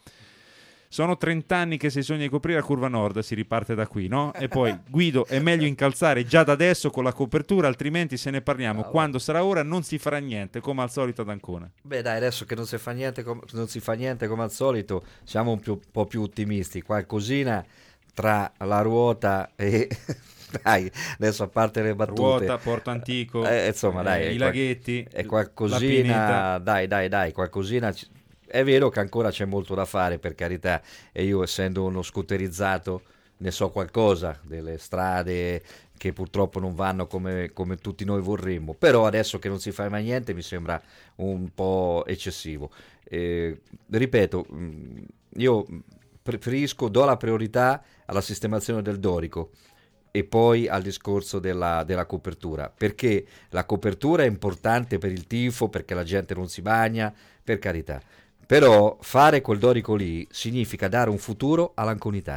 Sono trenta anni che si sogna di coprire la curva nord, si riparte da qui, no? E poi Guido, è meglio incalzare già da adesso con la copertura, altrimenti se ne parliamo Bravo. quando sarà ora, non si farà niente, come al solito ad Ancona. Beh dai, adesso che non si fa niente, com- non si fa niente come al solito, siamo un, più- un po' più ottimisti. Qualcosina tra la ruota e dai, adesso a parte le battute, Ruota, Porto Antico, eh, insomma dai, eh, è i qual- laghetti, è la qualcosina, Pineta. dai dai dai, qualcosina. ci- È vero che ancora c'è molto da fare, per carità, e io essendo uno scooterizzato ne so qualcosa delle strade che purtroppo non vanno come, come tutti noi vorremmo, però adesso che non si fa mai niente mi sembra un po' eccessivo. Eh, ripeto, mh, io preferisco, do la priorità alla sistemazione del Dorico e poi al discorso della, della copertura, perché la copertura è importante per il tifo, perché la gente non si bagna, per carità, però fare quel Dorico lì significa dare un futuro all'Anconitana.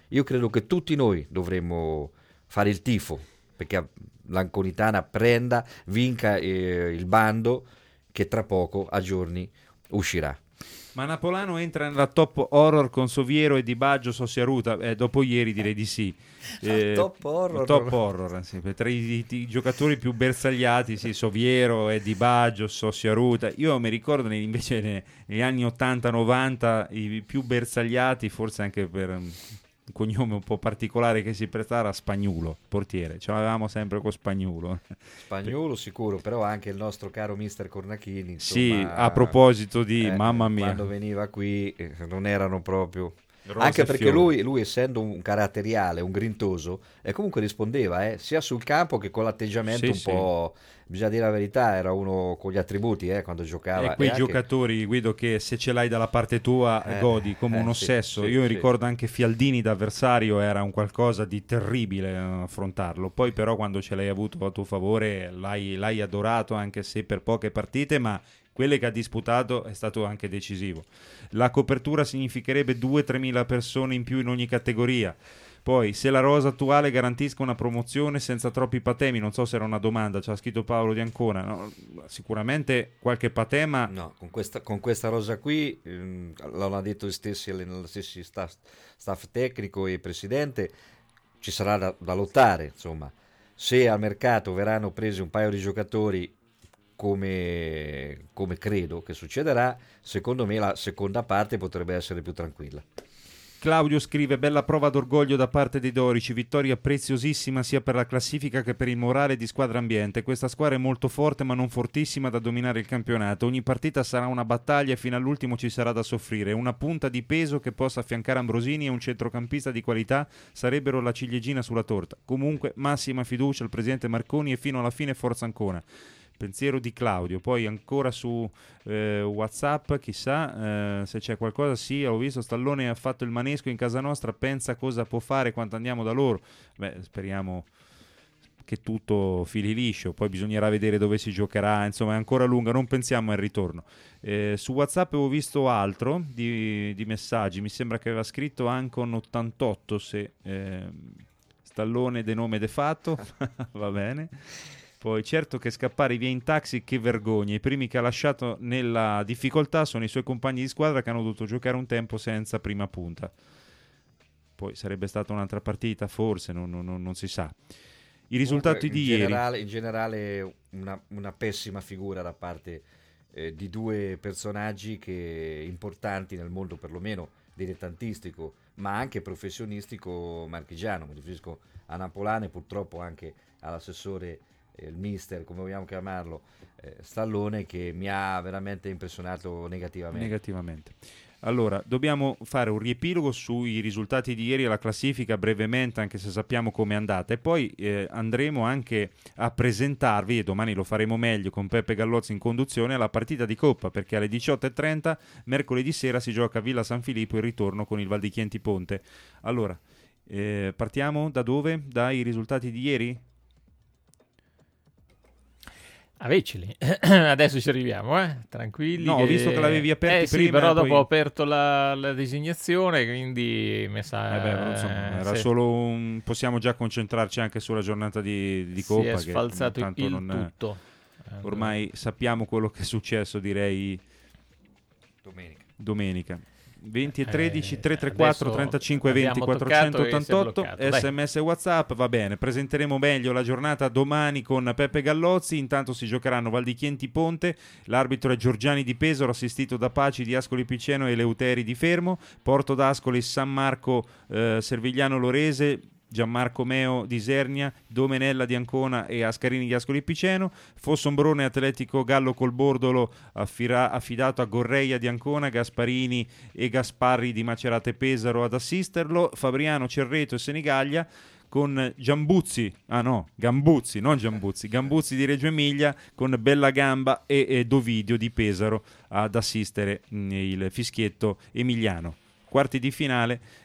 io credo che tutti noi dovremmo fare il tifo perché l'Anconitana prenda, vinca eh, il bando che tra poco, a giorni, uscirà. Ma Napolano entra nella top horror con Soviero e Di Baggio, Sossiaruta? Eh, dopo ieri direi di sì. Eh, top horror? Top horror, sì, tra i, i, i giocatori più bersagliati, sì, Soviero e Di Baggio, Sossiaruta. Io mi ricordo nei, invece ne, negli anni ottanta novanta i più bersagliati, forse anche per un cognome un po' particolare che si prestava, Spagnuolo, portiere. Ce l'avevamo sempre con Spagnuolo. Spagnuolo sicuro, però anche il nostro caro mister Cornachini. Insomma, sì, a proposito di, eh, mamma mia. Quando veniva qui eh, non erano proprio... Rose anche perché fiori. lui, lui essendo un caratteriale, un grintoso, e comunque rispondeva eh, sia sul campo che con l'atteggiamento sì, un sì. po', bisogna dire la verità, era uno con gli attributi eh, quando giocava. E quei e anche... giocatori, Guido, che se ce l'hai dalla parte tua eh, godi come eh, un sì, ossesso. sì, Io sì. ricordo anche Fialdini d'avversario, era un qualcosa di terribile affrontarlo. Poi però quando ce l'hai avuto a tuo favore l'hai, l'hai adorato, anche se per poche partite, ma quelle che ha disputato è stato anche decisivo. La copertura significherebbe due tre mila persone in più in ogni categoria. Poi, se la rosa attuale garantisca una promozione senza troppi patemi, non so se era una domanda, ci ha scritto Paolo di Ancona, no? Sicuramente qualche patema... No, con questa, con questa rosa qui, ehm, l'hanno detto gli stessi, gli stessi staff, staff tecnico e presidente, ci sarà da, da lottare, insomma. Se al mercato verranno presi un paio di giocatori come, come credo che succederà, secondo me la seconda parte potrebbe essere più tranquilla. Claudio scrive: bella prova d'orgoglio da parte dei dorici, vittoria preziosissima sia per la classifica che per il morale di squadra ambiente. Questa squadra è molto forte ma non fortissima da dominare il campionato. Ogni partita sarà una battaglia e fino all'ultimo ci sarà da soffrire. Una punta di peso che possa affiancare Ambrosini e un centrocampista di qualità sarebbero la ciliegina sulla torta. Comunque massima fiducia al presidente Marconi e fino alla fine forza Ancona. Pensiero di Claudio. Poi ancora su eh, WhatsApp, chissà eh, se c'è qualcosa. Sì, ho visto Stallone ha fatto il manesco in casa nostra, pensa cosa può fare quando andiamo da loro. Beh, speriamo che tutto fili liscio, poi bisognerà vedere dove si giocherà, insomma è ancora lunga, non pensiamo al ritorno. Eh, su WhatsApp avevo visto altro di, di messaggi, mi sembra che aveva scritto Ancon ottantotto, se eh, Stallone de nome de fatto, va bene. Poi certo che scappare via in taxi, che vergogna, i primi che ha lasciato nella difficoltà sono i suoi compagni di squadra che hanno dovuto giocare un tempo senza prima punta. Poi sarebbe stata un'altra partita, forse, non, non, non si sa. I risultati Comunque, di in ieri... Generale, in generale una, una pessima figura da parte eh, di due personaggi che importanti nel mondo perlomeno dilettantistico, ma anche professionistico marchigiano. Mi riferisco a Napolano e purtroppo anche all'assessore il mister, come vogliamo chiamarlo, eh, Stallone, che mi ha veramente impressionato negativamente. Negativamente. Allora, dobbiamo fare un riepilogo sui risultati di ieri e la classifica brevemente, anche se sappiamo com'è andata, e poi eh, andremo anche a presentarvi, e domani lo faremo meglio con Peppe Gallozzi in conduzione, la partita di Coppa, perché alle diciotto e trenta mercoledì sera si gioca a Villa San Filippo il ritorno con il Val di Chienti Ponte. Allora, eh, partiamo da dove? Dai risultati di ieri? Aveceli, adesso ci arriviamo, eh? Tranquilli. No, che... ho visto che l'avevi aperti eh, prima. Sì, però poi... dopo ho aperto la, la designazione, quindi mi sa... Eh beh, insomma, era sì. solo un... possiamo già concentrarci anche sulla giornata di, di Coppa. Si è che sfalzato tanto il non... tutto. Ormai sappiamo quello che è successo, direi, domenica. Domenica. venti e tredici, Eh, tre tre quattro, adesso trentacinque venti, abbiamo toccato e si è quattrocentottantotto, bloccato, dai. sms e WhatsApp, va bene. Presenteremo meglio la giornata domani con Peppe Gallozzi. Intanto si giocheranno Val di Chienti Ponte, l'arbitro è Giorgiani di Pesaro, assistito da Paci di Ascoli Piceno e Leuteri di Fermo, Porto d'Ascoli, San Marco, eh, Servigliano Lorese, Gianmarco Meo di Isernia, Domenella di Ancona e Ascarini di Ascoli Piceno, Fossombrone Atletico Gallo col Bordolo affira- affidato a Gorreia di Ancona, Gasparini e Gasparri di Macerate Pesaro ad assisterlo, Fabriano, Cerreto e Senigallia con Giambuzzi, ah no, Gambuzzi, non Giambuzzi, Gambuzzi di Reggio Emilia con Bella Gamba e, e Dovidio di Pesaro ad assistere mh, il fischietto emiliano. Quarti di finale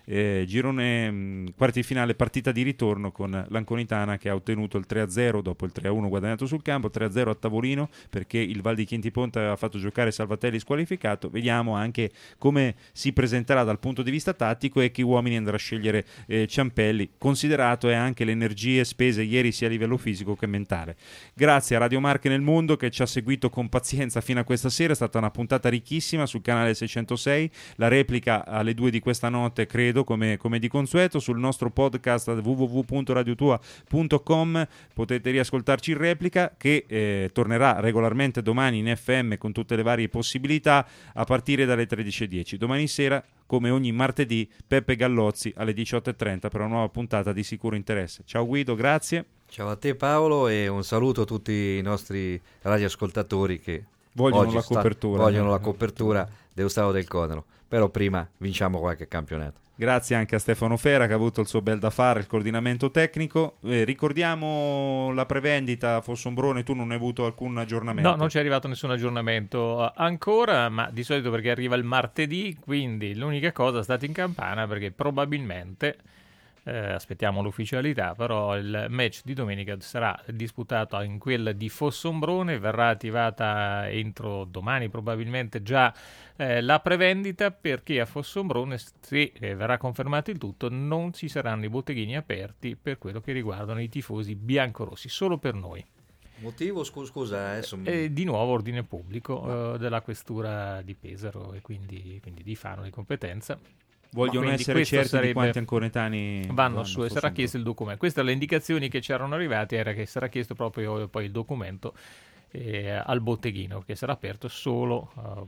eh, girone mh, quarti di finale, partita di ritorno con l'Anconitana che ha ottenuto il tre a zero dopo il tre a uno guadagnato sul campo, tre a zero a tavolino perché il Val di Chieti Ponte aveva fatto giocare Salvatelli squalificato. Vediamo anche come si presenterà dal punto di vista tattico e che uomini andrà a scegliere eh, Ciampelli, considerato è anche le energie spese ieri sia a livello fisico che mentale. Grazie a Radio Marche nel Mondo che ci ha seguito con pazienza fino a questa sera, è stata una puntata ricchissima sul canale seicentosei, la replica alle due di questa notte credo come, come di consueto sul nostro podcast w w w punto radio tua punto com, potete riascoltarci in replica che eh, tornerà regolarmente domani in F M con tutte le varie possibilità a partire dalle tredici e dieci. Domani sera come ogni martedì Peppe Gallozzi alle diciotto e trenta per una nuova puntata di sicuro interesse. Ciao Guido, grazie. Ciao a te Paolo e un saluto a tutti i nostri radioascoltatori che vogliono oggi la sta- copertura, vogliono eh. la copertura dello Stato del Codano, però prima vinciamo qualche campionato. Grazie anche a Stefano Fera che ha avuto il suo bel da fare, il coordinamento tecnico. Eh, ricordiamo la prevendita Fossombrone, tu non hai avuto alcun aggiornamento? No, non ci è arrivato nessun aggiornamento ancora, ma di solito perché arriva il martedì, quindi l'unica cosa state in campana perché probabilmente, eh, aspettiamo l'ufficialità, però il match di domenica sarà disputato in quel di Fossombrone, verrà attivata entro domani probabilmente già Eh, la prevendita perché a Fossombrone, se eh, verrà confermato il tutto, non ci saranno i botteghini aperti per quello che riguardano i tifosi biancorossi, solo per noi. Motivo, scu- scusa, adesso... E di nuovo ordine pubblico eh, della questura di Pesaro e quindi, quindi di Fano di competenza. Vogliono Quindi essere questo certi sarebbe... di quanti anconetani vanno, vanno su e a sarà Fossombrone. chiesto il documento. Queste le indicazioni che ci erano arrivate, era che sarà chiesto proprio poi il documento eh, al botteghino che sarà aperto solo uh,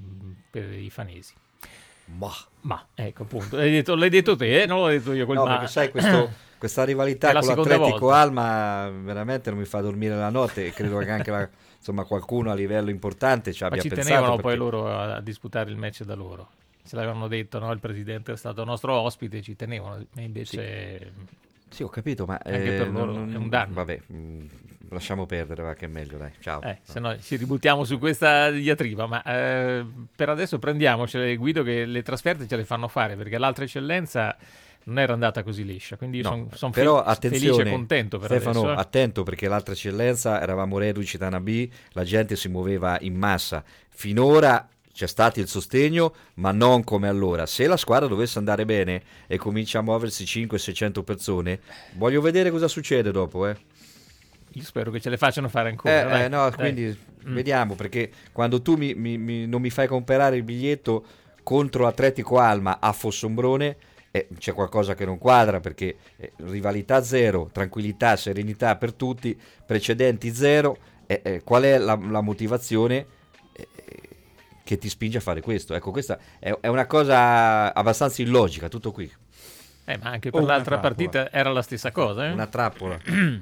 per i fanesi. Ma, ma ecco appunto, l'hai detto, l'hai detto te, eh? Non l'ho detto io quel no, ma. perché sai questo, questa rivalità È la con seconda l'Atletico volta. Alma veramente non mi fa dormire la notte e credo che anche la, insomma, qualcuno a livello importante ci Ma abbia ci pensato. tenevano perché... poi loro a, a disputare il match da loro. Ce l'avevano detto, no? Il presidente è stato nostro ospite, ci tenevano, e invece... Sì. Sì, ho capito, ma anche eh, per loro non, è un danno. Vabbè, mh, lasciamo perdere, va che è meglio, dai. Ciao. Eh, se no ci ributtiamo su questa diatriba, ma eh, per adesso prendiamocele, Guido, che le trasferte ce le fanno fare, perché l'altra eccellenza non era andata così liscia, quindi io No, sono son però fel- attenzione, felice e contento per Stefano, adesso. Eh. attento perché l'altra eccellenza eravamo reduci da una B, la gente si muoveva in massa. Finora c'è stato il sostegno, ma non come allora. Se la squadra dovesse andare bene e comincia a muoversi cinquecento seicento persone, voglio vedere cosa succede dopo, eh. Io spero che ce le facciano fare ancora. Eh, dai, eh, no, dai. quindi Mm. vediamo, perché quando tu mi, mi- mi- non mi fai comprare il biglietto contro Atletico Alma a Fossombrone, eh, c'è qualcosa che non quadra, perché eh, rivalità zero, tranquillità, serenità per tutti, precedenti zero, eh, eh, qual è la, la motivazione eh, che ti spinge a fare questo? Ecco, questa è, è una cosa abbastanza illogica, tutto qui. Eh, ma anche per O una l'altra trappola. partita era la stessa cosa. Eh? Una trappola.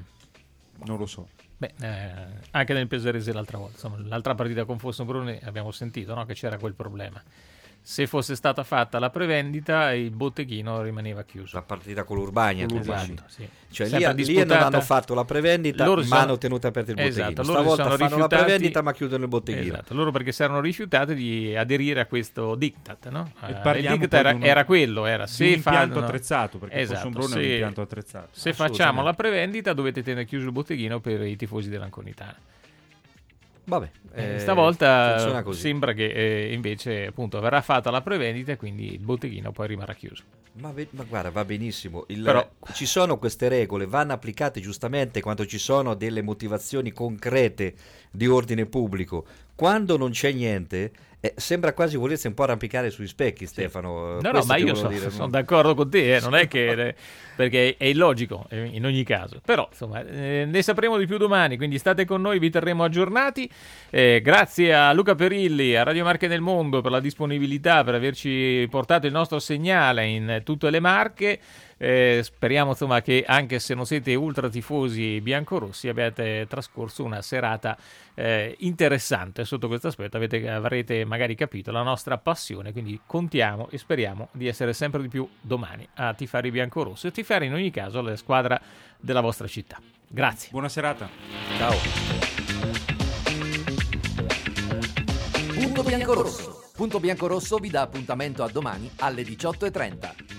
Non lo so. Beh, eh, anche nel Pesarese l'altra volta, insomma, l'altra partita con Fossombrone abbiamo sentito, no, che c'era quel problema. Se fosse stata fatta la prevendita, il botteghino rimaneva chiuso. La partita con l'Urbania, Con tu l'Urbania, dici? sì. Cioè lì, Sempre lì disputata- non hanno fatto la prevendita, Loro ma sono- hanno tenuto aperto il botteghino. Esatto, loro Stavolta si sono fanno rifiutati- la prevendita ma chiudono il botteghino. Esatto, loro perché si erano rifiutati di aderire a questo diktat, no? E Eh, parliamo il diktat poi era, di uno- era quello, era di se un impianto fanno- attrezzato, perché esatto, Fossombrone è un se- impianto attrezzato. Se facciamo la prevendita dovete tenere chiuso il botteghino per i tifosi dell'Anconitana. Vabbè, Eh, eh, stavolta funziona così. sembra che eh, invece appunto verrà fatta la prevendita e quindi il botteghino poi rimarrà chiuso. Ma, ve- ma guarda, va benissimo. Il- Però- ci sono queste regole, vanno applicate giustamente quando ci sono delle motivazioni concrete di ordine pubblico. Quando non c'è niente, eh, sembra quasi volersi un po' arrampicare sui specchi, Stefano. No, no, Questo ma ti io volevo so- dire, sono no? d'accordo con te, eh, non è che perché è illogico eh, in ogni caso. Però insomma, eh, ne sapremo di più domani, quindi state con noi, vi terremo aggiornati. Eh, grazie a Luca Perilli, a Radio Marche nel Mondo per la disponibilità, per averci portato il nostro segnale in tutte le Marche. Eh, speriamo insomma che anche se non siete ultra tifosi biancorossi abbiate trascorso una serata eh, interessante sotto questo aspetto. Avete, avrete magari capito la nostra passione, quindi contiamo e speriamo di essere sempre di più domani a tifare i biancorossi e tifare in ogni caso la squadra della vostra città. Grazie. Buona serata. Ciao. Punto Biancorosso. Punto Biancorosso vi dà appuntamento a domani alle diciotto e trenta.